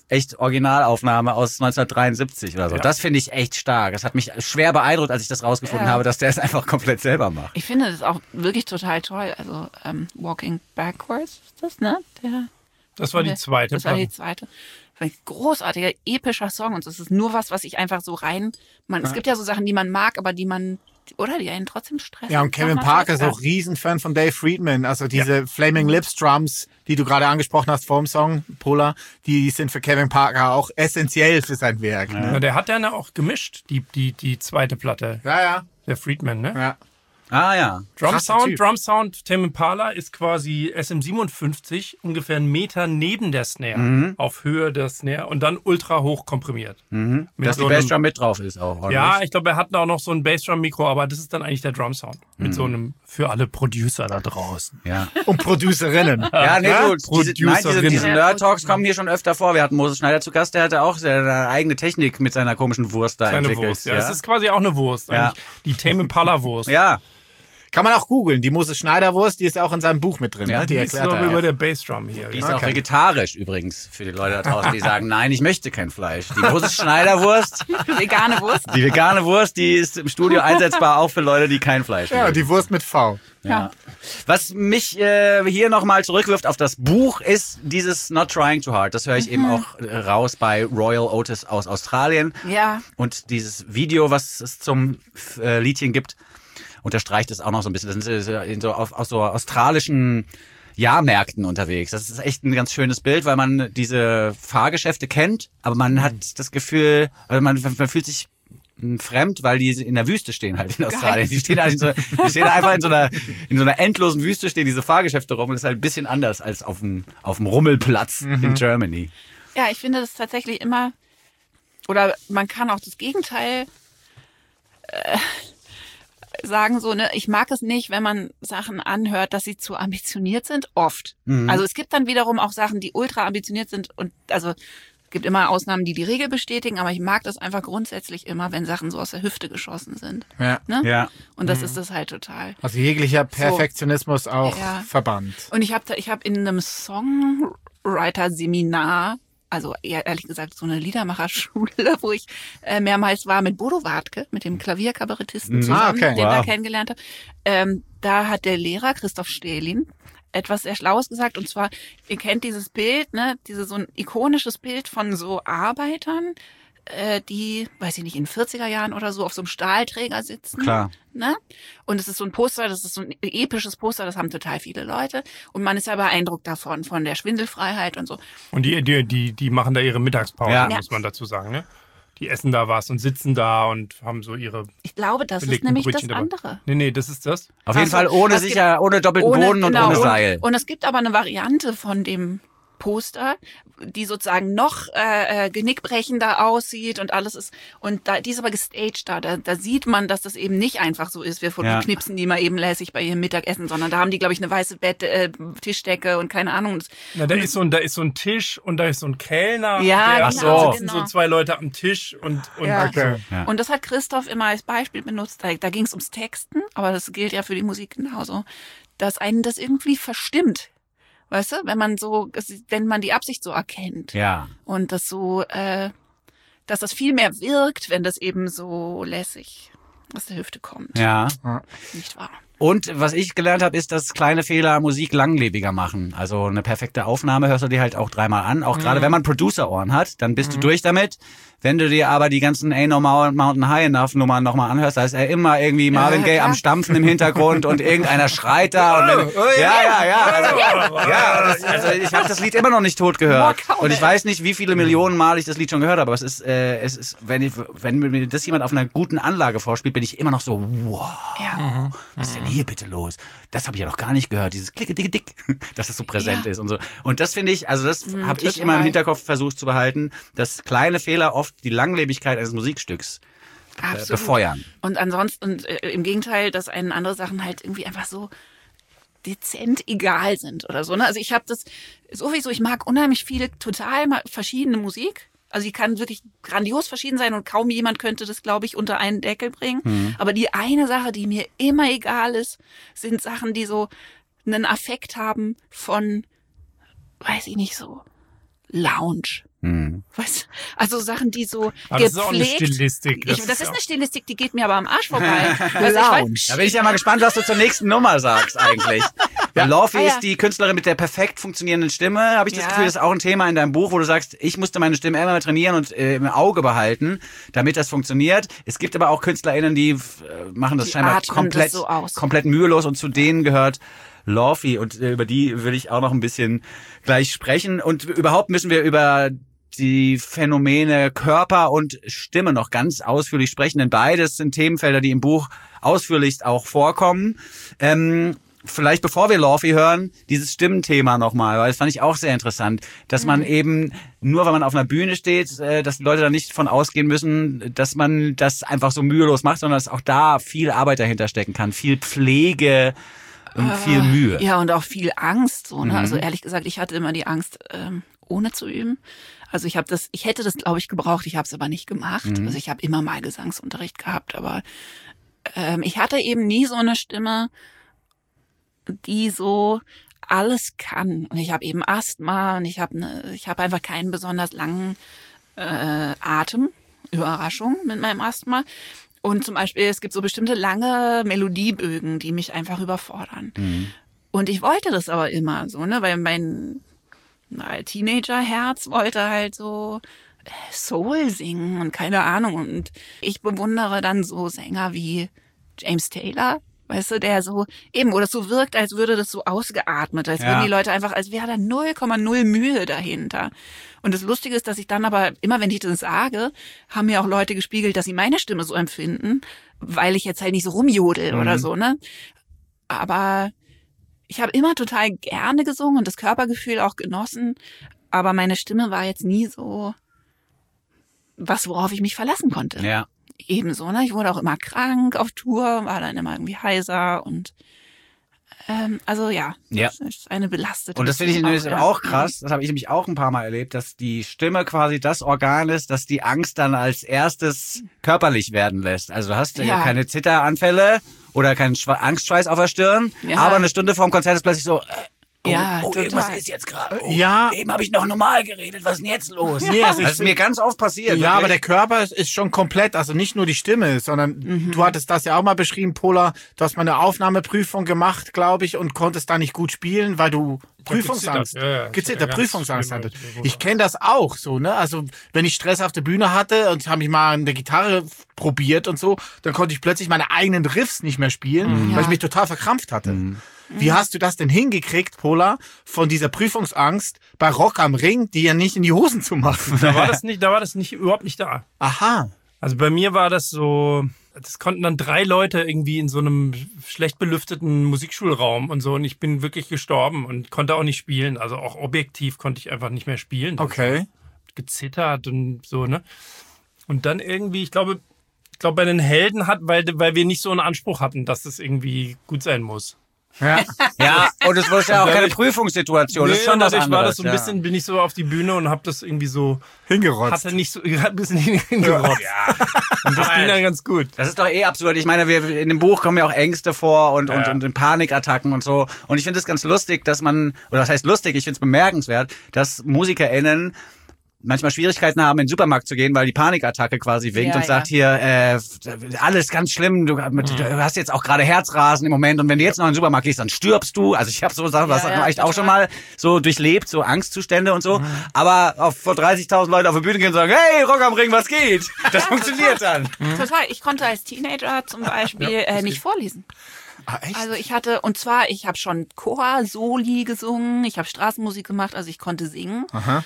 echt Originalaufnahme aus neunzehnhundertdreiundsiebzig oder so. Ja. Das finde ich echt stark. Das hat mich schwer beeindruckt, als ich das rausgefunden Ja. habe, dass der es einfach komplett selber macht. Ich finde das auch wirklich total toll. Also ähm, Walking Backwards ist das, ne? Der, Das war die der- zweite. Das war die Platte. zweite. Ein großartiger, epischer Song. Und es ist nur was, was ich einfach so rein... Man, Es gibt ja so Sachen, die man mag, aber die man... Oder die einen trotzdem stressen. Ja, und Kevin Sag mal, Parker ist ja. auch Riesenfan von Dave Friedman. Also diese Flaming Lips Drums, die du gerade angesprochen hast vor dem Song, Pola, die sind für Kevin Parker auch essentiell für sein Werk. Ja, Ne? der hat dann auch gemischt, die, die, die zweite Platte. Ja, ja. Der Friedman, ne? ja. Ah ja. Drum Krasser Sound, Typ. Drum Sound, Tame Impala ist quasi S M siebenundfünfzig, ungefähr einen Meter neben der Snare, Mhm. auf Höhe der Snare und dann ultra hoch komprimiert. Mit Dass so die einem- Bassdrum mit drauf ist auch. ordentlich. Ja, ich glaube, er hat auch noch so ein Bassdrum-Mikro, aber das ist dann eigentlich der Drum Sound. Mit Mhm. so einem, für alle Producer da draußen. ja. Und Producerinnen. Ja, nee, Ja? gut. Diese, nein, diese, Producerin. diese Nerd-Talks kommen hier schon öfter vor. Wir hatten Moses Schneider zu Gast, der hatte auch seine eigene Technik mit seiner komischen Wurst da Seine entwickelt. Wurst. Ja, es ist quasi auch eine Wurst. Ja. Eigentlich. Die Tame Impala-Wurst. ja. Kann man auch googeln. Die Moses Schneider Wurst, die ist auch in seinem Buch mit drin. Ja, ne? Die ist erklärt noch er über auch. der Bassdrum hier. Die ja. ist auch Okay. vegetarisch übrigens für die Leute da draußen, die sagen, nein, ich möchte kein Fleisch. Die Moses Schneider Wurst, Vegane Wurst. die vegane Wurst, die ist im Studio einsetzbar auch für Leute, die kein Fleisch Ja, mögen. die Wurst mit V. Ja. Was mich äh, hier nochmal zurückwirft auf das Buch, ist dieses Not Trying Too Hard. Das höre ich eben auch äh, raus bei Royal Otis aus Australien. Ja. Und dieses Video, was es zum äh, Liedchen gibt, unterstreicht es auch noch so ein bisschen. Das sind so in so auf, auf so australischen Jahrmärkten unterwegs. Das ist echt ein ganz schönes Bild, weil man diese Fahrgeschäfte kennt, aber man hat das Gefühl, also man, man fühlt sich fremd, weil die in der Wüste stehen halt in Australien. Die stehen, halt in so, die stehen einfach in so einer in so einer endlosen Wüste, stehen diese Fahrgeschäfte rum und das ist halt ein bisschen anders als auf dem auf dem Rummelplatz in Germany. Ja, ich finde das tatsächlich immer, oder man kann auch das Gegenteil äh, sagen, so, ne, ich mag es nicht, wenn man Sachen anhört, dass sie zu ambitioniert sind, oft. Also es gibt dann wiederum auch Sachen, die ultra ambitioniert sind und also es gibt immer Ausnahmen, die die Regel bestätigen, aber ich mag das einfach grundsätzlich immer, wenn Sachen so aus der Hüfte geschossen sind. Ja. Ne? Ja. Und das ist das halt total. Also jeglicher Perfektionismus auch Ja. verbannt. Und ich habe da, ich habe in einem Songwriter-Seminar, also eher, ehrlich gesagt so eine Liedermacherschule, wo ich äh, mehrmals war mit Bodo Wartke, mit dem Klavierkabarettisten zusammen, Ah, okay. den Wow. da kennengelernt habe. Ähm, da hat der Lehrer Christoph Stählin etwas sehr Schlaues gesagt, und zwar, ihr kennt dieses Bild, ne, diese so ein ikonisches Bild von so Arbeitern, äh, die, weiß ich nicht, in den vierziger Jahren oder so auf so einem Stahlträger sitzen. Klar. Ne? Und es ist so ein Poster, das ist so ein episches Poster, das haben total viele Leute. Und man ist ja beeindruckt davon, von der Schwindelfreiheit und so. Und die, die, die, die machen da ihre Mittagspause, Ja. muss man dazu sagen. Ne? Die essen da was und sitzen da und haben so ihre Ich glaube, das ist belegten nämlich Brötchen das dabei. andere. Nee, nee, das ist das. Auf jeden Also, Fall ohne es gibt- sicher, ohne doppelten Boden und genau, ohne Seil. Und es gibt aber eine Variante von dem Poster, die sozusagen noch äh, äh, genickbrechender aussieht und alles ist, und da, die ist aber gestaged da. da. Da sieht man, dass das eben nicht einfach so ist, wir von Ja. die knipsen die mal eben lässig bei ihrem Mittagessen, sondern da haben die, glaube ich, eine weiße Bett, äh, Tischdecke und keine Ahnung. Das- Na, da ist so ein, da ist so ein Tisch und da ist so ein Kellner. Ja, der, Ach genau, da sitzen genau. so zwei Leute am Tisch und, und Ja. Okay. Ja. Und das hat Christoph immer als Beispiel benutzt. Da, da ging es ums Texten, aber das gilt ja für die Musik genauso, dass einen das irgendwie verstimmt. Weißt du, wenn man so, wenn man die Absicht so erkennt Ja. und das so, äh, dass das viel mehr wirkt, wenn das eben so lässig aus der Hüfte kommt. Ja. Nicht wahr? Und was ich gelernt habe, ist, dass kleine Fehler Musik langlebiger machen. Also eine perfekte Aufnahme hörst du dir halt auch dreimal an. Auch gerade wenn man Producer-Ohren hat, dann bist du durch damit. Wenn du dir aber die ganzen Ain't No Mountain High Enough Nummern nochmal anhörst, da ist er immer irgendwie Marvin Gaye am Stampfen im Hintergrund und irgendeiner schreit da. Und wenn, ja, ja, ja. Also, ja, das, also ich habe das Lied immer noch nicht tot gehört. Und ich weiß nicht, wie viele Millionen Mal ich das Lied schon gehört habe. Aber es ist, äh, es ist, wenn, ich, wenn mir das jemand auf einer guten Anlage vorspielt, bin ich immer noch so, wow. Ja. Was ist denn hier bitte los? Das habe ich ja noch gar nicht gehört, dieses Klicke, dicke, dick, dass es so präsent Ja. ist und so. Und das finde ich, also das habe ich total. immer im Hinterkopf versucht zu behalten, dass kleine Fehler oft die Langlebigkeit eines Musikstücks äh, Absolut. befeuern. Und ansonsten, und, äh, im Gegenteil, dass einen andere Sachen halt irgendwie einfach so dezent egal sind oder so. Ne? Also ich habe das sowieso, ich mag unheimlich viele total ma- verschiedene Musik. Also die kann wirklich grandios verschieden sein und kaum jemand könnte das, glaube ich, unter einen Deckel bringen. Aber die eine Sache, die mir immer egal ist, sind Sachen, die so einen Affekt haben von, weiß ich nicht, so Lounge. Hm. Weißt, also Sachen, die so Aber das ist auch eine gepflegt. Stilistik. Ich, das ist eine Stilistik, die geht mir aber am Arsch vorbei. Also ich Lounge. weiß, Da bin ich ja mal gespannt, was du zur nächsten Nummer sagst eigentlich. Ja, Lorfi Ah, ja. ist die Künstlerin mit der perfekt funktionierenden Stimme. Habe ich das Ja. Gefühl, das ist auch ein Thema in deinem Buch, wo du sagst, ich musste meine Stimme immer trainieren und äh, im Auge behalten, damit das funktioniert. Es gibt aber auch KünstlerInnen, die äh, machen das Die scheinbar atmen komplett, das so aus. komplett mühelos und zu denen gehört Lorfi und äh, über die will ich auch noch ein bisschen gleich sprechen. Und überhaupt müssen wir über die Phänomene Körper und Stimme noch ganz ausführlich sprechen, denn beides sind Themenfelder, die im Buch ausführlichst auch vorkommen. Ähm, vielleicht bevor wir Lorfi hören, dieses Stimmenthema nochmal, weil das fand ich auch sehr interessant, dass man eben nur, wenn man auf einer Bühne steht, äh, dass die Leute da nicht von ausgehen müssen, dass man das einfach so mühelos macht, sondern dass auch da viel Arbeit dahinter stecken kann, viel Pflege und viel Mühe. Ja, und auch viel Angst. So, ne? Mhm. Also ehrlich gesagt, ich hatte immer die Angst, ähm, ohne zu üben. Also ich habe das, ich hätte das, glaube ich, gebraucht. Ich habe es aber nicht gemacht. Mhm. Also ich habe immer mal Gesangsunterricht gehabt, aber ähm, ich hatte eben nie so eine Stimme, die so alles kann. Und ich habe eben Asthma und ich habe ne, ich habe einfach keinen besonders langen äh, Atem. Überraschung mit meinem Asthma. Und zum Beispiel, es gibt so bestimmte lange Melodiebögen, die mich einfach überfordern. Mhm. Und ich wollte das aber immer so, ne, weil mein na, Teenager-Herz wollte halt so äh, Soul singen und keine Ahnung. Und ich bewundere dann so Sänger wie James Taylor, weißt du, der so, eben, wo das so wirkt, als würde das so ausgeatmet, als Ja. würden die Leute einfach, als wäre da null Komma null Mühe dahinter. Und das Lustige ist, dass ich dann aber, immer wenn ich das sage, haben mir auch Leute gespiegelt, dass sie meine Stimme so empfinden, weil ich jetzt halt nicht so rumjodel Mhm. oder so, ne? Aber ich habe immer total gerne gesungen und das Körpergefühl auch genossen, aber meine Stimme war jetzt nie so was, worauf ich mich verlassen konnte. Ja. Ebenso, ne? Ich wurde auch immer krank auf Tour, war dann immer irgendwie heiser und ähm, also ja, Ja. das ist eine belastete Und das finde ich Beziehung nämlich ja. auch krass, das habe ich nämlich auch ein paar Mal erlebt, dass die Stimme quasi das Organ ist, das die Angst dann als erstes körperlich werden lässt. Also du hast ja, Ja. keine Zitteranfälle oder keinen Schwe- Angstschweiß auf der Stirn, Ja. aber eine Stunde vorm Konzert ist plötzlich so, äh, oh, Ja, oh, total. irgendwas ist jetzt gerade. Oh, Ja. Eben habe ich noch normal geredet, was ist denn jetzt los? Nee, also ich das ist mir ganz oft passiert. Ja, aber der wirklich. Körper ist- ist schon komplett, also nicht nur die Stimme, sondern du hattest das ja auch mal beschrieben, Pola, du hast mal eine Aufnahmeprüfung gemacht, glaube ich, und konntest da nicht gut spielen, weil du Prüfungsangst, gezittert, ja, ja. gezittert, Ja, ganz Prüfungsangst schlimm, hattest. ja. Ich kenne das auch so, ne? Also wenn ich Stress auf der Bühne hatte und habe ich mal an der Gitarre probiert und so, dann konnte ich plötzlich meine eigenen Riffs nicht mehr spielen, weil ich mich total verkrampft hatte. Wie hast du das denn hingekriegt, Pola, von dieser Prüfungsangst bei Rock am Ring, die ja nicht in die Hosen zu machen? Da war das nicht, da war das nicht, überhaupt nicht da. Aha. Also bei mir war das so, das konnten dann drei Leute irgendwie in so einem schlecht belüfteten Musikschulraum und so und ich bin wirklich gestorben und konnte auch nicht spielen. Also auch objektiv konnte ich einfach nicht mehr spielen. Okay. Gezittert und so, ne? Und dann irgendwie, ich glaube, ich glaube bei den Helden hat, weil, weil wir nicht so einen Anspruch hatten, dass das irgendwie gut sein muss. Ja. Ja, und es war ja auch keine dadurch- Prüfungssituation, das ist Nee, schon was dadurch anderes. war das so ein ja. bisschen, bin ich so auf die Bühne und habe das irgendwie so, Hingerotzt. hatte nicht so, hat ein bisschen hingerotzt. Und das ging dann ganz gut. Das ist doch eh absurd. Ich meine, wir, in dem Buch kommen ja auch Ängste vor und, und, Ja. und Panikattacken und so. Und ich finde es ganz lustig, dass man, oder das heißt lustig, ich finde es bemerkenswert, dass MusikerInnen manchmal Schwierigkeiten haben, in den Supermarkt zu gehen, weil die Panikattacke quasi winkt Ja, und sagt hier, äh, alles ganz schlimm, du, du hast jetzt auch gerade Herzrasen im Moment und wenn du jetzt noch in den Supermarkt gehst, dann stirbst du. Also ich habe so Sachen, was Ja, ja, echt auch total. schon mal so durchlebt, so Angstzustände und so. Aber auf, vor dreißigtausend Leute auf die Bühne gehen und sagen, hey, Rock am Ring, was geht? Das funktioniert dann. Total. Ich konnte als Teenager zum Beispiel äh, nicht vorlesen. Ah, echt? Also ich hatte, und zwar, ich habe schon Chor, Soli gesungen, ich habe Straßenmusik gemacht, also ich konnte singen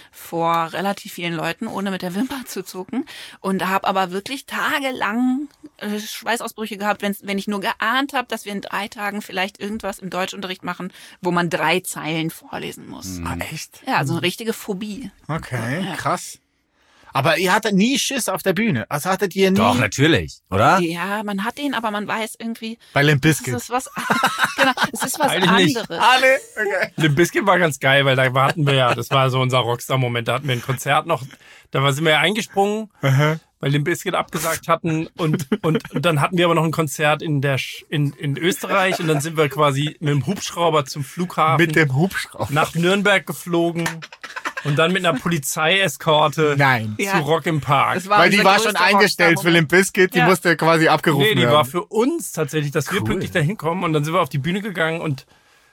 vor relativ vielen Leuten, ohne mit der Wimper zu zucken. Und habe aber wirklich tagelang äh, Schweißausbrüche gehabt, wenn, wenn ich nur geahnt habe, dass wir in drei Tagen vielleicht irgendwas im Deutschunterricht machen, wo man drei Zeilen vorlesen muss. Ah, echt? Ja, also eine richtige Phobie. Okay, krass. Aber ihr hattet nie Schiss auf der Bühne. Also hattet ihr nie Doch, natürlich, oder? Ja, man hat den, aber man weiß irgendwie, bei Limp es Bizkit. ist was, genau, es ist was Eigentlich nicht. anderes. Alle? Okay. Limp Bizkit war ganz geil, weil da hatten wir ja, das war so unser Rockstar-Moment, da hatten wir ein Konzert noch, da sind wir ja eingesprungen, weil Limp Bizkit abgesagt hatten und, und, und dann hatten wir aber noch ein Konzert in der Sch- in, in Österreich und dann sind wir quasi mit dem Hubschrauber zum Flughafen Mit dem Hubschrauber. nach Nürnberg geflogen Und dann mit einer Polizeieskorte Nein. Ja. zu Rock im Park. Das war Weil die unser war schon größter eingestellt für Limp Bizkit, die Ja. musste quasi abgerufen Nee, die werden. war für uns tatsächlich, dass wir pünktlich da hinkommen. Und dann sind wir auf die Bühne gegangen und,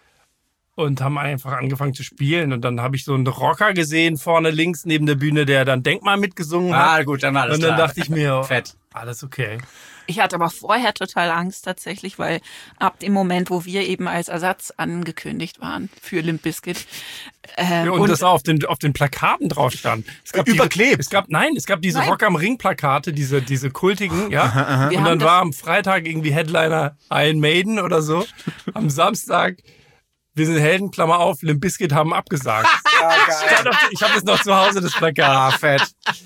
und haben einfach angefangen zu spielen. Und dann habe ich so einen Rocker gesehen, vorne links neben der Bühne, der dann Denkmal mitgesungen hat. Ah, gut, dann war alles und dann klar. dachte ich mir, Fett. alles okay. Ich hatte aber vorher total Angst tatsächlich, weil ab dem Moment, wo wir eben als Ersatz angekündigt waren für Limp Bizkit. Ähm, Ja, und, und das auch auf den, auf den Plakaten drauf stand. Es gab Überklebt. Diese, es gab, nein, es gab diese Nein. Rock am Ring Plakate, diese, diese kultigen, ja. Wir Und haben dann das- war am Freitag irgendwie Headliner Iron Maiden oder so. Am Samstag, wir sind Helden, Klammer auf, Limp Bizkit haben abgesagt. Stand auf- Ich habe es noch zu Hause, das Plakat. Ah, fett.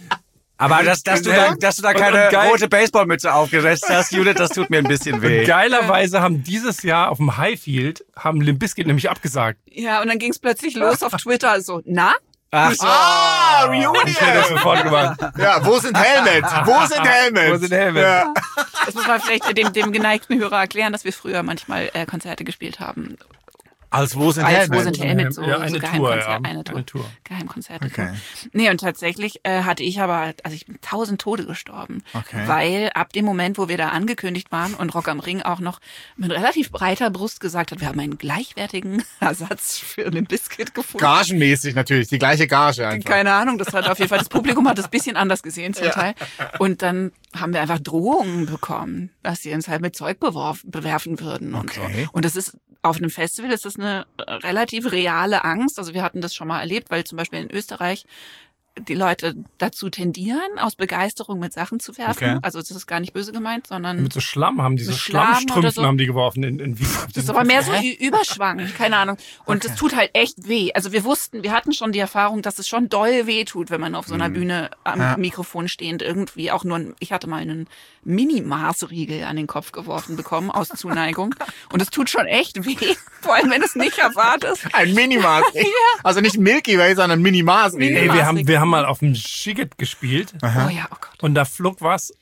Aber dass, dass, du da, dass du da Und- keine und geil- rote Baseballmütze aufgesetzt hast, Judith, das tut mir ein bisschen weh. Geilerweise haben dieses Jahr auf dem Highfield haben Limp Bizkit nämlich abgesagt. Ja, und dann ging es plötzlich los auf Twitter so, na? Ach so. Ah, Ich hätte das Reunion! sofort gemacht. Ja, wo sind Helmet? Wo sind Helmet? Wo sind Helmet? Ja. Das muss man vielleicht dem, dem geneigten Hörer erklären, dass wir früher manchmal äh, Konzerte gespielt haben. Als wo sind Als Helmet? Wo sind Helmet? So, Ja, eine so Tour, Geheimkonzert, ja. eine Tour. Eine Tour. Geheimkonzerte. Okay. Nee, und tatsächlich äh, hatte ich aber, also ich bin tausend Tode gestorben. Okay. Weil ab dem Moment, wo wir da angekündigt waren und Rock am Ring auch noch mit relativ breiter Brust gesagt hat, wir haben einen gleichwertigen Ersatz für den Bizkit gefunden. Gagenmäßig natürlich, die gleiche Gage einfach. Keine Ahnung, das hat auf jeden Fall, das Publikum hat das bisschen anders gesehen zum Teil. Und dann haben wir einfach Drohungen bekommen, dass sie uns halt mit Zeug beworf, bewerfen würden und Okay. so. Und das ist, auf einem Festival ist das eine relativ reale Angst. Also wir hatten das schon mal erlebt, weil zum Beispiel in Österreich die Leute dazu tendieren, aus Begeisterung mit Sachen zu werfen. Okay. Also das ist gar nicht böse gemeint, sondern Mit so Schlamm haben die so Mit Schlamm oder Schlammstrümpfen so. haben die geworfen in, in Wien. das ist aber mehr so Ü- Überschwang, keine Ahnung. Und das tut halt echt weh. Also wir wussten, wir hatten schon die Erfahrung, dass es schon doll weh tut, wenn man auf so einer Bühne am Ja. Mikrofon stehend irgendwie auch nur, ein, ich hatte mal einen Mini-Mars-Riegel an den Kopf geworfen bekommen aus Zuneigung. Und es tut schon echt weh, vor allem wenn du es nicht erwartest. Ein Minimas. Also nicht Milky Way, sondern Minimas. Mini- Ey, wir haben, wir haben mal auf dem Schicket gespielt Oh ja, oh Gott. und da flog was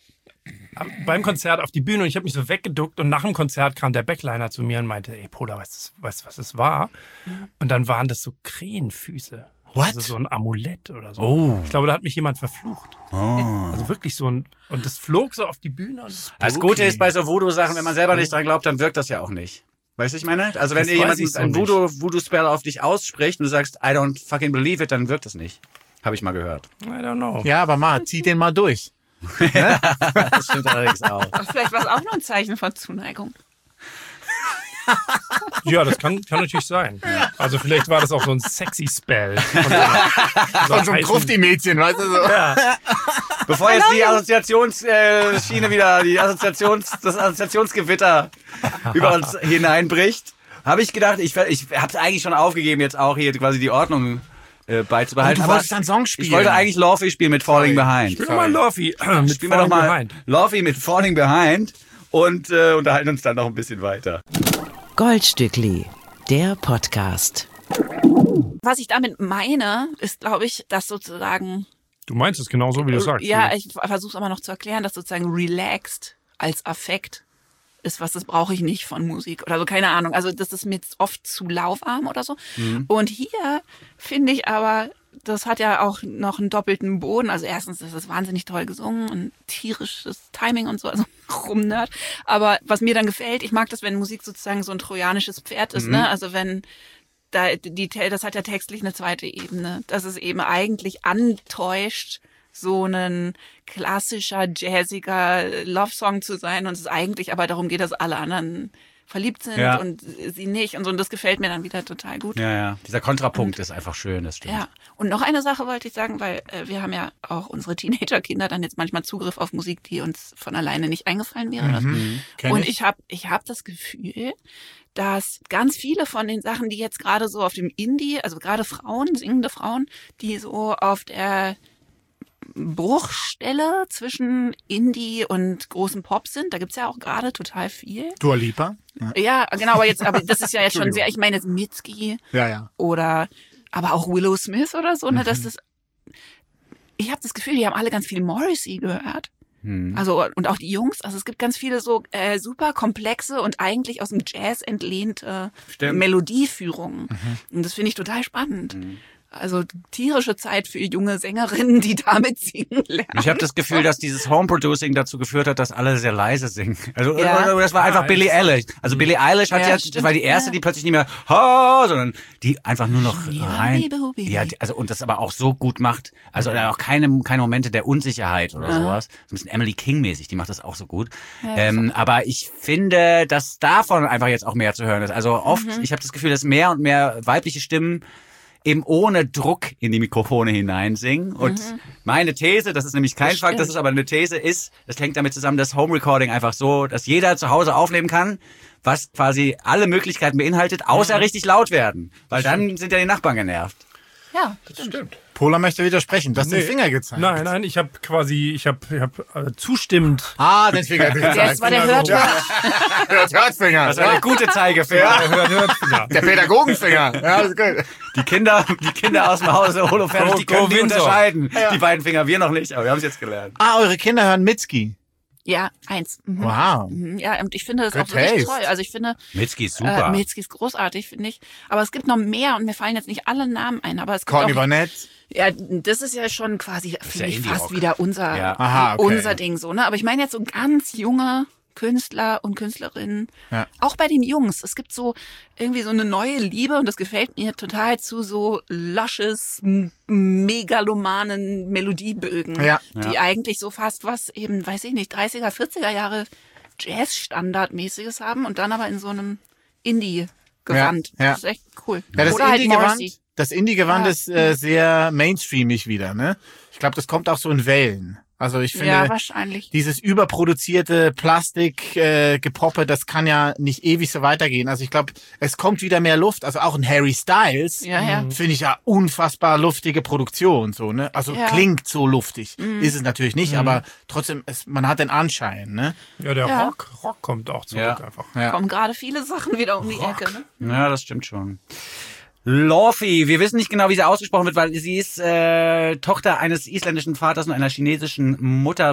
beim Konzert auf die Bühne und ich habe mich so weggeduckt und nach dem Konzert kam der Backliner zu mir und meinte, ey Bruder, weißt du, weißt, was es war? Und dann waren das so Krähenfüße. What? Also so ein Amulett oder so. Oh. Ich glaube, da hat mich jemand verflucht. Also wirklich so ein, und das flog so auf die Bühne. Und Das Gute ist bei so Voodoo-Sachen, wenn man selber nicht dran glaubt, dann wirkt das ja auch nicht. Weißt du, ich meine? Also wenn Das dir jemand weiß ich so ein nicht. Voodoo, Voodoo-Spell auf dich ausspricht und du sagst, I don't fucking believe it, dann wirkt das nicht. Habe ich mal gehört. I don't know. Ja, aber mal, zieh den mal durch. Das stimmt allerdings auch. Aber vielleicht war es auch nur ein Zeichen von Zuneigung. Ja, das kann, kann natürlich sein. Also vielleicht war das auch so ein sexy Spell. Von so, Von so einem Krufti-Mädchen, weißt du so. Bevor jetzt die Assoziationsschiene wieder, die Assoziations, das Assoziationsgewitter über uns hineinbricht, habe ich gedacht, ich, ich habe es eigentlich schon aufgegeben, jetzt auch hier quasi die Ordnung äh, beizubehalten. Und du aber wolltest einen Song spielen. Ich wollte eigentlich Lorfi spielen mit Falling Behind. Spiel doch mal Lorfi mit Spielen wir doch Falling mal Behind. Lorfi mit Falling Behind und äh, unterhalten uns dann noch ein bisschen weiter. Goldstückli, der Podcast. Was ich damit meine, ist, glaube ich, dass sozusagen Du meinst es genau so, wie du sagst. ja, ich versuche es aber noch zu erklären, dass sozusagen relaxed als Affekt ist, was das brauche ich nicht von Musik oder so, keine Ahnung. Also das ist mir jetzt oft zu lauwarm oder so. Mhm. Und hier finde ich aber, das hat ja auch noch einen doppelten Boden. Also erstens ist es wahnsinnig toll gesungen und tierisches Timing und so, also rumnerd. Aber was mir dann gefällt, ich mag das, wenn Musik sozusagen so ein trojanisches Pferd ist, Mhm. ne? Also wenn da die, das hat ja textlich eine zweite Ebene, dass es eben eigentlich antäuscht, so ein klassischer, jazziger Love-Song zu sein und es eigentlich aber darum geht, dass alle anderen verliebt sind Ja. und sie nicht und so. Und das gefällt mir dann wieder total gut. Ja, ja. Dieser Kontrapunkt ist einfach schön, das stimmt. Ja, und noch eine Sache wollte ich sagen, weil äh, wir haben ja auch unsere Teenager-Kinder dann jetzt manchmal Zugriff auf Musik, die uns von alleine nicht eingefallen wäre. oder so. Kenn Und ich. ich habe ich hab das Gefühl, dass ganz viele von den Sachen, die jetzt gerade so auf dem Indie, also gerade Frauen, singende Frauen, die so auf der Bruchstelle zwischen Indie und großem Pop sind, da gibt's ja auch gerade total viel. Dua Lipa? Ja, genau, aber jetzt, aber das ist ja jetzt schon sehr, ich meine jetzt Mitski Ja, ja. oder aber auch Willow Smith oder so, ne, dass das, ich habe das Gefühl, die haben alle ganz viel Morrissey gehört. Hm. Also und auch die Jungs, also es gibt ganz viele so äh, super komplexe und eigentlich aus dem Jazz entlehnte Stimmt. Melodieführungen. Und das finde ich total spannend. Also tierische Zeit für junge Sängerinnen, die damit singen lernen. Ich habe das Gefühl, dass dieses Home-Producing dazu geführt hat, dass alle sehr leise singen. Also Ja. oder das war einfach Ja, Billie Eilish. Also Billie Eilish hat Ja, ja, stimmt. das war die erste, Ja. die plötzlich nicht mehr ha, sondern die einfach nur noch Ja, rein. Baby, Baby. Ja, die- also und das aber auch so gut macht. Also auch keine keine Momente der Unsicherheit oder sowas. So ein bisschen Emily King-mäßig, die macht das auch so gut. ähm, aber ich finde, dass davon einfach jetzt auch mehr zu hören ist. Also oft, Mhm. ich habe das Gefühl, dass mehr und mehr weibliche Stimmen eben ohne Druck in die Mikrofone hineinsingen. Und meine These, das ist nämlich kein Das Fakt, das stimmt. ist aber eine These, ist, das hängt damit zusammen, dass Home Recording einfach so, dass jeder zu Hause aufnehmen kann, was quasi alle Möglichkeiten beinhaltet, außer richtig laut werden. Weil dann sind ja die Nachbarn genervt. Ja, Stimmt. Pola möchte widersprechen. Du hast Nee. den Finger gezeigt. Nein, nein, ich habe quasi, ich habe ich hab, äh, zustimmend. Ah, den Finger gezeigt. das war der Hört, Hört. Hört, hört Finger. Das war der gute Zeigefinger. Hört, hört, ja. Der Pädagogenfinger. Ja, das ist gut. Die Kinder, die Kinder aus dem Hause Holofernes, die Go- können go die Windsor. unterscheiden. Die beiden Finger, wir noch nicht, aber wir haben es jetzt gelernt. Ah, eure Kinder hören Mitski. Ja, eins. Mhm. Wow. Mhm. Ja, und ich finde das Good auch wirklich taste. toll. Also ich finde, Mitski ist äh, super. Milski ist großartig, finde ich. Aber es gibt noch mehr und mir fallen jetzt nicht alle Namen ein. Aber es gibt Courtney auch, Barnett. ja, das ist ja schon quasi, finde ich, Indie-Rock. fast wieder unser, Ja. Aha, okay. unser Ding so, ne? Aber ich meine jetzt so ganz junge Künstler und Künstlerinnen. Ja. Auch bei den Jungs. Es gibt so irgendwie so eine neue Liebe und das gefällt mir total zu so lushes, m- megalomanen Melodiebögen, Ja. die eigentlich so fast was eben, weiß ich nicht, dreißiger, vierziger Jahre Jazz-Standardmäßiges haben und dann aber in so einem Indie-Gewand. Ja, ja. Das ist echt cool. Ja, das Oder halt Indie-Gewand, Morrissey. das Indie-Gewand Ja. ist äh, sehr mainstreamig wieder, ne? Ich glaube, das kommt auch so in Wellen. Also ich finde, Ja, wahrscheinlich. dieses überproduzierte Plastik äh, Gepoppe, das kann ja nicht ewig so weitergehen. Also ich glaube, es kommt wieder mehr Luft. Also auch in Harry Styles Ja, ja. finde ich ja unfassbar luftige Produktion, so, ne? Also Ja. klingt so luftig, Mhm. ist es natürlich nicht, aber trotzdem, es, man hat den Anschein, ne? Ja, der Ja. Rock, Rock kommt auch zurück Ja. einfach. Ja. Kommen gerade viele Sachen wieder um die Ecke. Ne? Ja, das stimmt schon. Lofi, wir wissen nicht genau, wie sie ausgesprochen wird, weil sie ist äh, Tochter eines isländischen Vaters und einer chinesischen Mutter.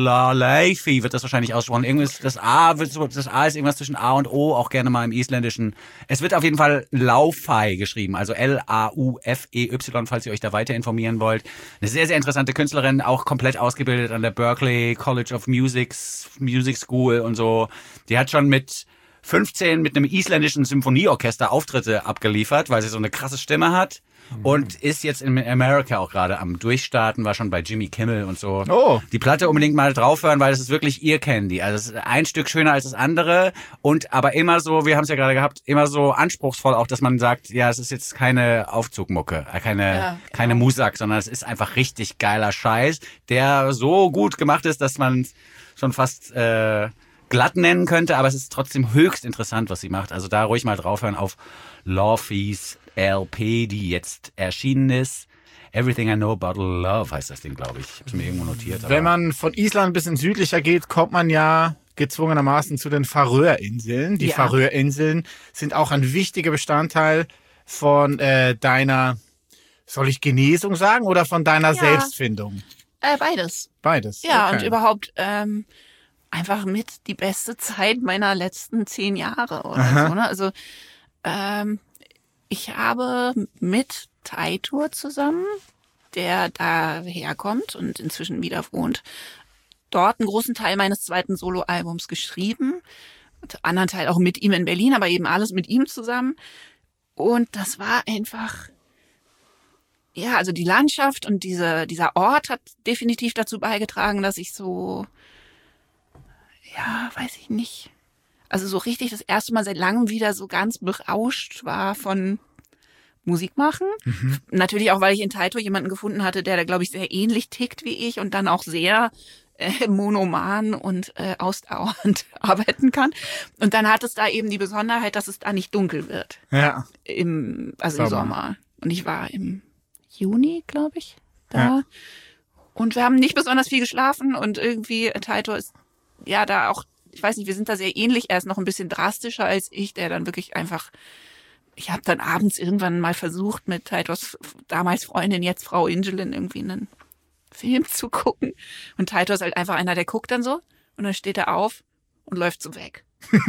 Leifi wird das wahrscheinlich ausgesprochen. Irgendwas, das A wird so, das A ist irgendwas zwischen A und O, auch gerne mal im Isländischen. Es wird auf jeden Fall Laufey geschrieben, also L A U F E Y, falls ihr euch da weiter informieren wollt. Eine sehr, sehr interessante Künstlerin, auch komplett ausgebildet an der Berklee College of Music, Music School und so. Die hat schon mit fünfzehn mit einem isländischen Symphonieorchester Auftritte abgeliefert, weil sie so eine krasse Stimme hat und ist jetzt in Amerika auch gerade am Durchstarten, war schon bei Jimmy Kimmel und so. Oh. Die Platte unbedingt mal draufhören, weil es ist wirklich ihr Candy. Also es ist ein Stück schöner als das andere und aber immer so, wir haben es ja gerade gehabt, immer so anspruchsvoll auch, dass man sagt, ja, es ist jetzt keine Aufzugmucke, äh, keine, Ja, keine Musak, sondern es ist einfach richtig geiler Scheiß, der so gut gemacht ist, dass man schon fast äh, glatt nennen könnte, aber es ist trotzdem höchst interessant, was sie macht. Also da ruhig mal draufhören auf Lofys L P, die jetzt erschienen ist. Everything I Know About Love heißt das Ding, glaube ich. Ich habe es mir irgendwo notiert. aber- Wenn man von Island ein bisschen südlicher geht, kommt man ja gezwungenermaßen zu den Färöerinseln. Die Ja. Färöerinseln sind auch ein wichtiger Bestandteil von äh, deiner, soll ich Genesung sagen, oder von deiner Ja. Selbstfindung? Äh, beides. Beides. Ja, okay. und überhaupt ähm, einfach mit die beste Zeit meiner letzten zehn Jahre oder so. Ne? Also ähm, ich habe mit Teitur zusammen, der da herkommt und inzwischen wieder wohnt, dort einen großen Teil meines zweiten Soloalbums geschrieben. Und anderen Teil auch mit ihm in Berlin, aber eben alles mit ihm zusammen. Und das war einfach, ja, also die Landschaft und diese, dieser Ort hat definitiv dazu beigetragen, dass ich so, ja, weiß ich nicht, also so richtig das erste Mal seit langem wieder so ganz berauscht war von Musik machen. Mhm. Natürlich auch, weil ich in Taito jemanden gefunden hatte, der da, glaube ich, sehr ähnlich tickt wie ich und dann auch sehr äh, monoman und äh, ausdauernd arbeiten kann. Und dann hat es da eben die Besonderheit, dass es da nicht dunkel wird. Ja. Im, also im Sommer. Sommer. Und ich war im Juni, glaube ich, da. Ja. Und wir haben nicht besonders viel geschlafen und irgendwie Taito ist ja da auch, ich weiß nicht, wir sind da sehr ähnlich. Er ist noch ein bisschen drastischer als ich, der dann wirklich einfach, ich habe dann abends irgendwann mal versucht, mit Taitos damals Freundin, jetzt Frau Ingelin, irgendwie einen Film zu gucken. Und Taito ist halt einfach einer, der guckt dann so und dann steht er auf und läuft so weg.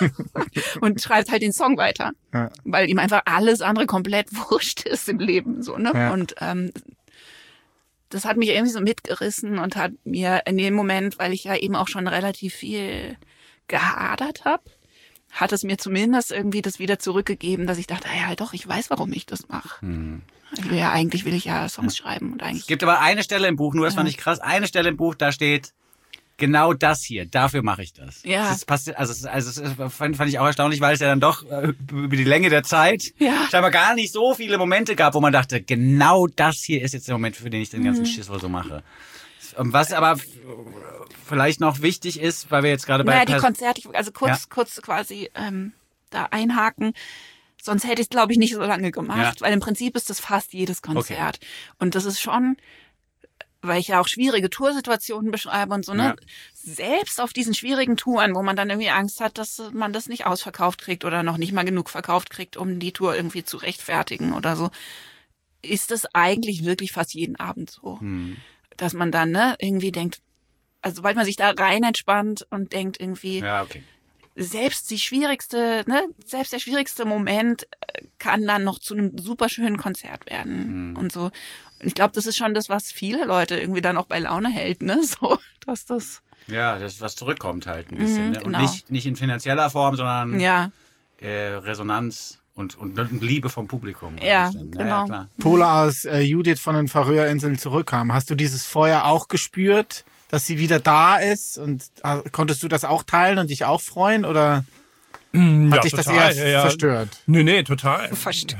und schreibt halt den Song weiter, Ja. weil ihm einfach alles andere komplett wurscht ist im Leben, so, ne? Ja. Und ähm, das hat mich irgendwie so mitgerissen und hat mir in dem Moment, weil ich ja eben auch schon relativ viel gehadert habe, hat es mir zumindest irgendwie das wieder zurückgegeben, dass ich dachte, ja doch, ich weiß, warum ich das mache. Hm. Ich will ja eigentlich will ich ja Songs schreiben und eigentlich. Es gibt aber eine Stelle im Buch, nur das fand ich krass, eine Stelle im Buch, da steht genau das hier, dafür mache ich das. Ja. Das passt, also, es- also es ist- fand, fand ich auch erstaunlich, weil es ja dann doch äh, über die Länge der Zeit Ja. scheinbar gar nicht so viele Momente gab, wo man dachte, genau das hier ist jetzt der Moment, für den ich den ganzen Mhm. Schissel so mache. Und was aber f- vielleicht noch wichtig ist, weil wir jetzt gerade bei Naja, die Pers- Konzerte, ich- also kurz, Ja. kurz quasi ähm, da einhaken. Sonst hätte ich es, glaube ich, nicht so lange gemacht, Ja. weil im Prinzip ist das fast jedes Konzert. Und das ist schon, weil ich ja auch schwierige Toursituationen beschreibe und so, ne? Ja. Selbst auf diesen schwierigen Touren, wo man dann irgendwie Angst hat, dass man das nicht ausverkauft kriegt oder noch nicht mal genug verkauft kriegt, um die Tour irgendwie zu rechtfertigen oder so, ist es eigentlich wirklich fast jeden Abend so. Hm. Dass man dann, ne, irgendwie denkt, also sobald man sich da rein entspannt und denkt irgendwie, Ja, okay. selbst die schwierigste, ne, selbst der schwierigste Moment äh, kann dann noch zu einem super schönen Konzert werden Mhm. und so. Und ich glaube, das ist schon das, was viele Leute irgendwie dann auch bei Laune hält, ne, so, dass das, Ja, das was zurückkommt halt ein bisschen. Mhm, ne? Und genau. nicht, nicht in finanzieller Form, sondern ja, äh, Resonanz und, und, und Liebe vom Publikum. Ja, Ja, genau. klar. Pola, als äh, Judith von den Färöerinseln zurückkam, hast du dieses Feuer auch gespürt, dass sie wieder da ist? Und äh, konntest du das auch teilen und dich auch freuen? Oder hat Ja, dich das total, eher ja, ja. verstört? Nee, nee, total. verstehe.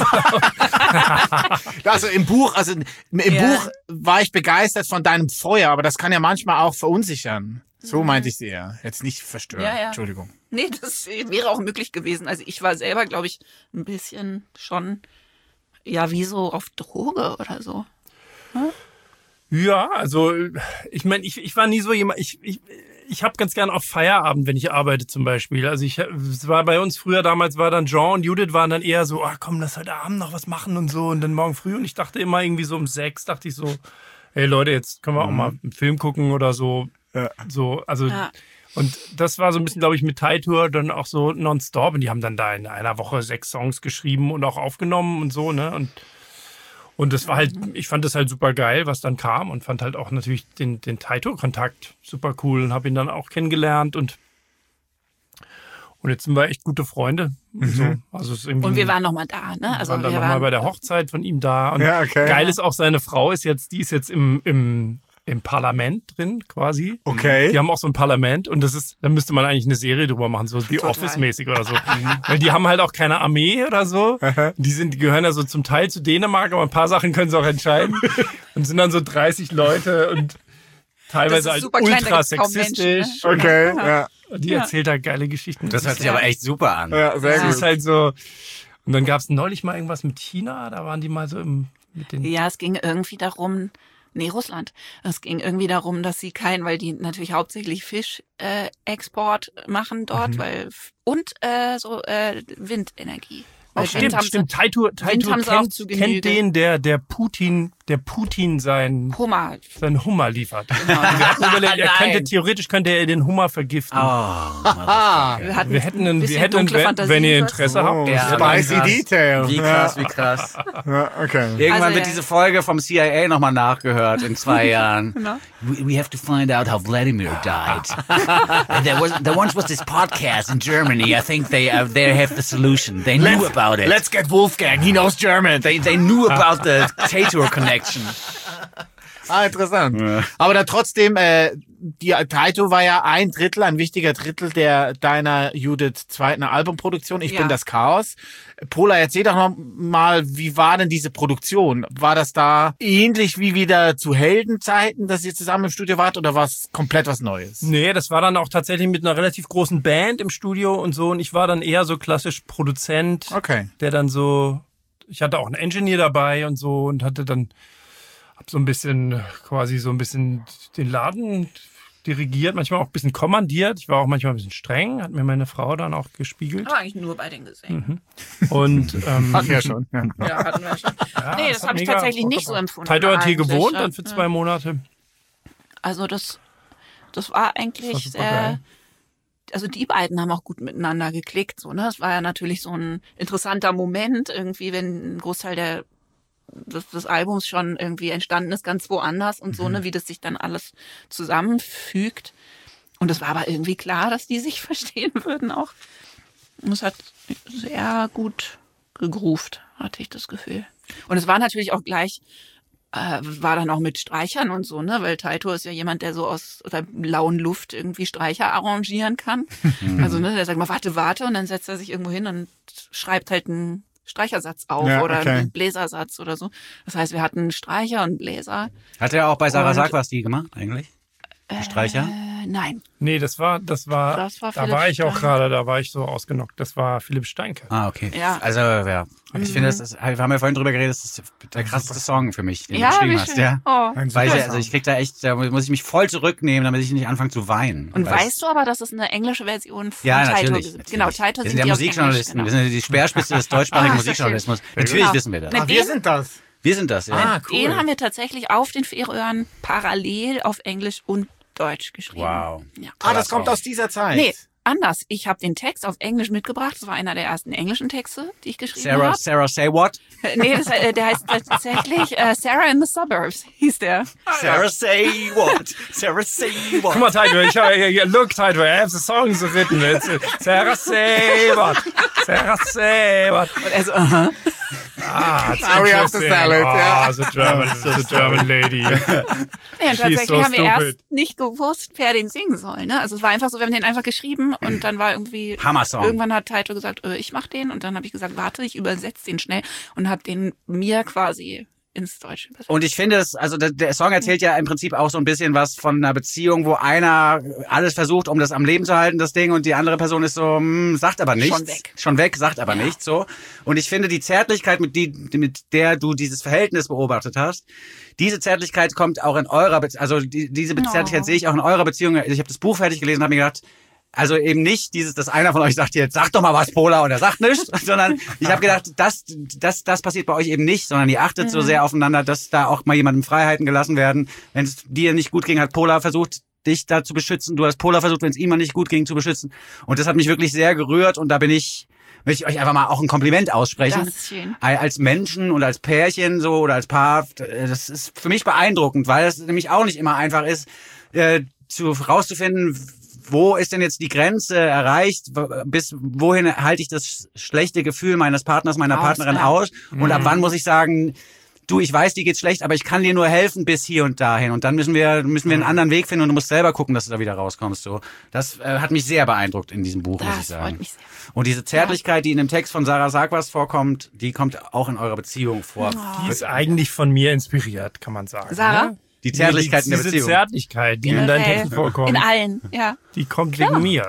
Also im Buch, also im Ja. Buch war ich begeistert von deinem Feuer, aber das kann ja manchmal auch verunsichern. So meinte ich sie eher. Jetzt nicht verstören. Ja, ja. Entschuldigung. Nee, das wäre auch möglich gewesen. Also ich war selber, glaube ich, ein bisschen schon, ja, wie so auf Droge oder so. Ja, also ich meine, ich, ich war nie so jemand, ich, ich, ich habe ganz gern auf Feierabend, wenn ich arbeite zum Beispiel. Also ich, es war bei uns früher, damals war dann Jean und Judith waren dann eher so, ah komm, lass heute Abend noch was machen und so und dann morgen früh und ich dachte immer irgendwie so um sechs, dachte ich so, hey Leute, jetzt können wir auch mal einen Film gucken oder so. Ja. So, also Ja. und das war so ein bisschen, glaube ich, mit Thai Tour dann auch so nonstop und die haben dann da in einer Woche sechs Songs geschrieben und auch aufgenommen und so, ne? Und Und das war halt, ich fand das halt super geil, was dann kam und fand halt auch natürlich den, den Taito-Kontakt super cool und habe ihn dann auch kennengelernt und, und jetzt sind wir echt gute Freunde. Und, so. Also es ist irgendwie, Und wir waren nochmal da, ne? Also waren dann wir nochmal waren bei der Hochzeit von ihm da. Und Ja, okay. geil ist auch, seine Frau ist jetzt, die ist jetzt im, im, im Parlament drin quasi. Okay. Die haben auch so ein Parlament und das ist, da müsste man eigentlich eine Serie drüber machen, so The Office-mäßig oder so. Weil die haben halt auch keine Armee oder so. Die sind, die gehören ja so zum Teil zu Dänemark, aber ein paar Sachen können sie auch entscheiden. Und sind dann so dreißig Leute und teilweise Das ist halt super klein, da ultra gibt's kaum Menschen, ne? sexistisch. Okay, ja. Und die Ja. erzählt halt geile Geschichten. Das hört sich aber echt super an. Ja, sehr Das gut. ist halt so. Und dann gab es neulich mal irgendwas mit China, da waren die mal so im, mit den. Ja, es ging irgendwie darum, nee, Russland. Es ging irgendwie darum, dass sie kein, weil die natürlich hauptsächlich Fischexport äh, Export machen dort, weil und äh, so äh, Windenergie. Weil Oh, stimmt, haben sie- stimmt. Taito, Taito haben sie auch kennt, zu kennt Genüge. den, der, der Putin, der Putin sein, Hummer. sein Hummer liefert. Wir hatten überlegt, er könnte, Nein. theoretisch könnte er den Hummer vergiften. Oh, Wir hatten, Wir hätten, einen, ein wir bisschen hätten einen, dunkle wenn, Fantasie, wenn ihr was? Interesse Oh, habt. Ja, spicy krass. Detail. Wie krass, wie krass. Ja, okay. Irgendwann Also, wird ja. diese Folge vom C I A nochmal nachgehört in zwei Jahren. Genau. We, we have to find out how Vladimir died. And there was there once was this podcast in Germany. I think they uh, they have the solution. They knew about it. Let's get Wolfgang. He knows German. They they knew about the Tator connection. Ah, interessant. Aber da trotzdem, äh, die Taito war ja ein Drittel, ein wichtiger Drittel der deiner Judith zweiten Albumproduktion. Ich Ja. bin das Chaos. Pola, erzähl doch noch mal, wie war denn diese Produktion? War das da ähnlich wie wieder zu Heldenzeiten, dass ihr zusammen im Studio wart, oder war es komplett was Neues? Nee, das war dann auch tatsächlich mit einer relativ großen Band im Studio und so. Und ich war dann eher so klassisch Produzent, Okay. der dann so, ich hatte auch einen Engineer dabei und so und hatte dann, hab so ein bisschen, quasi so ein bisschen den Laden dirigiert, manchmal auch ein bisschen kommandiert. Ich war auch manchmal ein bisschen streng, hat mir meine Frau dann auch gespiegelt. Aber eigentlich nur bei den gesehen. Und ähm, Hatten wir schon. Ja. Ja, hatten wir schon. ja, Nee, das hat habe ich mega tatsächlich Bock nicht so gemacht. empfunden. Taito hat hier eigentlich, gewohnt ja. dann für zwei Monate. Also das, das war eigentlich Das war super sehr, geil. also die beiden haben auch gut miteinander geklickt. So, ne? Es war ja natürlich so ein interessanter Moment, irgendwie, wenn ein Großteil der des, des Albums schon irgendwie entstanden ist, ganz woanders und so, ne, wie das sich dann alles zusammenfügt. Und es war aber irgendwie klar, dass die sich verstehen würden auch. Und es hat sehr gut gegruft, hatte ich das Gefühl. Und es war natürlich auch gleich, äh, war dann auch mit Streichern und so, ne, weil Taito ist ja jemand, der so aus der lauen Luft irgendwie Streicher arrangieren kann. Also, ne, der sagt mal, warte, warte, und dann setzt er sich irgendwo hin und schreibt halt einen Streichersatz auf Ja, oder okay. einen Bläsersatz oder so. Das heißt, wir hatten Streicher und Bläser. Hat er auch bei Sarah Und- Sag was die gemacht eigentlich? Die Streicher? Äh, nein. Nee, das war, das war, Das war da Philipp war ich auch Steinke. gerade, da war ich so ausgenockt. Das war Philipp Steinke. Ah, okay. Ja. Also, ja. Ich finde, das ist, wir haben ja vorhin drüber geredet, das ist der krasseste Song für mich, den Ja, du geschrieben wie hast, schön. ja. Oh. Ein Weil ich, super also Song. ich krieg da echt, da muss ich mich voll zurücknehmen, damit ich nicht anfange zu weinen. Und Weil es- weißt du aber, dass es eine englische Version von Ja, Taito natürlich. gibt? natürlich. Genau, Taito Wir sind sind ja die auf Musikjournalisten. Englisch, Wir sind ja die Speerspitze des deutschsprachigen Ah, Musikjournalismus. verstehe. Natürlich Genau. wissen wir das. Ne, Ah, wir sind das. Wir sind das, ja. Ah, cool. Den haben wir tatsächlich auf den Färöern parallel auf Englisch und Deutsch geschrieben. Wow. Ja. Ah, das kommt aus dieser Zeit. Nee, anders. Ich habe den Text auf Englisch mitgebracht. Das war einer der ersten englischen Texte, die ich geschrieben Sarah, habe. Sarah, say what? Nee, das, äh, der heißt tatsächlich äh, Sarah in the Suburbs, hieß der. Sarah, say what? Sarah, say what? Guck mal, Taito, ich habe hier, look, Taito, I have the songs written. It's, uh, Sarah say what? Sarah say what? Und er so, aha. Ah, it's Sorry, I have to interesting. sell it, ja. Ah, the German, the German lady. Ja, und She's tatsächlich so haben wir stupid. erst nicht gewusst, wer den singen soll. Ne? Also es war einfach so, wir haben den einfach geschrieben und dann war irgendwie... Hammer-Song. Irgendwann hat Taito gesagt, äh, ich mach den. Und dann habe ich gesagt, warte, ich übersetze den schnell. Und habe den mir quasi ins Deutsche übersetzt. Und ich finde es, also der, der Song erzählt ja im Prinzip auch so ein bisschen was von einer Beziehung, wo einer alles versucht, um das am Leben zu halten, das Ding, und die andere Person ist so, hm, sagt aber nichts. Schon weg. Schon weg, sagt aber Ja. nichts, so. Und ich finde, die Zärtlichkeit, mit, die, mit der du dieses Verhältnis beobachtet hast, diese Zärtlichkeit kommt auch in eurer, Be also die, diese Be- Oh. Zärtlichkeit sehe ich auch in eurer Beziehung. Ich habe das Buch fertig gelesen und habe mir gedacht, also eben nicht dieses, dass einer von euch sagt jetzt, sag doch mal was, Pola, und er sagt nichts, sondern ich habe gedacht, das, das, das passiert bei euch eben nicht, sondern ihr achtet so sehr aufeinander, dass da auch mal jemandem Freiheiten gelassen werden. Wenn es dir nicht gut ging, hat Pola versucht, dich da zu beschützen. Du hast Pola versucht, wenn es ihm mal nicht gut ging, zu beschützen. Und das hat mich wirklich sehr gerührt, und da bin ich, möchte ich euch einfach mal auch ein Kompliment aussprechen. Das ist schön. Als Menschen und als Pärchen so oder als Paar, das ist für mich beeindruckend, weil es nämlich auch nicht immer einfach ist, äh, zu rauszufinden, wo ist denn jetzt die Grenze erreicht, bis wohin halte ich das schlechte Gefühl meines Partners, meiner Aus, Partnerin ja. aus, und ab wann muss ich sagen, du, ich weiß, dir geht's schlecht, aber ich kann dir nur helfen bis hier und dahin, und dann müssen wir müssen wir einen anderen Weg finden, und du musst selber gucken, dass du da wieder rauskommst. So, das äh, hat mich sehr beeindruckt in diesem Buch, muss ich Das sagen. freut mich sehr. Und diese Zärtlichkeit, die in dem Text von Sarah Sagwas vorkommt, die kommt auch in eurer Beziehung vor. Die ist eigentlich von mir inspiriert, kann man sagen. Sarah? Ne? Die Zärtlichkeit in der Diese Beziehung. Zärtlichkeit, die in deinen Generell. Texten vorkommt, In allen, ja. die kommt wegen mir.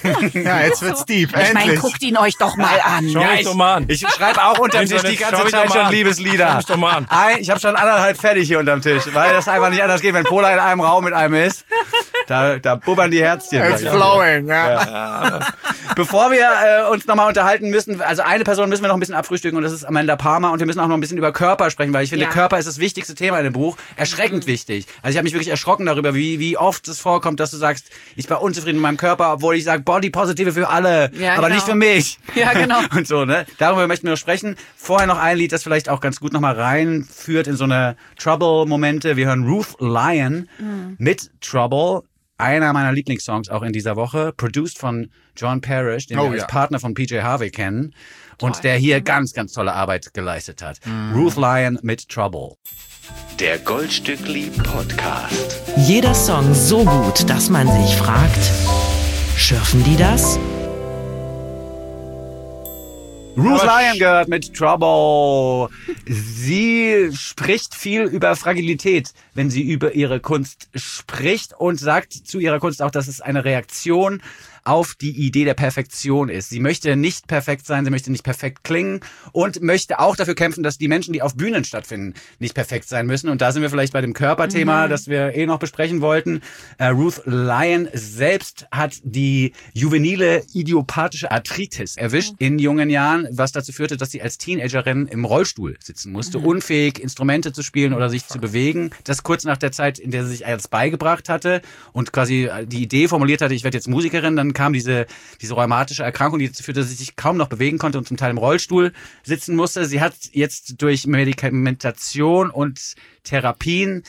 Ja, jetzt wird's deep. Ich meine, Endlich. guckt ihn euch doch mal an. Schau mich doch mal an. Ich schreibe auch unterm Tisch die Internet, schau ganze mich Zeit doch mal schon an. Liebeslieder. Schau mich doch mal an. Ein, ich habe schon anderthalb fertig hier unterm Tisch, weil das einfach nicht anders geht, wenn Pola in einem Raum mit einem ist. Da, da bubbern die Herzchen. It's flowing, ja. Bevor wir äh, uns nochmal unterhalten müssen, also eine Person müssen wir noch ein bisschen abfrühstücken, und das ist Amanda Palmer, und wir müssen auch noch ein bisschen über Körper sprechen, weil ich finde, Ja. Körper ist das wichtigste Thema in dem Buch. Erschreckend wichtig. Also ich habe mich wirklich erschrocken darüber, wie, wie oft es vorkommt, dass du sagst, ich war unzufrieden mit meinem Körper, obwohl ich sage, Body Positive für alle, Ja, aber genau. nicht für mich. Ja, genau. Und so, ne? Darüber möchten wir noch sprechen. Vorher noch ein Lied, das vielleicht auch ganz gut nochmal reinführt in so eine Trouble-Momente. Wir hören Ruth Lyon mit Trouble. Einer meiner Lieblingssongs auch in dieser Woche. Produced von John Parrish, den Oh, wir als ja. Partner von P J Harvey kennen. Und der hier ganz, ganz tolle Arbeit geleistet hat. Ruth Lyon mit Trouble. Der Goldstückli Podcast. Jeder Song so gut, dass man sich fragt, schürfen die das? Ruth Aber Lyon gehört mit Trouble. Sie spricht viel über Fragilität, wenn sie über ihre Kunst spricht, und sagt zu ihrer Kunst auch, dass es eine Reaktion auf die Idee der Perfektion ist. Sie möchte nicht perfekt sein, sie möchte nicht perfekt klingen und möchte auch dafür kämpfen, dass die Menschen, die auf Bühnen stattfinden, nicht perfekt sein müssen. Und da sind wir vielleicht bei dem Körperthema, das wir eh noch besprechen wollten. Äh, Ruth Lyon selbst hat die juvenile idiopathische Arthritis erwischt in jungen Jahren, was dazu führte, dass sie als Teenagerin im Rollstuhl sitzen musste, unfähig Instrumente zu spielen oder sich zu bewegen. Das kurz nach der Zeit, in der sie sich alles beigebracht hatte und quasi die Idee formuliert hatte, ich werde jetzt Musikerin. Dann dann kam diese, diese rheumatische Erkrankung, die dazu führte, dass sie sich kaum noch bewegen konnte und zum Teil im Rollstuhl sitzen musste. Sie hat jetzt durch Medikamentation und Therapien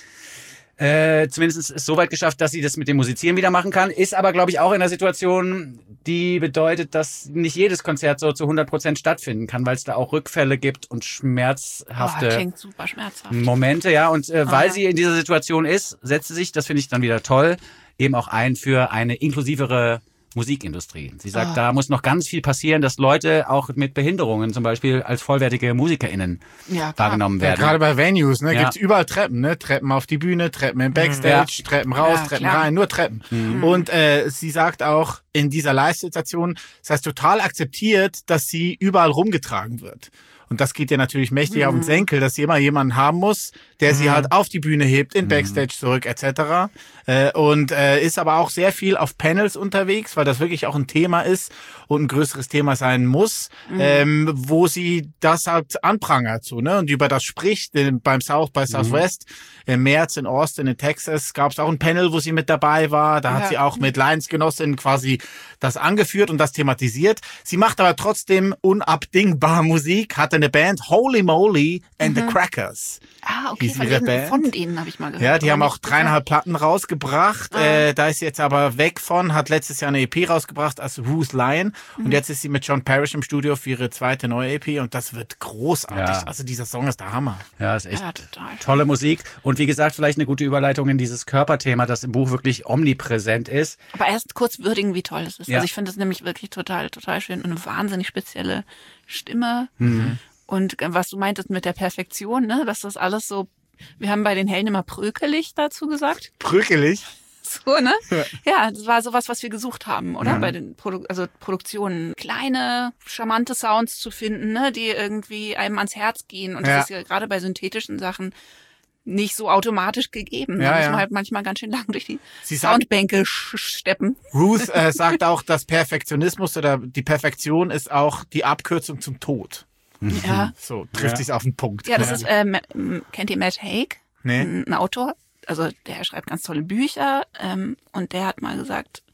Äh, zumindest es so weit geschafft, dass sie das mit dem Musizieren wieder machen kann. Ist aber, glaube ich, auch in einer Situation, die bedeutet, dass nicht jedes Konzert so zu hundert Prozent stattfinden kann, weil es da auch Rückfälle gibt und schmerzhafte oh, klingt super schmerzhaft. Momente. Ja, und äh, weil Ah. sie in dieser Situation ist, setzt sie sich, das finde ich dann wieder toll, eben auch ein für eine inklusivere Musikindustrie. Sie sagt, Ah. da muss noch ganz viel passieren, dass Leute auch mit Behinderungen zum Beispiel als vollwertige MusikerInnen Ja, klar. wahrgenommen Ja, werden. gerade bei Venues, ne, Ja. gibt's überall Treppen, ne? Treppen auf die Bühne, Treppen im Backstage, Treppen raus, Ja, Treppen klar. rein, nur Treppen. Mhm. Und äh, sie sagt auch in dieser Live-Situation, das heißt total akzeptiert, dass sie überall rumgetragen wird. Und das geht ihr natürlich mächtig auf den Senkel, dass sie immer jemanden haben muss, der sie halt auf die Bühne hebt, in Backstage zurück et cetera. Äh, und äh, ist aber auch sehr viel auf Panels unterwegs, weil das wirklich auch ein Thema ist und ein größeres Thema sein muss, ähm, wo sie das halt anprangert so, ne? Und über das spricht. In, beim South by Southwest im März in Austin in Texas gab es auch ein Panel, wo sie mit dabei war. Da hat Ja. sie auch mit Leidensgenossinnen quasi das angeführt und das thematisiert. Sie macht aber trotzdem unabdingbar Musik, hatte eine Band, Holy Moly and the Crackers. Ah, okay, hieß von ihre denen, Band. von denen habe ich mal gehört. Ja, die aber haben auch nicht dreieinhalb Platten rausgebracht. Ah. Äh, da ist sie jetzt aber weg von, hat letztes Jahr eine E P rausgebracht als Ruth Lion. Mhm. Und jetzt ist sie mit John Parrish im Studio für ihre zweite neue E P und das wird großartig. Ja. Also dieser Song ist der Hammer. Ja, ist echt Ja, total. tolle Musik. Und wie gesagt, vielleicht eine gute Überleitung in dieses Körperthema, das im Buch wirklich omnipräsent ist. Aber erst kurz würdigen, wie toll es ist. Ja. Also ich finde es nämlich wirklich total, total schön und eine wahnsinnig spezielle Stimme. Mhm. Und äh, was du meintest mit der Perfektion, ne, dass das alles so, wir haben bei den Helden immer prökelig dazu gesagt. Brückelig. So, ne? Ja, das war sowas, was wir gesucht haben, oder? Bei den Produ also Produktionen. Kleine, charmante Sounds zu finden, ne, die irgendwie einem ans Herz gehen. Und Ja. das ist ja gerade bei synthetischen Sachen nicht so automatisch gegeben. Da Ja, muss ja. man halt manchmal ganz schön lang durch die Sie sagt- Soundbänke sch steppen. Ruth äh, sagt auch, dass Perfektionismus oder die Perfektion ist auch die Abkürzung zum Tod. Ja. So trifft sich's auf den Punkt. Ja, das ist, äh, Ma- m- kennt ihr Matt Haig? Nee. Ein, ein Autor. Also der schreibt ganz tolle Bücher ähm, und der hat mal gesagt,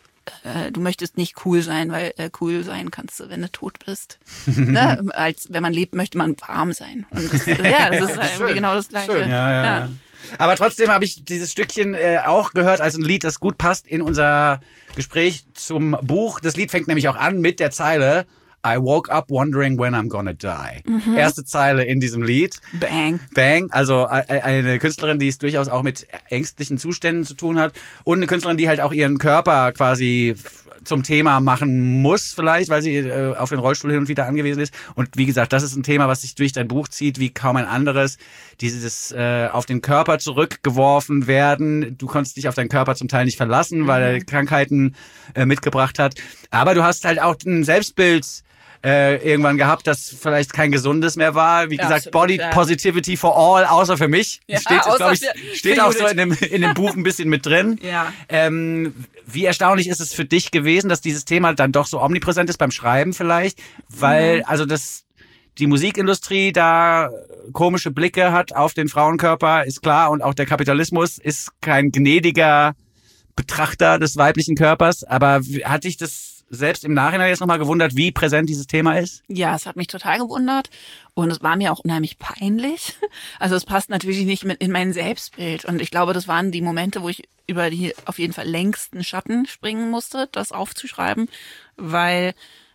äh, du möchtest nicht cool sein, weil äh, cool sein kannst du, wenn du tot bist. ne? Als wenn man lebt, möchte man warm sein. Und das, ja, das ist halt irgendwie genau das Gleiche. Schön. Ja, ja, ja. Aber trotzdem habe ich dieses Stückchen äh, auch gehört als ein Lied, das gut passt in unser Gespräch zum Buch. Das Lied fängt nämlich auch an mit der Zeile I woke up wondering when I'm gonna die. Erste Zeile in diesem Lied. Bang. Bang, also äh, eine Künstlerin, die es durchaus auch mit ängstlichen Zuständen zu tun hat und eine Künstlerin, die halt auch ihren Körper quasi zum Thema machen muss vielleicht, weil sie äh, auf den Rollstuhl hin und wieder angewiesen ist. Und wie gesagt, das ist ein Thema, was sich durch dein Buch zieht, wie kaum ein anderes. Dieses äh, auf den Körper zurückgeworfen werden. Du konntest dich auf deinen Körper zum Teil nicht verlassen, weil er Krankheiten äh, mitgebracht hat. Aber du hast halt auch ein Selbstbild äh, irgendwann gehabt, das vielleicht kein gesundes mehr war. Wie Ja, gesagt, absolut, Body ja. Positivity for all, außer für mich. Ja, steht, außer glaube ich, für- steht für auch so Judith. in dem, in dem Buch ein bisschen mit drin. Ja. Ähm, wie erstaunlich ist es für dich gewesen, dass dieses Thema dann doch so omnipräsent ist beim Schreiben vielleicht? Weil, also das, die Musikindustrie da komische Blicke hat auf den Frauenkörper, ist klar. Und auch der Kapitalismus ist kein gnädiger Betrachter des weiblichen Körpers. Aber wie- hat dich das selbst im Nachhinein jetzt nochmal gewundert, wie präsent dieses Thema ist? Ja, es hat mich total gewundert und es war mir auch unheimlich peinlich. Also es passt natürlich nicht mit in mein Selbstbild und ich glaube, das waren die Momente, wo ich über die auf jeden Fall längsten Schatten springen musste, das aufzuschreiben, weil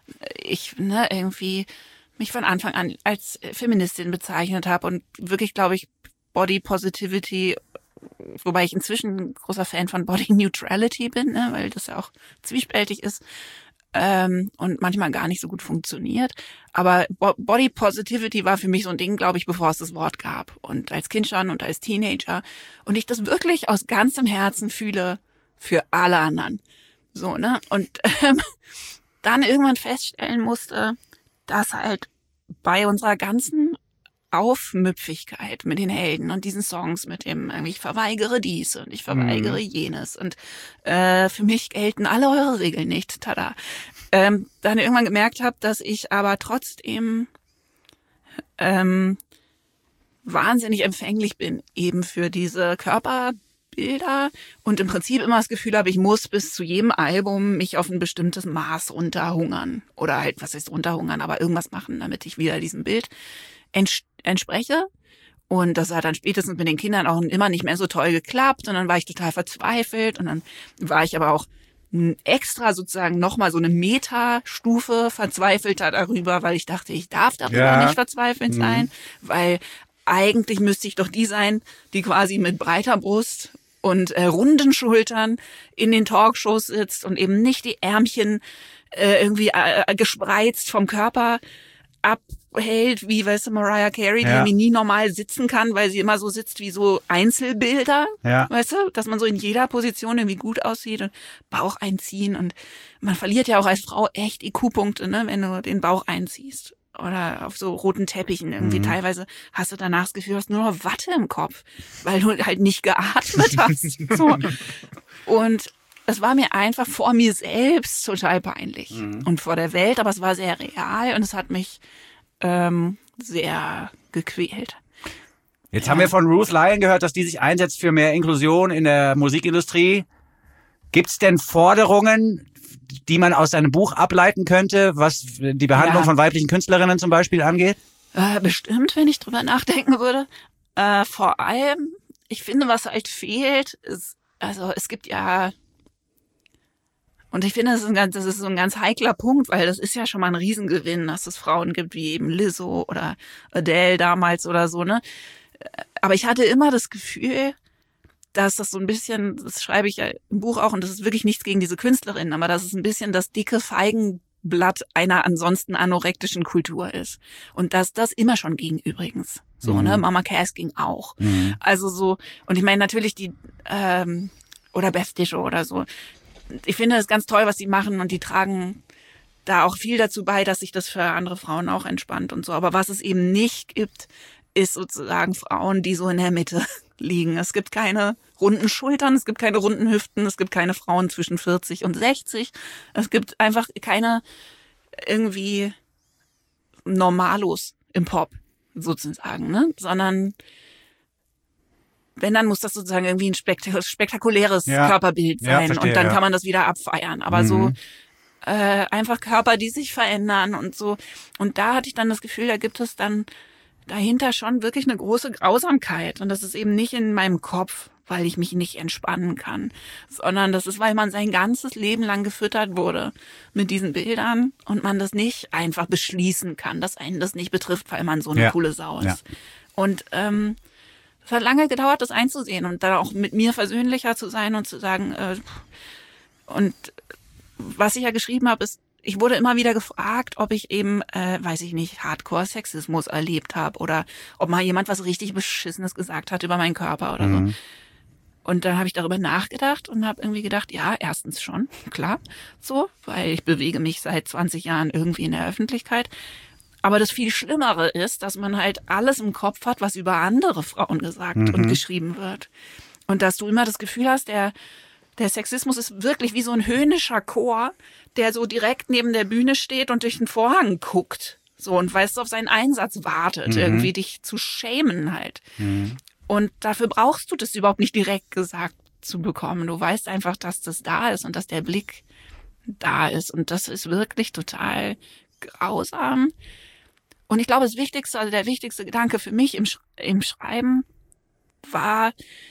ich ne, irgendwie mich von Anfang an als Feministin bezeichnet habe und wirklich, glaube ich, Body Positivity, wobei ich inzwischen ein großer Fan von Body Neutrality bin, ne, weil das ja auch zwiespältig ist. Ähm, und manchmal gar nicht so gut funktioniert. Aber Bo- Body Positivity war für mich so ein Ding, glaube ich, bevor es das Wort gab. Und als Kind schon und als Teenager. Und ich das wirklich aus ganzem Herzen fühle für alle anderen. So, ne? Und ähm, dann irgendwann feststellen musste, dass halt bei unserer ganzen Aufmüpfigkeit mit den Helden und diesen Songs mit dem, irgendwie, ich verweigere dies und ich verweigere mhm. jenes und äh, für mich gelten alle eure Regeln nicht, tada. Ähm, dann irgendwann gemerkt habe, dass ich aber trotzdem ähm, wahnsinnig empfänglich bin eben für diese Bilder und im Prinzip immer das Gefühl habe, ich muss bis zu jedem Album mich auf ein bestimmtes Maß runterhungern. Oder halt, was heißt runterhungern, aber irgendwas machen, damit ich wieder diesem Bild ents- entspreche. Und das hat dann spätestens mit den Kindern auch immer nicht mehr so toll geklappt. Und dann war ich total verzweifelt. Und dann war ich aber auch extra sozusagen nochmal so eine Metastufe verzweifelter darüber, weil ich dachte, ich darf darüber Ja. nicht verzweifelt sein, mhm. weil eigentlich müsste ich doch die sein, die quasi mit breiter Brust und äh, runden Schultern in den Talkshows sitzt und eben nicht die Ärmchen äh, irgendwie äh, gespreizt vom Körper abhält, wie, weißt du, Mariah Carey, die Ja. irgendwie nie normal sitzen kann, weil sie immer so sitzt wie so Einzelbilder, Ja. weißt du, dass man so in jeder Position irgendwie gut aussieht und Bauch einziehen und man verliert ja auch als Frau echt I Q-Punkte, ne, wenn du den Bauch einziehst. Oder auf so roten Teppichen irgendwie. Mhm. Teilweise hast du danach das Gefühl, du hast nur noch Watte im Kopf, weil du halt nicht geatmet hast. So. Und es war mir einfach vor mir selbst total peinlich. Mhm. Und vor der Welt, aber es war sehr real und es hat mich ähm, sehr gequält. Jetzt ja. haben wir von Ruth Lyon gehört, dass die sich einsetzt für mehr Inklusion in der Musikindustrie. Gibt's denn Forderungen, die man aus deinem Buch ableiten könnte, was die Behandlung ja. von weiblichen Künstlerinnen zum Beispiel angeht? Äh, bestimmt, wenn ich drüber nachdenken würde. Äh, vor allem, ich finde, was halt fehlt, ist, also es gibt ja, und ich finde, das ist, ein ganz, das ist so ein ganz heikler Punkt, weil das ist ja schon mal ein Riesengewinn, dass es Frauen gibt, wie eben Lizzo oder Adele damals oder so, ne? Aber ich hatte immer das Gefühl, dass das so ein bisschen, das schreibe ich ja im Buch auch, und das ist wirklich nichts gegen diese Künstlerin, aber dass es ein bisschen das dicke Feigenblatt einer ansonsten anorektischen Kultur ist. Und dass das immer schon ging übrigens. So, mhm. ne? Mama Cass ging auch. Mhm. Also so, und ich meine natürlich die, ähm, oder Beth Disho oder so. Ich finde das ganz toll, was die machen, und die tragen da auch viel dazu bei, dass sich das für andere Frauen auch entspannt und so. Aber was es eben nicht gibt, ist sozusagen Frauen, die so in der Mitte liegen. Es gibt keine runden Schultern, es gibt keine runden Hüften, es gibt keine Frauen zwischen vierzig und sechzig. Es gibt einfach keine irgendwie Normalos im Pop sozusagen, ne? Sondern wenn, dann muss das sozusagen irgendwie ein spektak- spektakuläres ja. Körperbild sein, ja, verstehe, und dann ja. kann man das wieder abfeiern. Aber mhm. so äh, einfach Körper, die sich verändern und so. Und da hatte ich dann das Gefühl, da gibt es dann dahinter schon wirklich eine große Grausamkeit. Und das ist eben nicht in meinem Kopf, weil ich mich nicht entspannen kann, sondern das ist, weil man sein ganzes Leben lang gefüttert wurde mit diesen Bildern und man das nicht einfach beschließen kann, dass einen das nicht betrifft, weil man so eine ja. coole Sau ist. Ja. Und ähm, es hat lange gedauert, das einzusehen und dann auch mit mir versöhnlicher zu sein und zu sagen, äh, und was ich ja geschrieben habe, ist, ich wurde immer wieder gefragt, ob ich eben, äh, weiß ich nicht, Hardcore-Sexismus erlebt habe oder ob mal jemand was richtig Beschissenes gesagt hat über meinen Körper oder mhm. so. Und dann habe ich darüber nachgedacht und habe irgendwie gedacht, ja, erstens schon, klar, so, weil ich bewege mich seit zwanzig Jahren irgendwie in der Öffentlichkeit. Aber das viel Schlimmere ist, dass man halt alles im Kopf hat, was über andere Frauen gesagt mhm. und geschrieben wird. Und dass du immer das Gefühl hast, der Der Sexismus ist wirklich wie so ein höhnischer Chor, der so direkt neben der Bühne steht und durch den Vorhang guckt. So, und weißt du, auf seinen Einsatz wartet, mhm. irgendwie dich zu schämen halt. Mhm. Und dafür brauchst du das überhaupt nicht direkt gesagt zu bekommen. Du weißt einfach, dass das da ist und dass der Blick da ist. Und das ist wirklich total grausam. Und ich glaube, das Wichtigste, also der wichtigste Gedanke für mich im, Sch- im Schreiben war,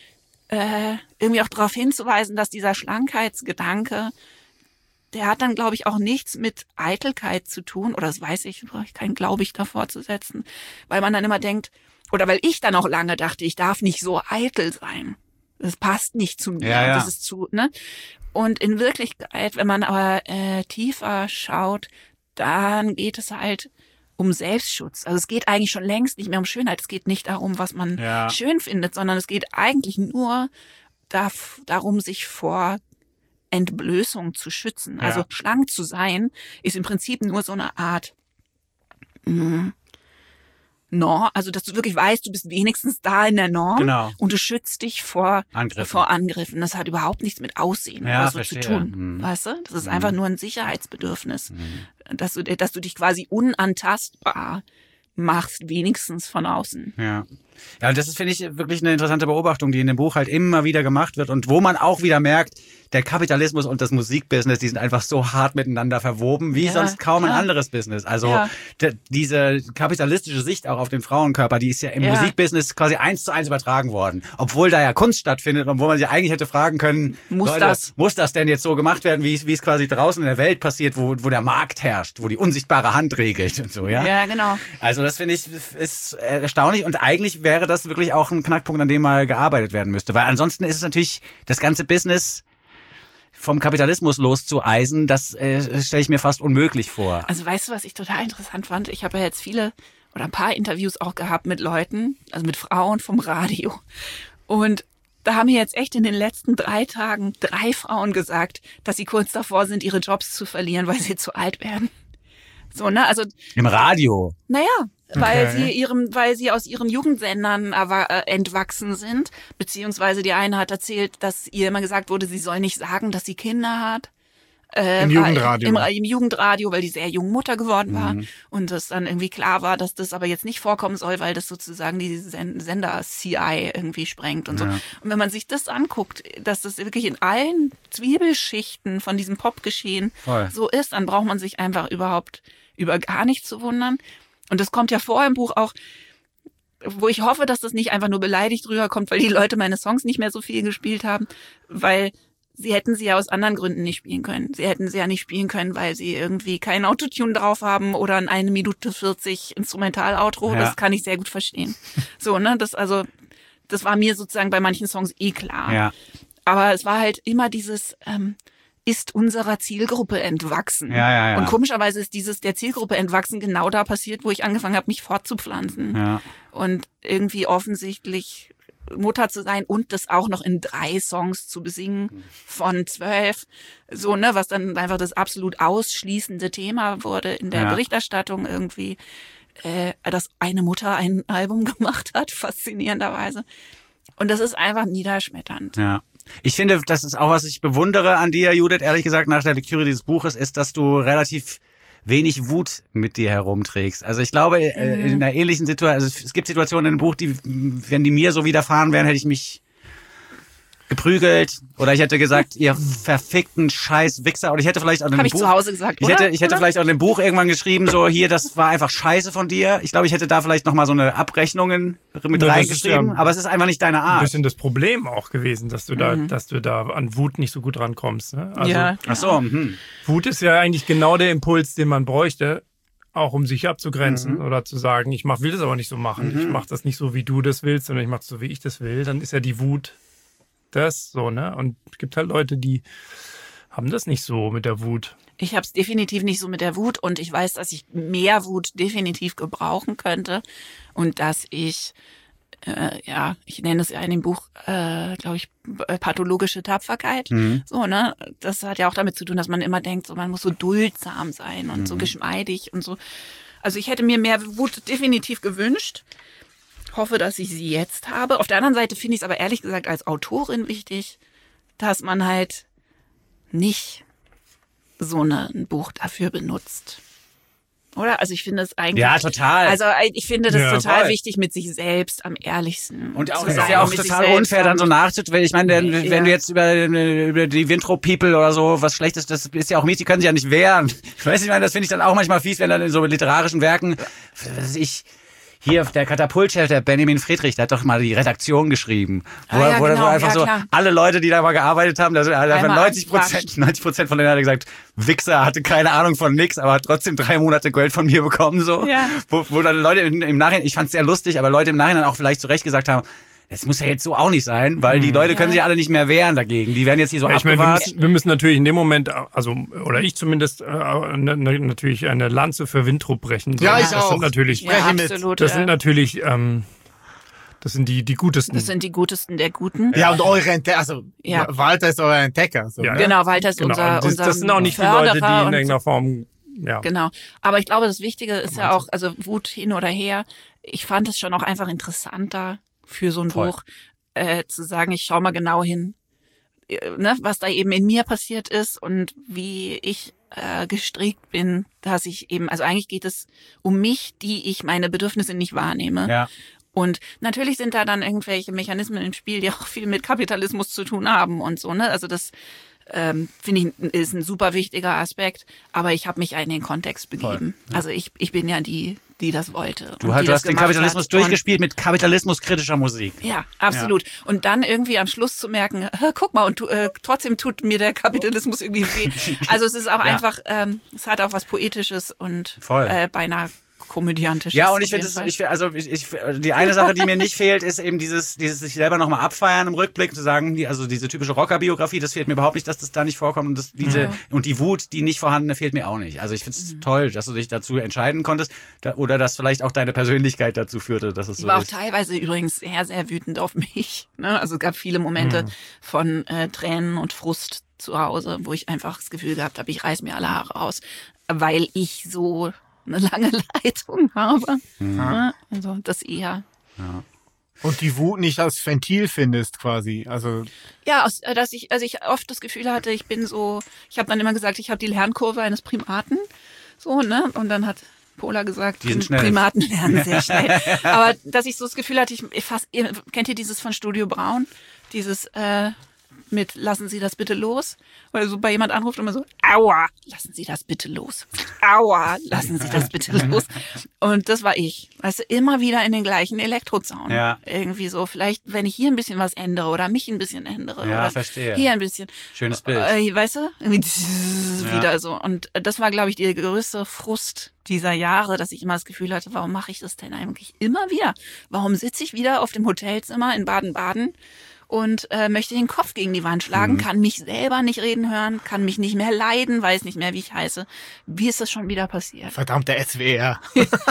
Äh, irgendwie auch darauf hinzuweisen, dass dieser Schlankheitsgedanke, der hat dann, glaube ich, auch nichts mit Eitelkeit zu tun, oder das weiß ich, brauche ich kein Glaube ich davor zu setzen, weil man dann immer denkt, oder weil ich dann auch lange dachte, ich darf nicht so eitel sein. Das passt nicht zu mir, ja, ja. das ist zu, ne? Und in Wirklichkeit, wenn man aber äh, tiefer schaut, dann geht es halt um Selbstschutz. Also es geht eigentlich schon längst nicht mehr um Schönheit. Es geht nicht darum, was man ja. schön findet, sondern es geht eigentlich nur darf, darum, sich vor Entblößung zu schützen. Ja. Also schlank zu sein, ist im Prinzip nur so eine Art mh, Norm. Also dass du wirklich weißt, du bist wenigstens da in der Norm genau. und du schützt dich vor Angriffen. vor Angriffen. Das hat überhaupt nichts mit Aussehen ja, oder so verstehe. zu tun. Mhm. Weißt du? Das ist mhm. einfach nur ein Sicherheitsbedürfnis. Mhm. Dass du, dass du dich quasi unantastbar machst, wenigstens von außen. Ja. Ja, und das ist, finde ich, wirklich eine interessante Beobachtung, die in dem Buch halt immer wieder gemacht wird und wo man auch wieder merkt, der Kapitalismus und das Musikbusiness, die sind einfach so hart miteinander verwoben, wie Ja, sonst kaum ein klar. anderes Business. Also Ja. d- diese kapitalistische Sicht auch auf den Frauenkörper, die ist ja im Ja. Musikbusiness quasi eins zu eins übertragen worden. Obwohl da ja Kunst stattfindet und wo man sich eigentlich hätte fragen können, Muss Leute, das? muss das denn jetzt so gemacht werden, wie es wie es quasi draußen in der Welt passiert, wo, wo der Markt herrscht, wo die unsichtbare Hand regelt und so, ja? Ja, genau. Also das finde ich ist erstaunlich und eigentlich wäre das wirklich auch ein Knackpunkt, an dem mal gearbeitet werden müsste, weil ansonsten ist es natürlich das ganze Business vom Kapitalismus loszueisen, das äh, stelle ich mir fast unmöglich vor. Also weißt du, was ich total interessant fand? Ich habe ja jetzt viele oder ein paar Interviews auch gehabt mit Leuten, also mit Frauen vom Radio. Und da haben mir jetzt echt in den letzten drei Tagen drei Frauen gesagt, dass sie kurz davor sind, ihre Jobs zu verlieren, weil sie zu alt werden. So, ne? Also, Im Radio. naja, weil Okay. sie ihrem, weil sie aus ihren Jugendsendern erwa- äh, entwachsen sind, beziehungsweise die eine hat erzählt, dass ihr immer gesagt wurde, sie soll nicht sagen, dass sie Kinder hat. Äh, Im weil- Jugendradio. Im, Im Jugendradio, weil die sehr jung Mutter geworden war Mhm. und es dann irgendwie klar war, dass das aber jetzt nicht vorkommen soll, weil das sozusagen die Sen- Sender-C I irgendwie sprengt und so. Ja. Und wenn man sich das anguckt, dass das wirklich in allen Zwiebelschichten von diesem Popgeschehen Voll. so ist, dann braucht man sich einfach überhaupt über gar nichts zu wundern. Und das kommt ja vor im Buch auch, wo ich hoffe, dass das nicht einfach nur beleidigt rüberkommt, weil die Leute meine Songs nicht mehr so viel gespielt haben, weil sie hätten sie ja aus anderen Gründen nicht spielen können. Sie hätten sie ja nicht spielen können, weil sie irgendwie kein Autotune drauf haben oder ein eine Minute vierzig Instrumental-Outro. Ja. Das kann ich sehr gut verstehen. So, ne, das also, das war mir sozusagen bei manchen Songs eh klar. Ja. Aber es war halt immer dieses, ähm, ist unserer Zielgruppe entwachsen. Ja, ja, ja. Und komischerweise ist dieses der Zielgruppe entwachsen genau da passiert, wo ich angefangen habe, mich fortzupflanzen. Ja. Und irgendwie offensichtlich Mutter zu sein und das auch noch in drei Songs zu besingen von zwölf. So, ne, was dann einfach das absolut ausschließende Thema wurde in der Ja. Berichterstattung irgendwie, äh, dass eine Mutter ein Album gemacht hat, faszinierenderweise. Und das ist einfach niederschmetternd. Ja. Ich finde, das ist auch, was ich bewundere an dir, Judith, ehrlich gesagt, nach der Lektüre dieses Buches, ist, dass du relativ wenig Wut mit dir herumträgst. Also ich glaube, äh, in einer ähnlichen Situation, also es gibt Situationen in dem Buch, die, wenn die mir so widerfahren wären, hätte ich mich geprügelt oder ich hätte gesagt, ihr verfickten scheiß Wichser. Oder ich hätte vielleicht auch in dem Habe ich Buch, zu Hause gesagt, ich oder? hätte, ich hätte Oder? vielleicht auch in dem Buch irgendwann geschrieben, so hier, das war einfach scheiße von dir. Ich glaube, ich hätte da vielleicht nochmal so eine Abrechnungen mit Ja, das reingeschrieben, ist ja- aber es ist einfach nicht deine Ein Art. bisschen das Problem auch gewesen, dass du da, dass du da an Wut nicht so gut rankommst. Ne? Also ja. Ach so, hm. Wut ist ja eigentlich genau der Impuls, den man bräuchte, auch um sich abzugrenzen oder zu sagen, ich mach, will das aber nicht so machen. Ich mache das nicht so, wie du das willst, sondern ich mache es so, wie ich das will. Dann ist ja die Wut das so, ne? Und es gibt halt Leute, die haben das nicht so mit der Wut. Ich habe es definitiv nicht so mit der Wut und ich weiß, dass ich mehr Wut definitiv gebrauchen könnte und dass ich, äh, ja, ich nenne es ja in dem Buch, äh, glaube ich, äh, pathologische Tapferkeit. So, ne? Das hat ja auch damit zu tun, dass man immer denkt, so man muss so duldsam sein und so geschmeidig und so. Also ich hätte mir mehr Wut definitiv gewünscht. Hoffe, dass ich sie jetzt habe. Auf der anderen Seite finde ich es aber ehrlich gesagt als Autorin wichtig, dass man halt nicht so eine, ein Buch dafür benutzt. Oder? Also ich finde es eigentlich... Ja, total. Also ich finde das Ja, total voll. wichtig, mit sich selbst am ehrlichsten Und auch, zu es ist sein, ja auch mit sich total selbst unfair, dann so nachzutreten. Ich meine, wenn, Ja. wenn du jetzt über, über die Winthrop People oder so was Schlechtes, das ist ja auch mies, die können sich ja nicht wehren. Ich weiß nicht, ich meine, das finde ich dann auch manchmal fies, wenn dann in so literarischen Werken, was weiß ich, hier, der Katapultchef, der Benjamin Friedrich, der hat doch mal die Redaktion geschrieben. Wo, Ah ja, wo, genau, wo einfach ja, so klar. alle Leute, die da mal gearbeitet haben, da sind einfach Einmal neunzig Prozent, angequatscht. neunzig Prozent von denen hat er gesagt, Wichser, hatte keine Ahnung von nix, aber hat trotzdem drei Monate Geld von mir bekommen, so. Ja. Wo, wo dann Leute im, im Nachhinein, ich fand's sehr lustig, aber Leute im Nachhinein auch vielleicht zu Recht gesagt haben, das muss ja jetzt so auch nicht sein, weil die Leute können sich alle nicht mehr wehren dagegen. Die werden jetzt hier so Ja, ich meine, wir abgewahrt. müssen, wir müssen natürlich in dem Moment, also, oder ich zumindest, äh, ne, ne, natürlich eine Lanze für Winthrop brechen. So, Ja, ich das auch. Sind natürlich, Ja, Spreche mit. absolut. das ja. sind natürlich, ähm, das sind die, die gutesten. Das sind die Gutesten der Guten. Ja, und eure Entdecker, also Ja. Walter ist euer Entdecker. So, Ja. ne? Genau, Walter ist Genau, unser, und das, unser das sind auch nicht die Förderer Leute, die in und irgendeiner Form, ja. Genau. Aber ich glaube, das Wichtige ist ja auch, also Wut hin oder her, ich fand es schon auch einfach interessanter für so ein Voll. Buch, äh, zu sagen, ich schau mal genau hin, äh, ne, was da eben in mir passiert ist und wie ich äh, gestrickt bin, dass ich eben, also eigentlich geht es um mich, die ich meine Bedürfnisse nicht wahrnehme. Ja. Und natürlich sind da dann irgendwelche Mechanismen im Spiel, die auch viel mit Kapitalismus zu tun haben und so, ne? Also das ähm, finde ich ist ein super wichtiger Aspekt, aber ich habe mich in den Kontext begeben. Ja. Also ich ich bin ja die, die das wollte. Du, halt, du hast den Kapitalismus durchgespielt mit kapitalismuskritischer Musik. Ja, absolut. Ja. Und dann irgendwie am Schluss zu merken, guck mal, und tu, äh, trotzdem tut mir der Kapitalismus irgendwie weh. Also es ist auch ja. einfach, ähm, es hat auch was Poetisches und äh, beinahe komödiantisches. Ja, und ich finde, ich, also ich, ich, die eine Sache, die mir nicht fehlt, ist eben dieses, dieses sich selber nochmal abfeiern im Rückblick, zu sagen, die, also diese typische Rockerbiografie, das fehlt mir überhaupt nicht, dass das da nicht vorkommt und das, diese, mhm. und die Wut, die nicht vorhandene, fehlt mir auch nicht. Also ich finde es mhm. toll, dass du dich dazu entscheiden konntest, da, oder dass vielleicht auch deine Persönlichkeit dazu führte, dass es so ist. Ich war auch teilweise übrigens sehr, sehr wütend auf mich. Ne? Also es gab viele Momente mhm. von äh, Tränen und Frust zu Hause, wo ich einfach das Gefühl gehabt habe, ich reiß mir alle Haare aus, weil ich so eine lange Leitung habe. Mhm. Ja, also das eher. Ja. Und die Wut nicht als Ventil findest quasi. Also ja, aus, dass ich, also ich oft das Gefühl hatte, ich bin so, ich habe dann immer gesagt, ich habe die Lernkurve eines Primaten. So, ne? Und dann hat Pola gesagt, die sind schnell. Primaten lernen sehr schnell. Aber dass ich so das Gefühl hatte, ich, ich fast, kennt ihr dieses von Studio Braun? Dieses, äh, mit lassen Sie das bitte los, weil so bei jemand anruft und immer so, aua, lassen Sie das bitte los, aua, lassen Sie das bitte los. Und das war ich, weißt du, immer wieder in den gleichen Elektrozaun. Ja. Irgendwie so, vielleicht, wenn ich hier ein bisschen was ändere oder mich ein bisschen ändere. Ja, oder verstehe. Hier ein bisschen. Schönes Bild. Äh, weißt du, irgendwie ja. wieder so. Und das war, glaube ich, der größte Frust dieser Jahre, dass ich immer das Gefühl hatte, warum mache ich das denn eigentlich immer wieder? Warum sitze ich wieder auf dem Hotelzimmer in Baden-Baden und äh, möchte den Kopf gegen die Wand schlagen, mhm. kann mich selber nicht reden hören, kann mich nicht mehr leiden, weiß nicht mehr, wie ich heiße. Wie ist das schon wieder passiert? Verdammt, der S W R.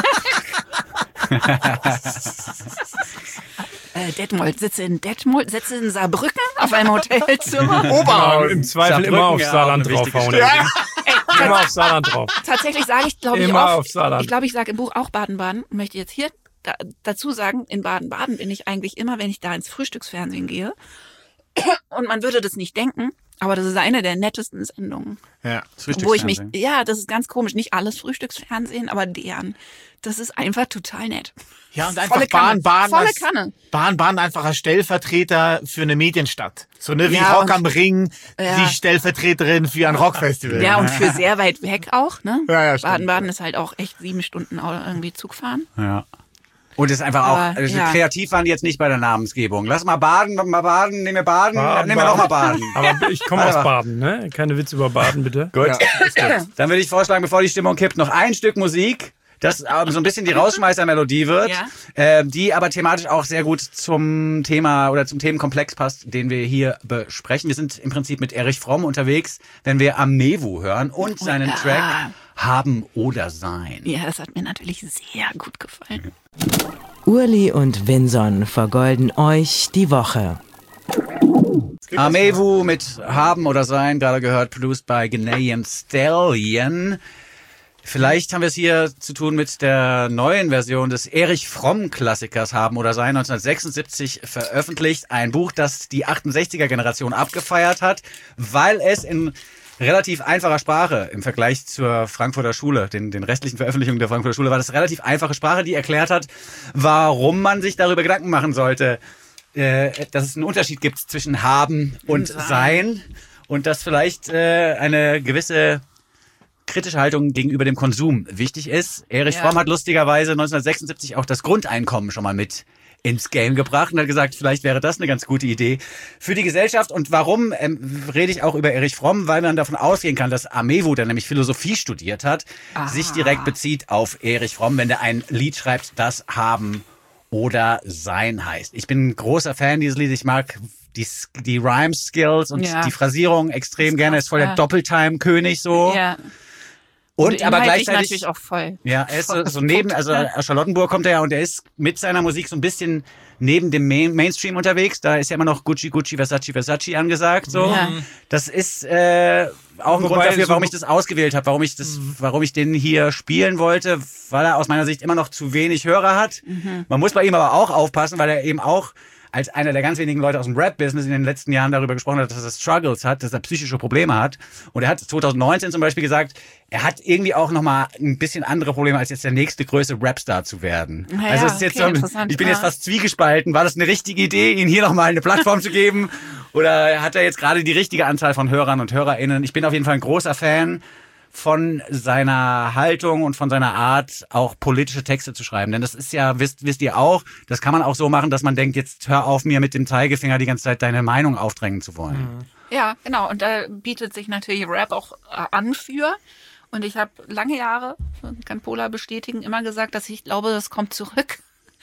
äh, Detmold, sitze in Detmold, sitze in Saarbrücken auf einem Hotelzimmer. Oberhausen. Im Zweifel Saarbrücken, immer auf Saarland ja, draufhauen. Ja. Ey, immer auf Saarland drauf. Tatsächlich sage ich, glaube ich, immer oft, auf Saarland. Ich glaube, ich sage im Buch auch Baden-Baden, möchte jetzt hier Da, dazu sagen, in Baden-Baden bin ich eigentlich immer, wenn ich da ins Frühstücksfernsehen gehe. Und man würde das nicht denken, aber das ist eine der nettesten Sendungen. Ja, das wo ich mich, ja, das ist ganz komisch. Nicht alles Frühstücksfernsehen, aber deren. Das ist einfach total nett. Ja, und einfach Baden-Baden Volle Kanne. Baden-Baden einfach als Stellvertreter für eine Medienstadt. So ne wie ja, Rock am Ring, ja. die Stellvertreterin für ein Rockfestival. Ja, und für sehr weit weg auch. Ne? Ja, ja, Baden-Baden ist halt auch echt sieben Stunden irgendwie Zug fahren. Ja. Und es ist einfach Aber, auch, also ja. kreativ waren die jetzt nicht bei der Namensgebung. Lass mal baden, mal baden, nehmen wir baden, baden nehmen wir nochmal baden. Aber ich komme aus Baden, ne? Keine Witze über Baden, bitte. Gut. Ja. Dann würde ich vorschlagen, bevor die Stimmung kippt, noch ein Stück Musik, das so ein bisschen die Rausschmeißer-Melodie wird, ja. äh, die aber thematisch auch sehr gut zum Thema oder zum Themenkomplex passt, den wir hier besprechen. Wir sind im Prinzip mit Erich Fromm unterwegs, wenn wir Amewu hören und seinen ja. Track Haben oder Sein. Ja, das hat mir natürlich sehr gut gefallen. Urli und Vinson vergolden euch die Woche. Amewu mit Haben oder Sein, gerade gehört, produced by Ghanaian Stallion. Vielleicht haben wir es hier zu tun mit der neuen Version des Erich Fromm-Klassikers Haben oder Sein, neunzehnhundertsechsundsiebzig veröffentlicht. Ein Buch, das die achtundsechziger-Generation abgefeiert hat, weil es in relativ einfacher Sprache im Vergleich zur Frankfurter Schule, den, den restlichen Veröffentlichungen der Frankfurter Schule, war das relativ einfache Sprache, die erklärt hat, warum man sich darüber Gedanken machen sollte, äh, dass es einen Unterschied gibt zwischen Haben und Sein und dass vielleicht äh, eine gewisse kritische Haltung gegenüber dem Konsum wichtig ist. Erich ja. Fromm hat lustigerweise neunzehnhundertsechsundsiebzig auch das Grundeinkommen schon mal mit ins Game gebracht und hat gesagt, vielleicht wäre das eine ganz gute Idee für die Gesellschaft. Und warum ähm, rede ich auch über Erich Fromm? Weil man davon ausgehen kann, dass Amewu, der nämlich Philosophie studiert hat, Aha. sich direkt bezieht auf Erich Fromm, wenn der ein Lied schreibt, das Haben oder Sein heißt. Ich bin ein großer Fan dieses Liedes. Ich mag die, die Rhyme-Skills und ja. die Phrasierung extrem gerne. Er ist voll der ja. Doppeltime-König so. Ja. Und, und aber gleichzeitig natürlich auch voll. Ja, er ist so, so neben, also aus Charlottenburg kommt er ja und er ist mit seiner Musik so ein bisschen neben dem Main Mainstream unterwegs. Da ist ja immer noch Gucci, Gucci, Versace, Versace angesagt. So, ja. das ist äh, auch ein Wobei, Grund dafür, so warum ich das ausgewählt habe, warum ich das, mhm. warum ich den hier spielen wollte, weil er aus meiner Sicht immer noch zu wenig Hörer hat. Mhm. Man muss bei ihm aber auch aufpassen, weil er eben auch als einer der ganz wenigen Leute aus dem Rap-Business in den letzten Jahren darüber gesprochen hat, dass er Struggles hat, dass er psychische Probleme hat. Und er hat zwanzig neunzehn zum Beispiel gesagt, er hat irgendwie auch nochmal ein bisschen andere Probleme, als jetzt der nächste größte Rapstar zu werden. Ja, also es ist jetzt okay, so, interessant. ich bin Ja. jetzt fast zwiegespalten. War das eine richtige Idee, ihn hier nochmal eine Plattform zu geben? Oder hat er jetzt gerade die richtige Anzahl von Hörern und HörerInnen? Ich bin auf jeden Fall ein großer Fan von seiner Haltung und von seiner Art, auch politische Texte zu schreiben. Denn das ist ja, wisst, wisst ihr auch, das kann man auch so machen, dass man denkt, jetzt hör auf, mir mit dem Zeigefinger die ganze Zeit deine Meinung aufdrängen zu wollen. Ja, genau. Und da bietet sich natürlich Rap auch äh, an für. Und ich habe lange Jahre, kann Pola bestätigen, immer gesagt, dass ich glaube, das kommt zurück.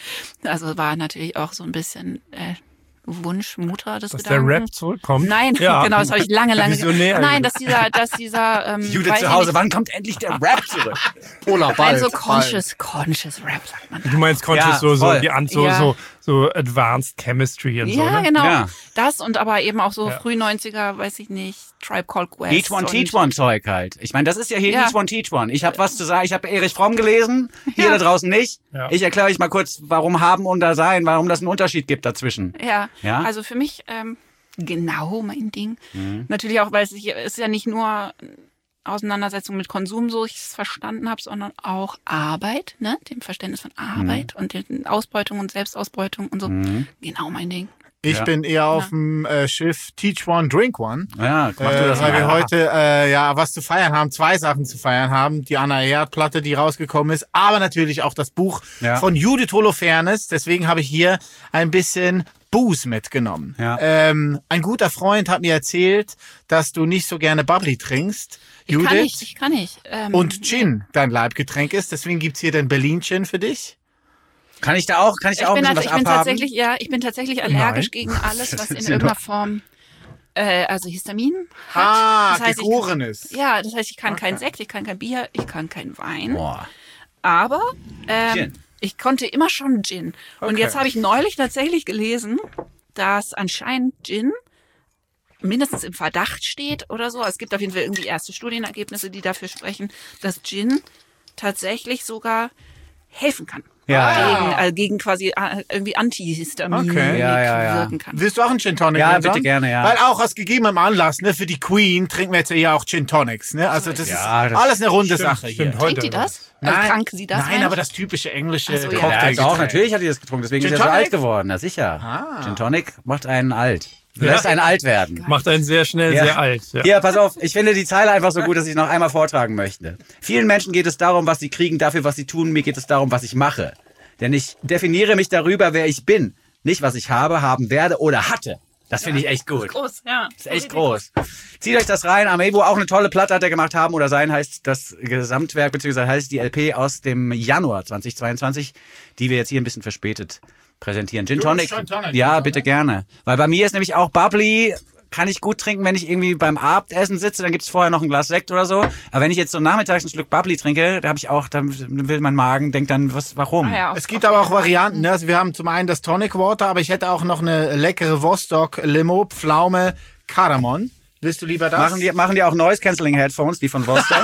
Also war natürlich auch so ein bisschen äh, Wunsch, Mutter des Dass Gedanken. der Rap zurückkommt. Nein, Ja. genau, das habe ich lange, lange Visionär. Nein, dass dieser, dass dieser ähm, Judith weiß zu ich Hause, nicht, wann kommt endlich der Rap zurück? Pola, bald. also bald. conscious, conscious Rap, sagt man. Du meinst Conscious Ja, so, so, voll. die An so, Ja. so, so Advanced Chemistry und so, Ja, ne? genau. Ja. Das und aber eben auch so Ja. früh neunziger, weiß ich nicht, Tribe Called Quest. Each One und- Teach One Zeug halt. Ich meine, das ist ja hier Ja. Each One Teach One. Ich habe was zu sagen. Ich habe Erich Fromm gelesen, hier Ja. da draußen nicht. Ja. Ich erkläre euch mal kurz, warum haben und da sein, warum das einen Unterschied gibt dazwischen. Ja, Ja? also für mich ähm, genau mein Ding. Mhm. Natürlich auch, weil es sich- es ist ja nicht nur Auseinandersetzung mit Konsum, so ich es verstanden habe, sondern auch Arbeit, ne? Dem Verständnis von Arbeit Mhm. und den Ausbeutung und Selbstausbeutung und so. Genau mein Ding. Ich Ja. bin eher auf dem äh, Schiff Teach One, Drink One. Ja, mach du Äh, das weil wir mal. heute äh, ja was zu feiern haben, zwei Sachen zu feiern haben. Die Anna Erd-Platte, die rausgekommen ist, aber natürlich auch das Buch Ja. von Judith Holofernes. Deswegen habe ich hier ein bisschen Booze mitgenommen. Ja. Ähm, ein guter Freund hat mir erzählt, dass du nicht so gerne Bubbly trinkst, Ich Judith. kann nicht, ich kann nicht. Ähm, Und Gin dein Leibgetränk ist. Deswegen gibt's hier den Berlin Gin für dich. Kann ich da auch, kann ich da Ich auch ein bin, bisschen tats- was ich bin abhaben? tatsächlich, ja, ich bin tatsächlich allergisch gegen alles, was in ist ja irgendeiner noch- Form, äh, also Histamin hat. Ah, Das heißt, ich- gegorenes. Ja, das heißt, ich kann kein Sekt, ich kann kein Bier, ich kann kein Wein. Boah. Aber ähm, Gin. ich konnte immer schon Gin. Und Okay. jetzt habe ich neulich tatsächlich gelesen, dass anscheinend Gin mindestens im Verdacht steht oder so. Es gibt auf jeden Fall irgendwie erste Studienergebnisse, die dafür sprechen, dass Gin tatsächlich sogar helfen kann. Ja. Gegen, also gegen quasi äh, irgendwie Antihistaminik Okay. Ja, ja, ja. wirken kann. Willst du auch einen Gin Tonic? Ja, Vincent? bitte gerne, ja. Weil auch aus gegebenem Anlass, ne, für die Queen trinken wir jetzt ja auch Gin Tonics, ne? Also das Ja, ist das alles eine runde Stimmt, Sache stimmt. hier. Heute Trinkt die oder das? Also trank sie das? Nein, meine aber ich? das typische englische Ach so, ja. Ja, Cocktail. also auch natürlich hat die das getrunken, deswegen Gin ist er so Tonic? alt geworden, na sicher. Ah. Gin Tonic macht einen alt. Lässt einen alt werden. Macht einen sehr schnell Ja. sehr alt. Ja. Hier, pass auf, ich finde die Zeile einfach so gut, dass ich noch einmal vortragen möchte. Vielen Menschen geht es darum, was sie kriegen, dafür, was sie tun. Mir geht es darum, was ich mache. Denn ich definiere mich darüber, wer ich bin. Nicht, was ich habe, haben werde oder hatte. Das finde ich echt gut. Groß, ja. Das ist echt groß. Zieht euch das rein. Amebo, auch eine tolle Platte hat er gemacht. Haben oder sein heißt das Gesamtwerk, beziehungsweise heißt die L P aus dem Januar zweitausendzweiundzwanzig, die wir jetzt hier ein bisschen verspätet präsentieren. Gin Tonic. Gin Tonic, Ja, Gin bitte gerne. Weil bei mir ist nämlich auch Bubbly, kann ich gut trinken, wenn ich irgendwie beim Abendessen sitze, dann gibt's vorher noch ein Glas Sekt oder so. Aber wenn ich jetzt so nachmittags ein Schluck Bubbly trinke, da habe ich auch, dann will mein Magen, denkt dann, was, warum? Ah, ja, Es gibt aber auch Varianten, ne? Also wir haben zum einen das Tonic Water, aber ich hätte auch noch eine leckere Vostok Limo, Pflaume, Kardamom. Willst du lieber das? Machen die, machen die auch Noise-Canceling-Headphones, die von Vostok?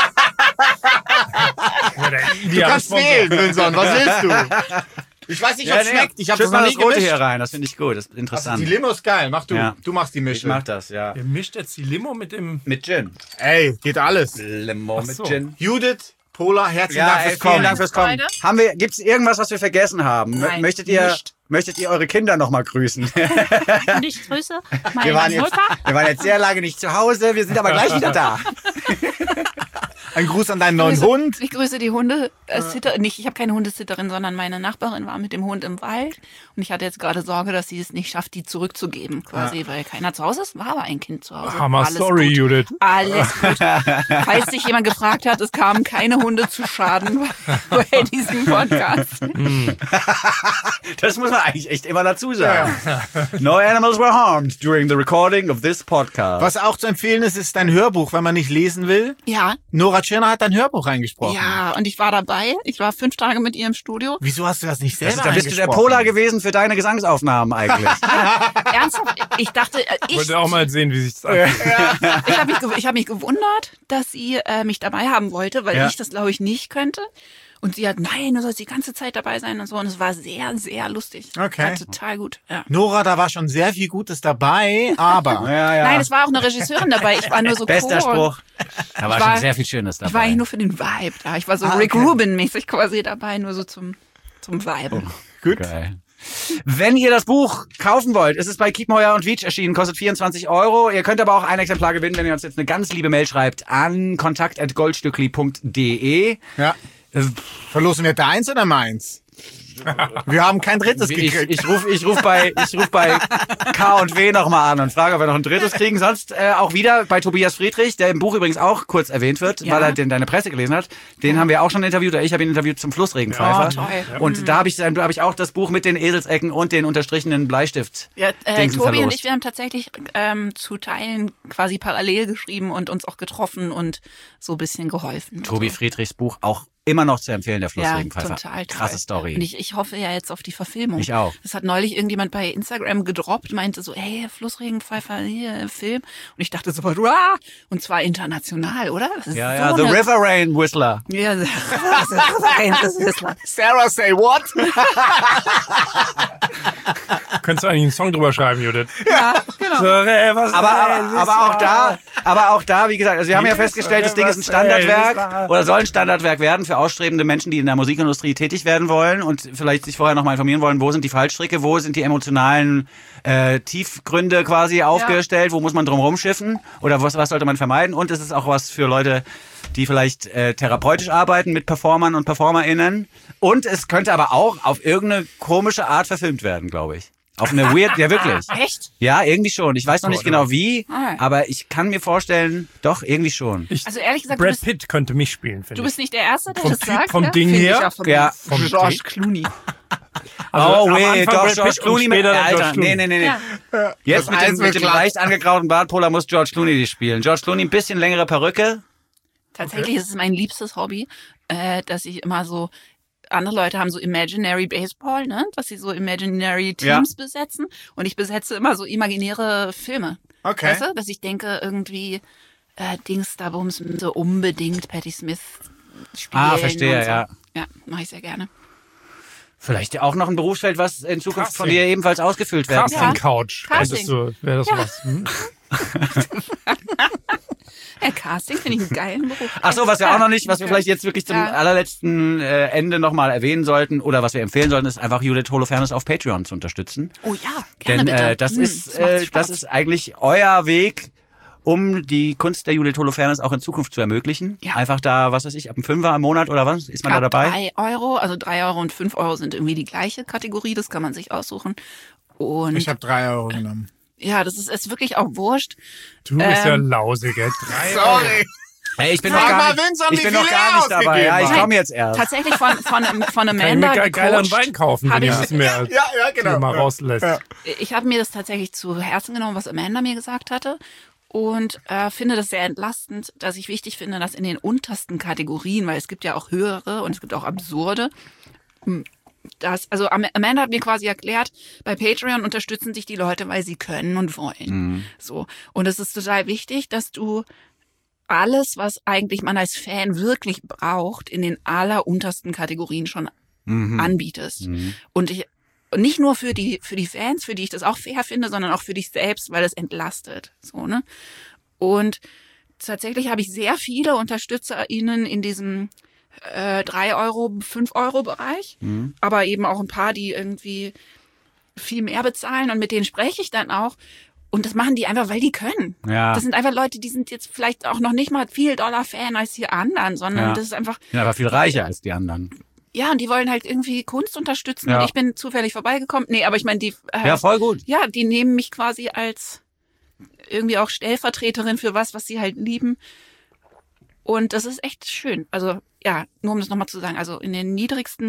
du kannst wählen, Vincent. Was willst du? Ich weiß nicht, ob es schmeckt. Ich habe Schütt das noch mal nie das Rote gemischt. hier rein, das finde ich gut, das ist Also interessant. die Limo ist geil. Mach du. Ja. Du machst die Ich Mischung. mach das, ja. Ihr mischt jetzt die Limo mit dem... Mit Gin. Ey, geht alles. Limo mit so. Gin. Judith, Pola, herzlichen Ja, Dank ey, fürs Kommen. vielen Dank fürs Kommen. Beide? Haben wir, gibt's irgendwas, was wir vergessen haben? Mö- Nein, möchtet ihr, nicht. möchtet ihr eure Kinder noch mal grüßen? Und ich grüße Wir meine waren, jetzt, Mutter. wir waren jetzt sehr lange nicht zu Hause, wir sind aber gleich wieder da. Ein Gruß an deinen neuen Grüße- Hund. Ich grüße die Hunde. Äh, Sitter, nicht, ich habe keine Hundesitterin, sondern meine Nachbarin war mit dem Hund im Wald. Und ich hatte jetzt gerade Sorge, dass sie es nicht schafft, die zurückzugeben, quasi, weil keiner zu Hause ist. War aber ein Kind zu Hause. Hammer Alles Story, gut. Judith. Alles gut. Falls sich jemand gefragt hat, es kamen keine Hunde zu Schaden bei diesem Podcast. Das muss man eigentlich echt immer dazu sagen. No animals were harmed during the recording of this podcast. Was auch zu empfehlen ist, ist dein Hörbuch, wenn man nicht lesen will. Ja. Nora Nora Tschirner hat dein Hörbuch eingesprochen. Ja, und ich war dabei. Ich war fünf Tage mit ihr im Studio. Wieso hast du das nicht Das selber ist, da bist du der eingesprochen? Polar gewesen für deine Gesangsaufnahmen eigentlich. Ernsthaft? Ich dachte, äh, Ich ich, wollte auch mal sehen, wie sich das anfühlt. ich habe mich, gew- ich hab mich gewundert, dass sie äh, mich dabei haben wollte, weil Ja. ich das, glaube ich, nicht könnte. Und sie hat, nein, du sollst die ganze Zeit dabei sein und so. Und es war sehr, sehr lustig. Okay. War total gut, ja. Nora, da war schon sehr viel Gutes dabei, aber... Ja, ja. Nein, es war auch eine Regisseurin dabei. Ich war nur so Bester Chor. Spruch. Da war, Ich war- schon sehr viel Schönes dabei. Ich war eigentlich nur für den Vibe da. Ich war so Ah, Rick okay. Rubin-mäßig quasi dabei, nur so zum, zum Vibe. Gut. Geil. Wenn ihr das Buch kaufen wollt, ist es bei Kiepenheuer und Wiedsch erschienen, kostet vierundzwanzig Euro. Ihr könnt aber auch ein Exemplar gewinnen, wenn ihr uns jetzt eine ganz liebe Mail schreibt an kontakt at goldstückli punkt de. Ja. Verlosen wir deins oder meins? Wir haben kein drittes Ich, gekriegt. ich rufe ich ruf bei, ich ruf bei K und W nochmal an und frage, ob wir noch ein drittes kriegen. Sonst äh, auch wieder bei Tobias Friedrich, der im Buch übrigens auch kurz erwähnt wird, Ja. weil er den deine Presse gelesen hat. Den haben wir auch schon interviewt, oder ich habe ihn interviewt zum Flussregenpfeifer. Ja, toll. Und da habe ich, dann hab ich auch das Buch mit den Eselsecken und den unterstrichenen Bleistift. Ja, äh, Dingsen Tobi und verlost. ich, wir haben tatsächlich ähm, zu Teilen quasi parallel geschrieben und uns auch getroffen und so ein bisschen geholfen. Tobi so. Friedrichs Buch auch immer noch zu empfehlen, der Ja, Flussregenpfeifer. total toll. Krasse Story. Und ich, ich hoffe ja jetzt auf die Verfilmung. Ich auch. Das hat neulich irgendjemand bei Instagram gedroppt, meinte so, hey, Flussregenpfeifer, hier, Film. Und ich dachte sofort, wow, und zwar international, oder? Das ist Ja, so ja, The eine- River Rain Whistler. Ja, das ist Sarah, say what? Könntest du eigentlich einen Song drüber schreiben, Judith? ja, genau. So, äh, was Aber, aber, aber auch da, aber auch da, wie gesagt, also wir haben ja festgestellt, das Ding ist ein Standardwerk oder soll ein Standardwerk werden für ausstrebende Menschen, die in der Musikindustrie tätig werden wollen und vielleicht sich vorher nochmal informieren wollen, wo sind die Fallstricke, wo sind die emotionalen äh, Tiefgründe quasi aufgestellt, wo muss man drum rumschiffen oder was, was sollte man vermeiden, und es ist auch was für Leute, die vielleicht äh, therapeutisch arbeiten mit Performern und PerformerInnen, und es könnte aber auch auf irgendeine komische Art verfilmt werden, glaube ich. Auf eine weird, ja wirklich. Echt? Ja, irgendwie schon. Ich weiß noch nicht genau wie, Ah. aber ich kann mir vorstellen, doch, irgendwie schon. Ich, Also ehrlich gesagt, du Brad bist, Pitt könnte mich spielen, finde du ich. bist nicht der Erste, der Vom das Typ, sagt. vom ja? Ding Finde ich her? auch von Ja, vom George Ding. Clooney. Also oh, am wait, Anfang doch, Brad George Pitt und Clooney mit, später dann Alter, George Clooney. nee, nee, nee, nee. Ja. Jetzt Das mit Eis dem, wird mit dem glatt. leicht angegrauten Bartpoler muss George Clooney die spielen. George Clooney, ein bisschen längere Perücke. Tatsächlich ist es mein liebstes Hobby, äh, dass ich immer so, andere Leute haben so Imaginary Baseball, ne? Dass sie so Imaginary Teams Ja. besetzen. Und ich besetze immer so imaginäre Filme. Okay. Weißt du? Dass ich denke, irgendwie äh, Dings da Bums so unbedingt Patti Smith spielen. Ah, verstehe, und so. ja. Ja, mache ich sehr gerne. Vielleicht auch noch ein Berufsfeld, was in Zukunft von Casting. dir ebenfalls ausgefüllt werden Casting kann. Couch. Casting. Könntest du, wäre das Ja. was? Hm? Ja, Casting finde ich einen geilen Beruf. Ach so, was wir auch noch nicht, was wir vielleicht jetzt wirklich zum Ja. allerletzten äh, Ende nochmal erwähnen sollten oder was wir empfehlen sollten, ist einfach Judith Holofernes auf Patreon zu unterstützen. Oh ja, gerne Denn bitte. äh, das Hm, ist macht äh, Spaß. das ist eigentlich euer Weg, um die Kunst der Judith Holofernes auch in Zukunft zu ermöglichen. Ja. Einfach da, was weiß ich, ab einem Fünfer im Monat oder was, ist man da Ab dabei? drei Euro, also drei Euro und fünf Euro sind irgendwie die gleiche Kategorie, das kann man sich aussuchen. Und Ich habe drei Euro genommen. ja, das ist, ist wirklich auch wurscht. Du bist ja Ähm, lausig, gell? Drei Sorry. Hey, ich bin Frag noch gar mal nicht, Vincent, ich wie bin noch viel gar er nicht dabei. Ja, ich ausgegeben komme jetzt erst. Tatsächlich von, von, von Kann ich Amanda mir ge- geileren gecoacht. Wein kaufen, wenn Hab ihr ich- das mehr Ja, ja, genau. mal Ja. rauslässt. Ja. Ich habe mir das tatsächlich zu Herzen genommen, was Amanda mir gesagt hatte. Und äh, finde das sehr entlastend, dass ich wichtig finde, dass in den untersten Kategorien, weil es gibt ja auch höhere und es gibt auch absurde, hm, das, also Am- Amanda hat mir quasi erklärt, bei Patreon unterstützen sich die Leute, weil sie können und wollen. So. Und es ist total wichtig, dass du alles, was eigentlich man als Fan wirklich braucht, in den alleruntersten Kategorien schon anbietest. Und ich und nicht nur für die für die Fans, für die ich das auch fair finde, sondern auch für dich selbst, weil es entlastet. So, ne? Und tatsächlich habe ich sehr viele UnterstützerInnen in diesem äh, drei Euro, fünf Euro Bereich, aber eben auch ein paar, die irgendwie viel mehr bezahlen, und mit denen spreche ich dann auch. Und das machen die einfach, weil die können. Ja. Das sind einfach Leute, die sind jetzt vielleicht auch noch nicht mal viel Dollar-Fan als die anderen, sondern Ja. das ist einfach, Ich bin aber viel reicher als die anderen. ja, und die wollen halt irgendwie Kunst unterstützen. Ja. Und ich bin zufällig vorbeigekommen. Nee, aber ich meine, die, äh, Ja, voll gut. ja, die nehmen mich quasi als irgendwie auch Stellvertreterin für was, was sie halt lieben. Und das ist echt schön. Also, ja, nur um das nochmal zu sagen, also in den niedrigsten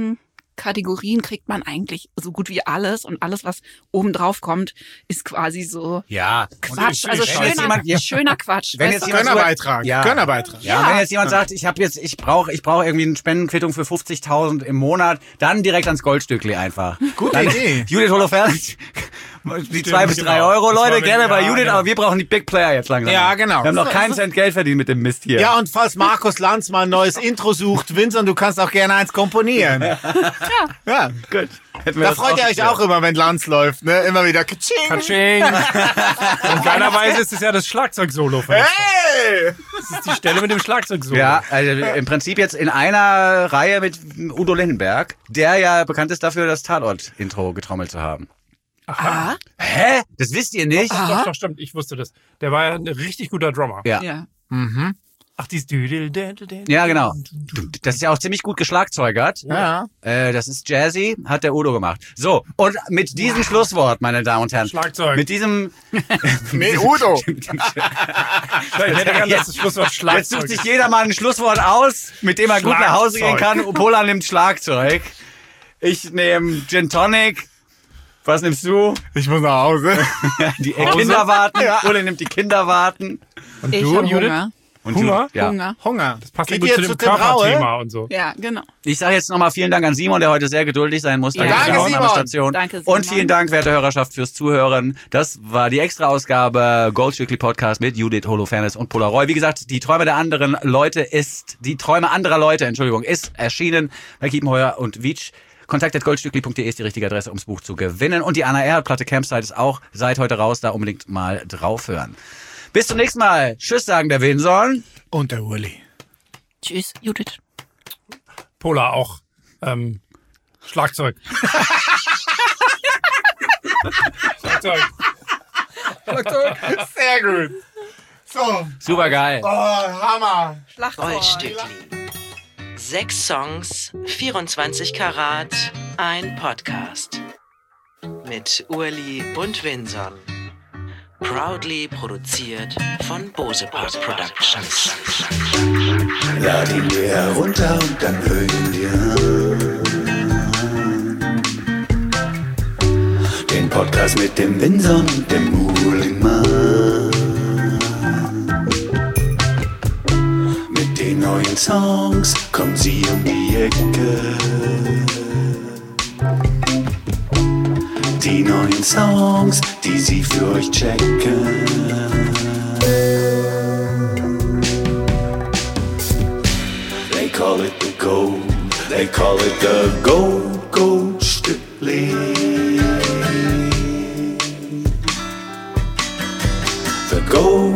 Kategorien kriegt man eigentlich so gut wie alles und alles, was oben drauf kommt, ist quasi so Ja. Quatsch, Und also ich- wenn jetzt schöner, jemand- ja. schöner Quatsch. Wenn weißt jetzt du? jemand- Gönnerbeitrag. Ja. Gönnerbeitrag. Ja, und Ja. wenn jetzt jemand sagt, ich habe jetzt, ich brauche, ich brauche irgendwie eine Spendenquittung für fünfzigtausend im Monat, dann direkt ans Goldstückli einfach. Gute dann, Idee. Judith Holofernes, die zwei bis drei genau. Euro, Das war Leute, mit- gerne bei ja, Judith, genau. aber wir brauchen die Big Player jetzt langsam. Ja, genau. Wir haben noch keinen Cent Geld verdient mit dem Mist hier. Ja, und falls Markus Lanz mal ein neues Intro sucht, Vincent, du kannst auch gerne eins komponieren. Ja. Ja. Gut. Hätten wir Da das freut ihr euch geklärt. auch immer, wenn Lanz läuft, ne? Immer wieder Katsching. Katsching. Und geilerweise ist es ja das Schlagzeug-Solo. von der Song. Hey! Das ist die Stelle mit dem Schlagzeug-Solo. Ja, also im Prinzip jetzt in einer Reihe mit Udo Lindenberg, der ja bekannt ist dafür, das Tatort-Intro getrommelt zu haben. Ah, Hä? Das wisst ihr nicht? Doch, doch, stimmt, ich wusste das. Der war ja ein richtig guter Drummer. Ja. ja. Ach, dieses Düdel, Ja, genau. Das ist ja auch ziemlich gut geschlagzeugert. Ja. Äh, das ist Jazzy, hat der Udo gemacht. So, und mit diesem Schlusswort, meine Damen und Herren. Schlagzeug. Mit diesem... Nee, Udo. Ich hätte gerne das Schlusswort Jetzt Schlagzeug. sucht sich jeder mal ein Schlusswort aus, mit dem er gut nach Hause gehen kann. Pola nimmt Schlagzeug. Ich nehme Gin Tonic. Was nimmst du? Ich muss nach Hause. Die Kinder warten. Ole nimmt die Kinder warten. Und Ich du, habe Judith? Hunger. Und Hunger? Du, ja. Hunger. Hunger. Das passt ja Geht gut ihr zu zu dem dem Raue? Körperthema und so. Ja, genau. Ich sage jetzt nochmal vielen Dank an Simon, der heute sehr geduldig sein musste. Ja. an der Danke, Aufnahmestation. Danke, Simon. Und vielen Dank, werte Hörerschaft, fürs Zuhören. Das war die Extra-Ausgabe Goldstückli Podcast mit Judith Holofernes und Polaroid. Wie gesagt, die Träume der anderen Leute ist, die Träume anderer Leute, Entschuldigung, ist erschienen bei Kiepenheuer und Wietsch. kontakt at goldstückli punkt de ist die richtige Adresse, ums Buch zu gewinnen. Und die Anna Erhardt Platte Campsite ist auch seit heute raus, da unbedingt mal draufhören. Bis zum nächsten Mal. Tschüss, sagen der Winson. Und der Uli. Tschüss, Judith. Pola auch. Ähm, Schlagzeug. Schlagzeug. Schlagzeug. Sehr gut. So. Super geil. Oh, Hammer. Goldstückli. Sechs Songs, vierundzwanzig Karat, ein Podcast. Mit Urli und Vinson. Proudly produziert von Bosepod Productions. Lad ihn dir herunter und dann hör ihn dir an. Den Podcast mit dem Winson und dem Muhlingmann. Mit den neuen Songs kommt sie um die Ecke. Die neuen Songs, die sie für euch checken. They call it the gold, they call it the gold, gold Stückli. The gold